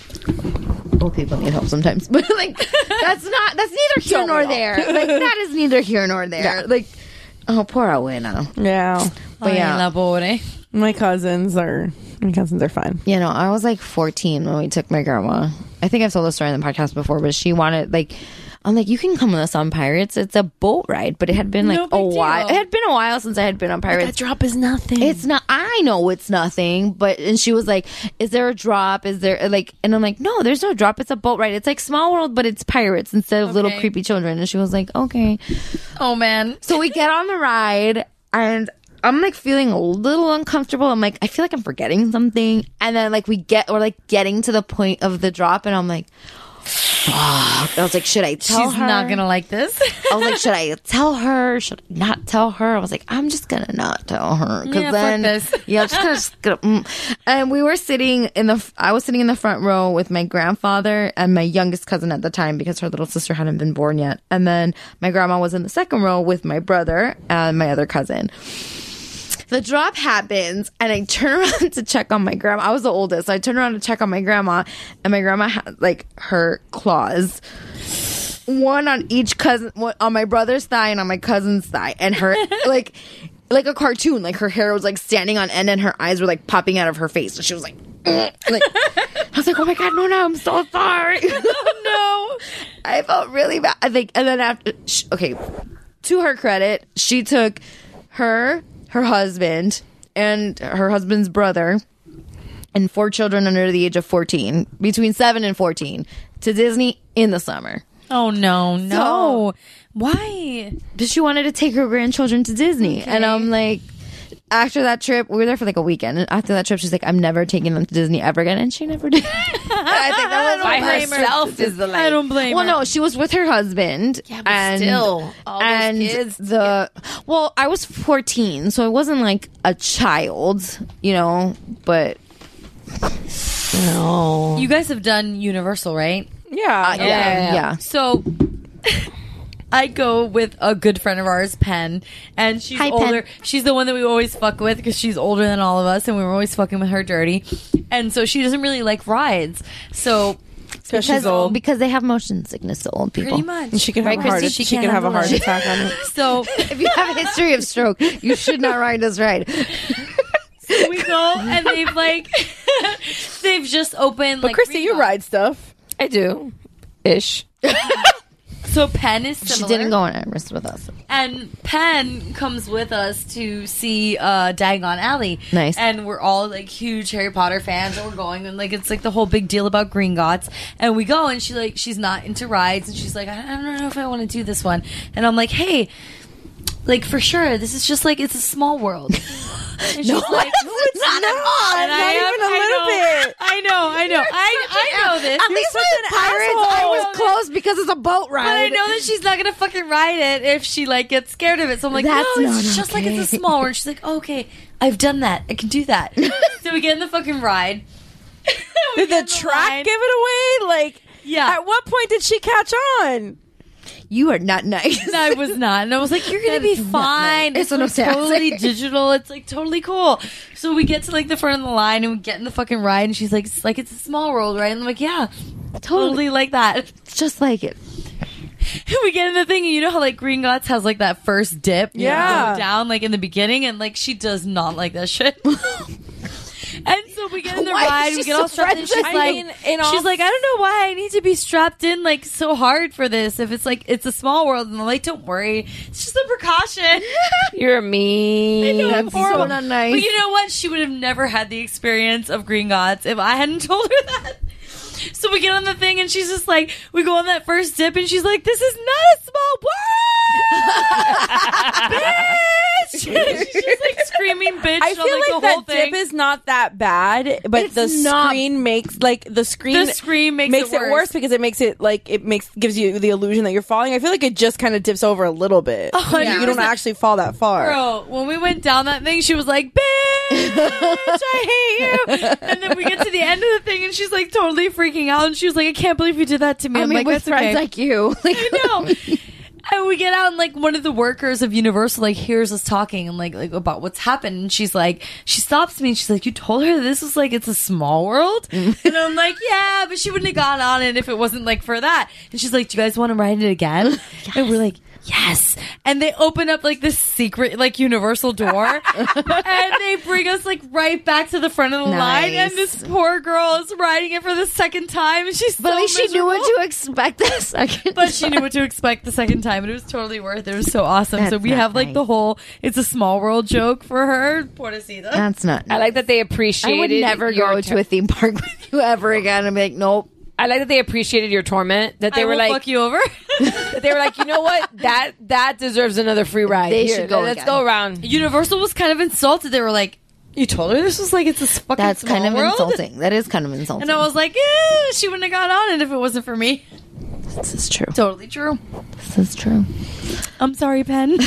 old people need help sometimes, but like that's not that's neither here Don't nor we all? there. Like that is neither here nor there. Yeah. Like, oh, poor abuela. Yeah, But yeah. Ay, la pobre. my cousins are my cousins are fine. You know, I was like fourteen when we took my grandma. I think I've told this story in the podcast before, but she wanted like. I'm like, you can come with us on Pirates. It's a boat ride, but it had been like No a big while. deal. It had been a while since I had been on Pirates. That drop is nothing. It's not. I know it's nothing, but and she was like, "Is there a drop? Is there like?" And I'm like, "No, there's no drop. It's a boat ride. It's like Small World, but it's pirates instead of little Okay. creepy children." And she was like, "Okay." Oh, man. So we get on the ride, and I'm like feeling a little uncomfortable. I'm like, I feel like I'm forgetting something, and then like we get, we're like getting to the point of the drop, and I'm like, fuck. I was like, should I tell She's her? not gonna like this. I was like, should I tell her? Should I not tell her? I was like, I'm just gonna not tell her because Yeah, fuck then, this. yeah, I'm just gonna. Just gonna mm. And we were sitting in the. I was sitting in the front row with my grandfather and my youngest cousin at the time because her little sister hadn't been born yet, and then my grandma was in the second row with my brother and my other cousin. The drop happens, and I turn around to check on my grandma. I was the oldest, so I turn around to check on my grandma, and my grandma had like her claws, one on each cousin, one on my brother's thigh and on my cousin's thigh, and her like like a cartoon. Like her hair was like standing on end, and her eyes were like popping out of her face, and she was like, "Ugh." Like I was like, oh my god, no, no, I'm so sorry. No. I felt really bad. I think, and then after, sh- okay, to her credit, she took her. her husband and her husband's brother and four children under the age of fourteen, between seven and fourteen, to Disney in the summer. Oh, no, no. Why? Because she wanted to take her grandchildren to Disney. Okay. And I'm like, after that trip, we were there for like a weekend. And after that trip, she's like, I'm never taking them to Disney ever again. And she never did. I think that was By my herself is the like. I don't blame Well, her. no, she was with her husband. Yeah, but and, still, all those and kids the well, I was fourteen, so I wasn't like a child, you know. But No. You guys have done Universal, right? Yeah. uh, yeah, yeah. So I go with a good friend of ours, Pen, and she's Hi, Pen. older. She's the one that we always fuck with because she's older than all of us, and we were always fucking with her dirty. And so she doesn't really like rides. So Because she's old. because they have motion sickness to old people. pretty much, And she could have Right, a heart. Christy? She, She could have a can't heart handle attack on it. So If you have a history of stroke, you should not ride this ride. we go, and they've like they've just opened. But like Christy, you Reebok. ride stuff. I do. ish. So Penn is She similar. didn't go on Everest with us. And Penn comes with us to see uh, Diagon Alley. Nice. And we're all like huge Harry Potter fans, and we're going, and like it's like the whole big deal about Gringotts. And we go, and she like she's not into rides, and she's like, I I don't know if I want to do this one. And I'm like, hey, like for sure, this is just like it's a small world. And she's No, like, no, it's not. And Not I am- even a I little know, bit. I know, I know, I I know this. At least with Pirates, I was close because it's a boat ride. But I know that she's not gonna fucking ride it if she like gets scared of it. So I'm like, That's no, not it's just like okay. it's a small one. And she's like, oh, okay, I've done that. I can do that. So we get in the fucking ride. Did the track give it away? Like, yeah. At what point did she catch on? You are not nice. No, I was not. And I was like, you're going to be fine. It's It's what I'm like saying. totally digital. It's like totally cool. So we get to like the front of the line and we get in the fucking ride and she's like, it's like it's a small world, right? And I'm like, yeah, totally like that. Just like it. We get in the thing and you know how like Gringotts has like that first dip. you Yeah. know, go down like in the beginning and like she does not like that shit. And so we get in the Why is ride, she we get so all strapped in. She's friendly? like, I mean, in all- she's like, I don't know why I need to be strapped in like so hard for this. If it's like it's a small world, and I'm like, don't worry, it's just a precaution. You're mean. I know, I'm That's so horrible. not nice. But you know what? She would have never had the experience of Gringotts if I hadn't told her that. So we get on the thing, and she's just like, we go on that first dip, and she's like, this is not a small world, bitch. She's just like screaming, bitch. I on, feel like, like, the whole that thing. dip is not that bad, but It's the not- screen makes like the screen The screen makes it it, worse. worse because it makes it like it makes gives you the illusion that you're falling. I feel like it just kind of dips over a little bit. hundred You don't percent. actually fall that far. Bro, when we went down that thing, she was like, bitch, I hate you. And then we get to the end of the thing, and she's like totally freaking out. And she was like, I can't believe you did that to me. I I'm mean, like, with that's friends okay. like you. Like, I know. And we get out, and like one of the workers of Universal like hears us talking and like like about what's happened. And she's like, she stops me and she's like, you told her this was like it's a small world? And I'm like, yeah, but she wouldn't have gone on it if it wasn't like for that. And she's like, do you guys want to ride it again? And we're like, yes. And they open up like this secret like Universal door, and they bring us like right back to the front of the line. Nice. And this poor girl is riding it for the second time, and she's but so at least she knew what miserable. to expect the second But she knew what to expect the second time, and it was totally worth it. It was so awesome. so That's we not have like nice. the whole "it's a small world" joke for her. Pobrecita. That's not I like that they I appreciated. would never your go tor- to a theme park with you ever again and be like, nope. I like that they appreciated your torment. That they I were will like, fuck you over. that they were like, you know what? That that deserves another free ride. They Here, should go Let's again. go around. Universal was kind of insulted. They were like, "You told her this was like it's a fucking That's small kind of world?" insulting. That is kind of insulting. And I was like, "Yeah, she wouldn't have got on it if it wasn't for me." this is true. Totally true. This is true. I'm sorry, Pen.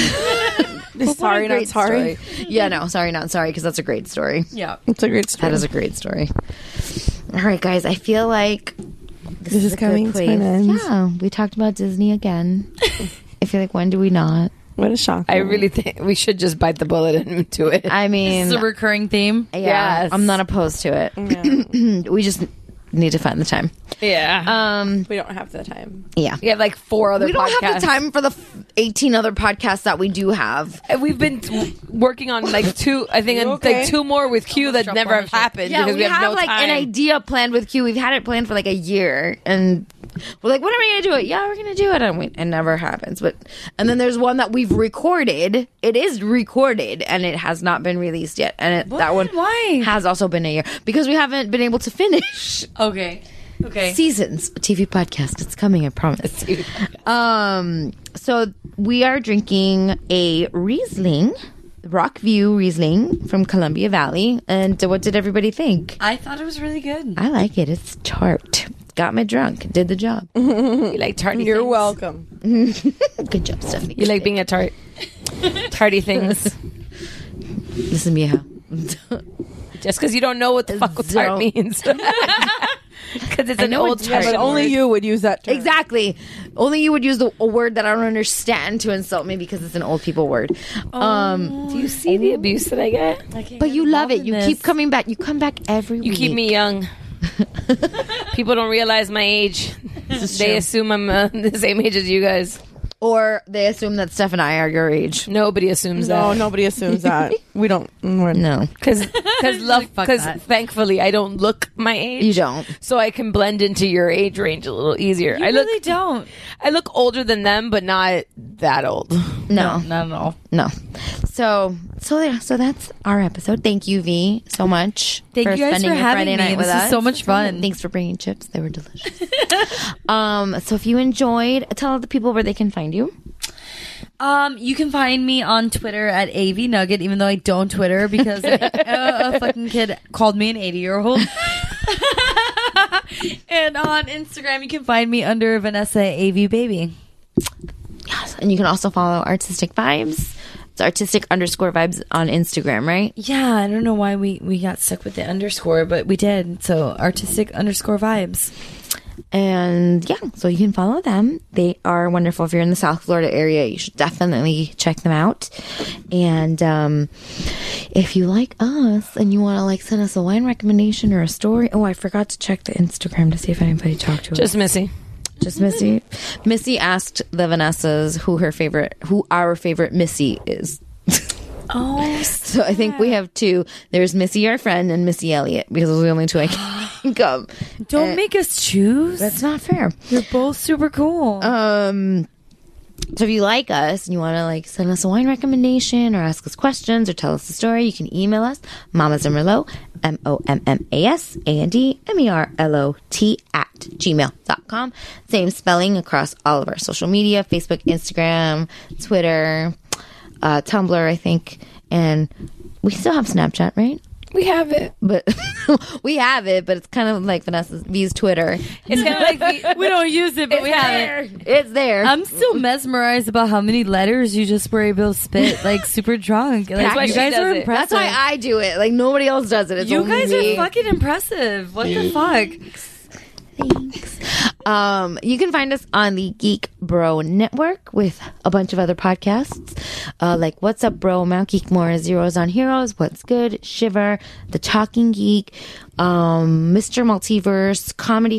Sorry, not Great sorry. story. Yeah, no, sorry, not sorry, because that's a great story. Yeah. It's a great story. That is a great story. All right, guys, I feel like this, This is a good coming to place. an end. Yeah, we talked about Disney again. I feel like when do we not? What a shock! I really think we should just bite the bullet and do it. I mean, It's a recurring theme. yeah, Yes. I'm not opposed to it. we just need to find the time. yeah. Um, we don't have the time. yeah. we have like four other We don't podcasts. have the time for the f- eighteen other podcasts that we do have. And we've been t- working on like two, I think, You on, okay? like two more with Q that dropped never have partnership. happened Yeah, because we, we, have, no like time. an idea planned with Q. We've had it planned for like a year, and we're like, when are we going to do it? Yeah, we're going to do it, and we, it never happens. But and then there's one that we've recorded. It is recorded, and it has not been released yet. And it, that one Why? has also been a year because we haven't been able to finish Okay. Okay. seasons. A T V podcast. It's coming. I promise. Um. So we are drinking a Riesling. Rockview Riesling from Columbia Valley. And what did everybody think? I thought it was really good. I like it. It's tart. Got me drunk. Did the job. You like tarty You're things? welcome. Good job, Stephanie. You like being a tart. Tarty things. Listen, Mia. Just because you don't know what the fuck a tart Don't. means. Because it's I an know old it's tart. But only you would use that term. Exactly. Only you would use the, a word that I don't understand to insult me because it's an old people word. Um, Do you see the abuse that I get? but you love it. You keep coming back. You come back every You week. keep me young. People don't realize my age. They true. assume I'm uh, the same age as you guys. Or they assume that Steph and I are your age. Nobody assumes No, that. nobody assumes that. We don't. We're, No. Because love, fuck because that. thankfully I don't look my age. You don't. So I can blend into your age range a little easier. You I look, really don't. I look older than them, but not that old. No. Not at all. No. So, so yeah, so that's our episode. Thank you, V, so much. Thank you guys spending for your having Friday me. night with This is us. so much fun. Thanks for bringing chips. They were delicious. um, so if you enjoyed, tell the people where they can find you. Um, you can find me on Twitter at A V Nugget, even though I don't Twitter because a, a fucking kid called me an eighty-year-old. And on Instagram, you can find me under Vanessa A V Baby. Yes, and you can also follow Artistic Vibes. It's artistic underscore vibes on Instagram, right? Yeah, I don't know why we, we got stuck with the underscore, but we did. So artistic underscore vibes. And yeah, so you can follow them. They are wonderful. If you're in the South Florida area, you should definitely check them out. And um, if you like us and you want to like send us a wine recommendation or a story. Oh, I forgot to check the Instagram to see if anybody talked to us. Just Missy. Just Missy. Missy asked the Vanessas who her favorite, who our favorite Missy is. Oh, so I think we have two. There's Missy, our friend, and Missy Elliott, because those are the only two I can think of. Don't And make us choose. that's not fair. You're both super cool. Um, so if you like us and you want to like send us a wine recommendation or ask us questions or tell us a story, you can email us Mamas and Merlot, M O M M A S A N D M E R L O T at gmail dot com. Same spelling across all of our social media, Facebook, Instagram, Twitter, uh, Tumblr, I think. And we still have Snapchat, right? We have it. But we have it, but it's kind of like Vanessa's V's Twitter. It's kind of like we, we don't use it, but It's we have there. it. It's there. I'm still mesmerized about how many letters you just were able to spit, like super drunk. Like, That's why you she guys does are it. impressive. That's why I do it. Like nobody else does it. It's you only guys me. are fucking impressive. What the fuck? Thanks. Um, you can find us on the Geek Bro Network with a bunch of other podcasts, uh, like What's Up Bro, Mount Geekmore, Zeros on Heroes, What's Good, Shiver, The Talking Geek, um, Mister Multiverse, Comedy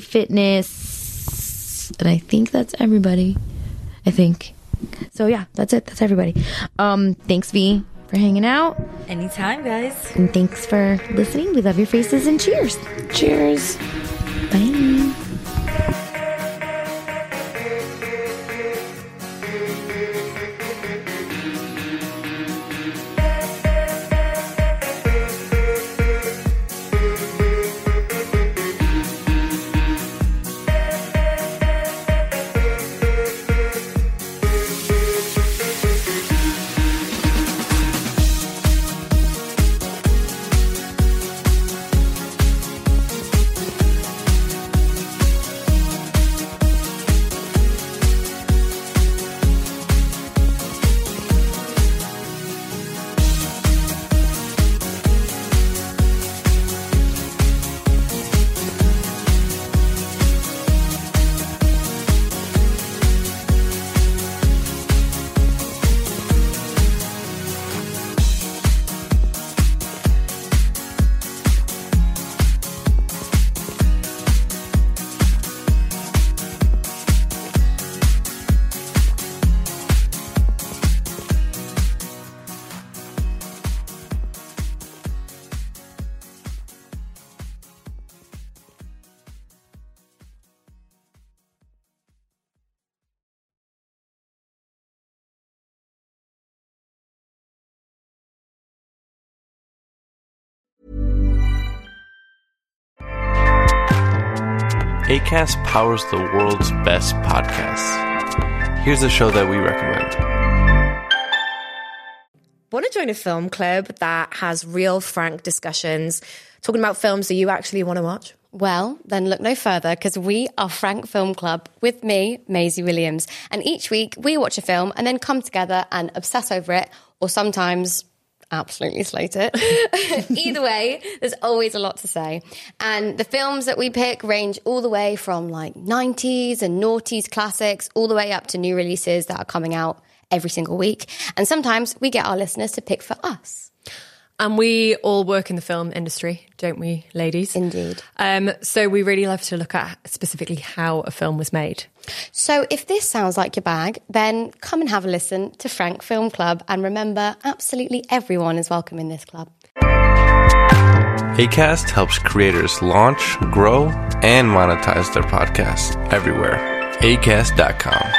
Fitness, and I think that's everybody. I think. So yeah, that's it. That's everybody. Um, thanks, V, for hanging out. Anytime, guys. And thanks for listening. We love your faces and cheers. Cheers. Bye. Acast powers the world's best podcasts. Here's a show that we recommend. Want to join a film club that has real, frank discussions, talking about films that you actually want to watch? Well, then look no further, because we are Frank Film Club with me, Maisie Williams. And each week we watch a film and then come together and obsess over it, or sometimes absolutely slate it. Either way, there's always a lot to say. And the films that we pick range all the way from like nineties and noughties classics, all the way up to new releases that are coming out every single week. And sometimes we get our listeners to pick for us. And we all work in the film industry, don't we, ladies? Indeed. Um, so we really love to look at specifically how a film was made. So if this sounds like your bag, then come and have a listen to Frank Film Club. And remember, absolutely everyone is welcome in this club. Acast helps creators launch, grow, and monetize their podcasts everywhere. acast dot com.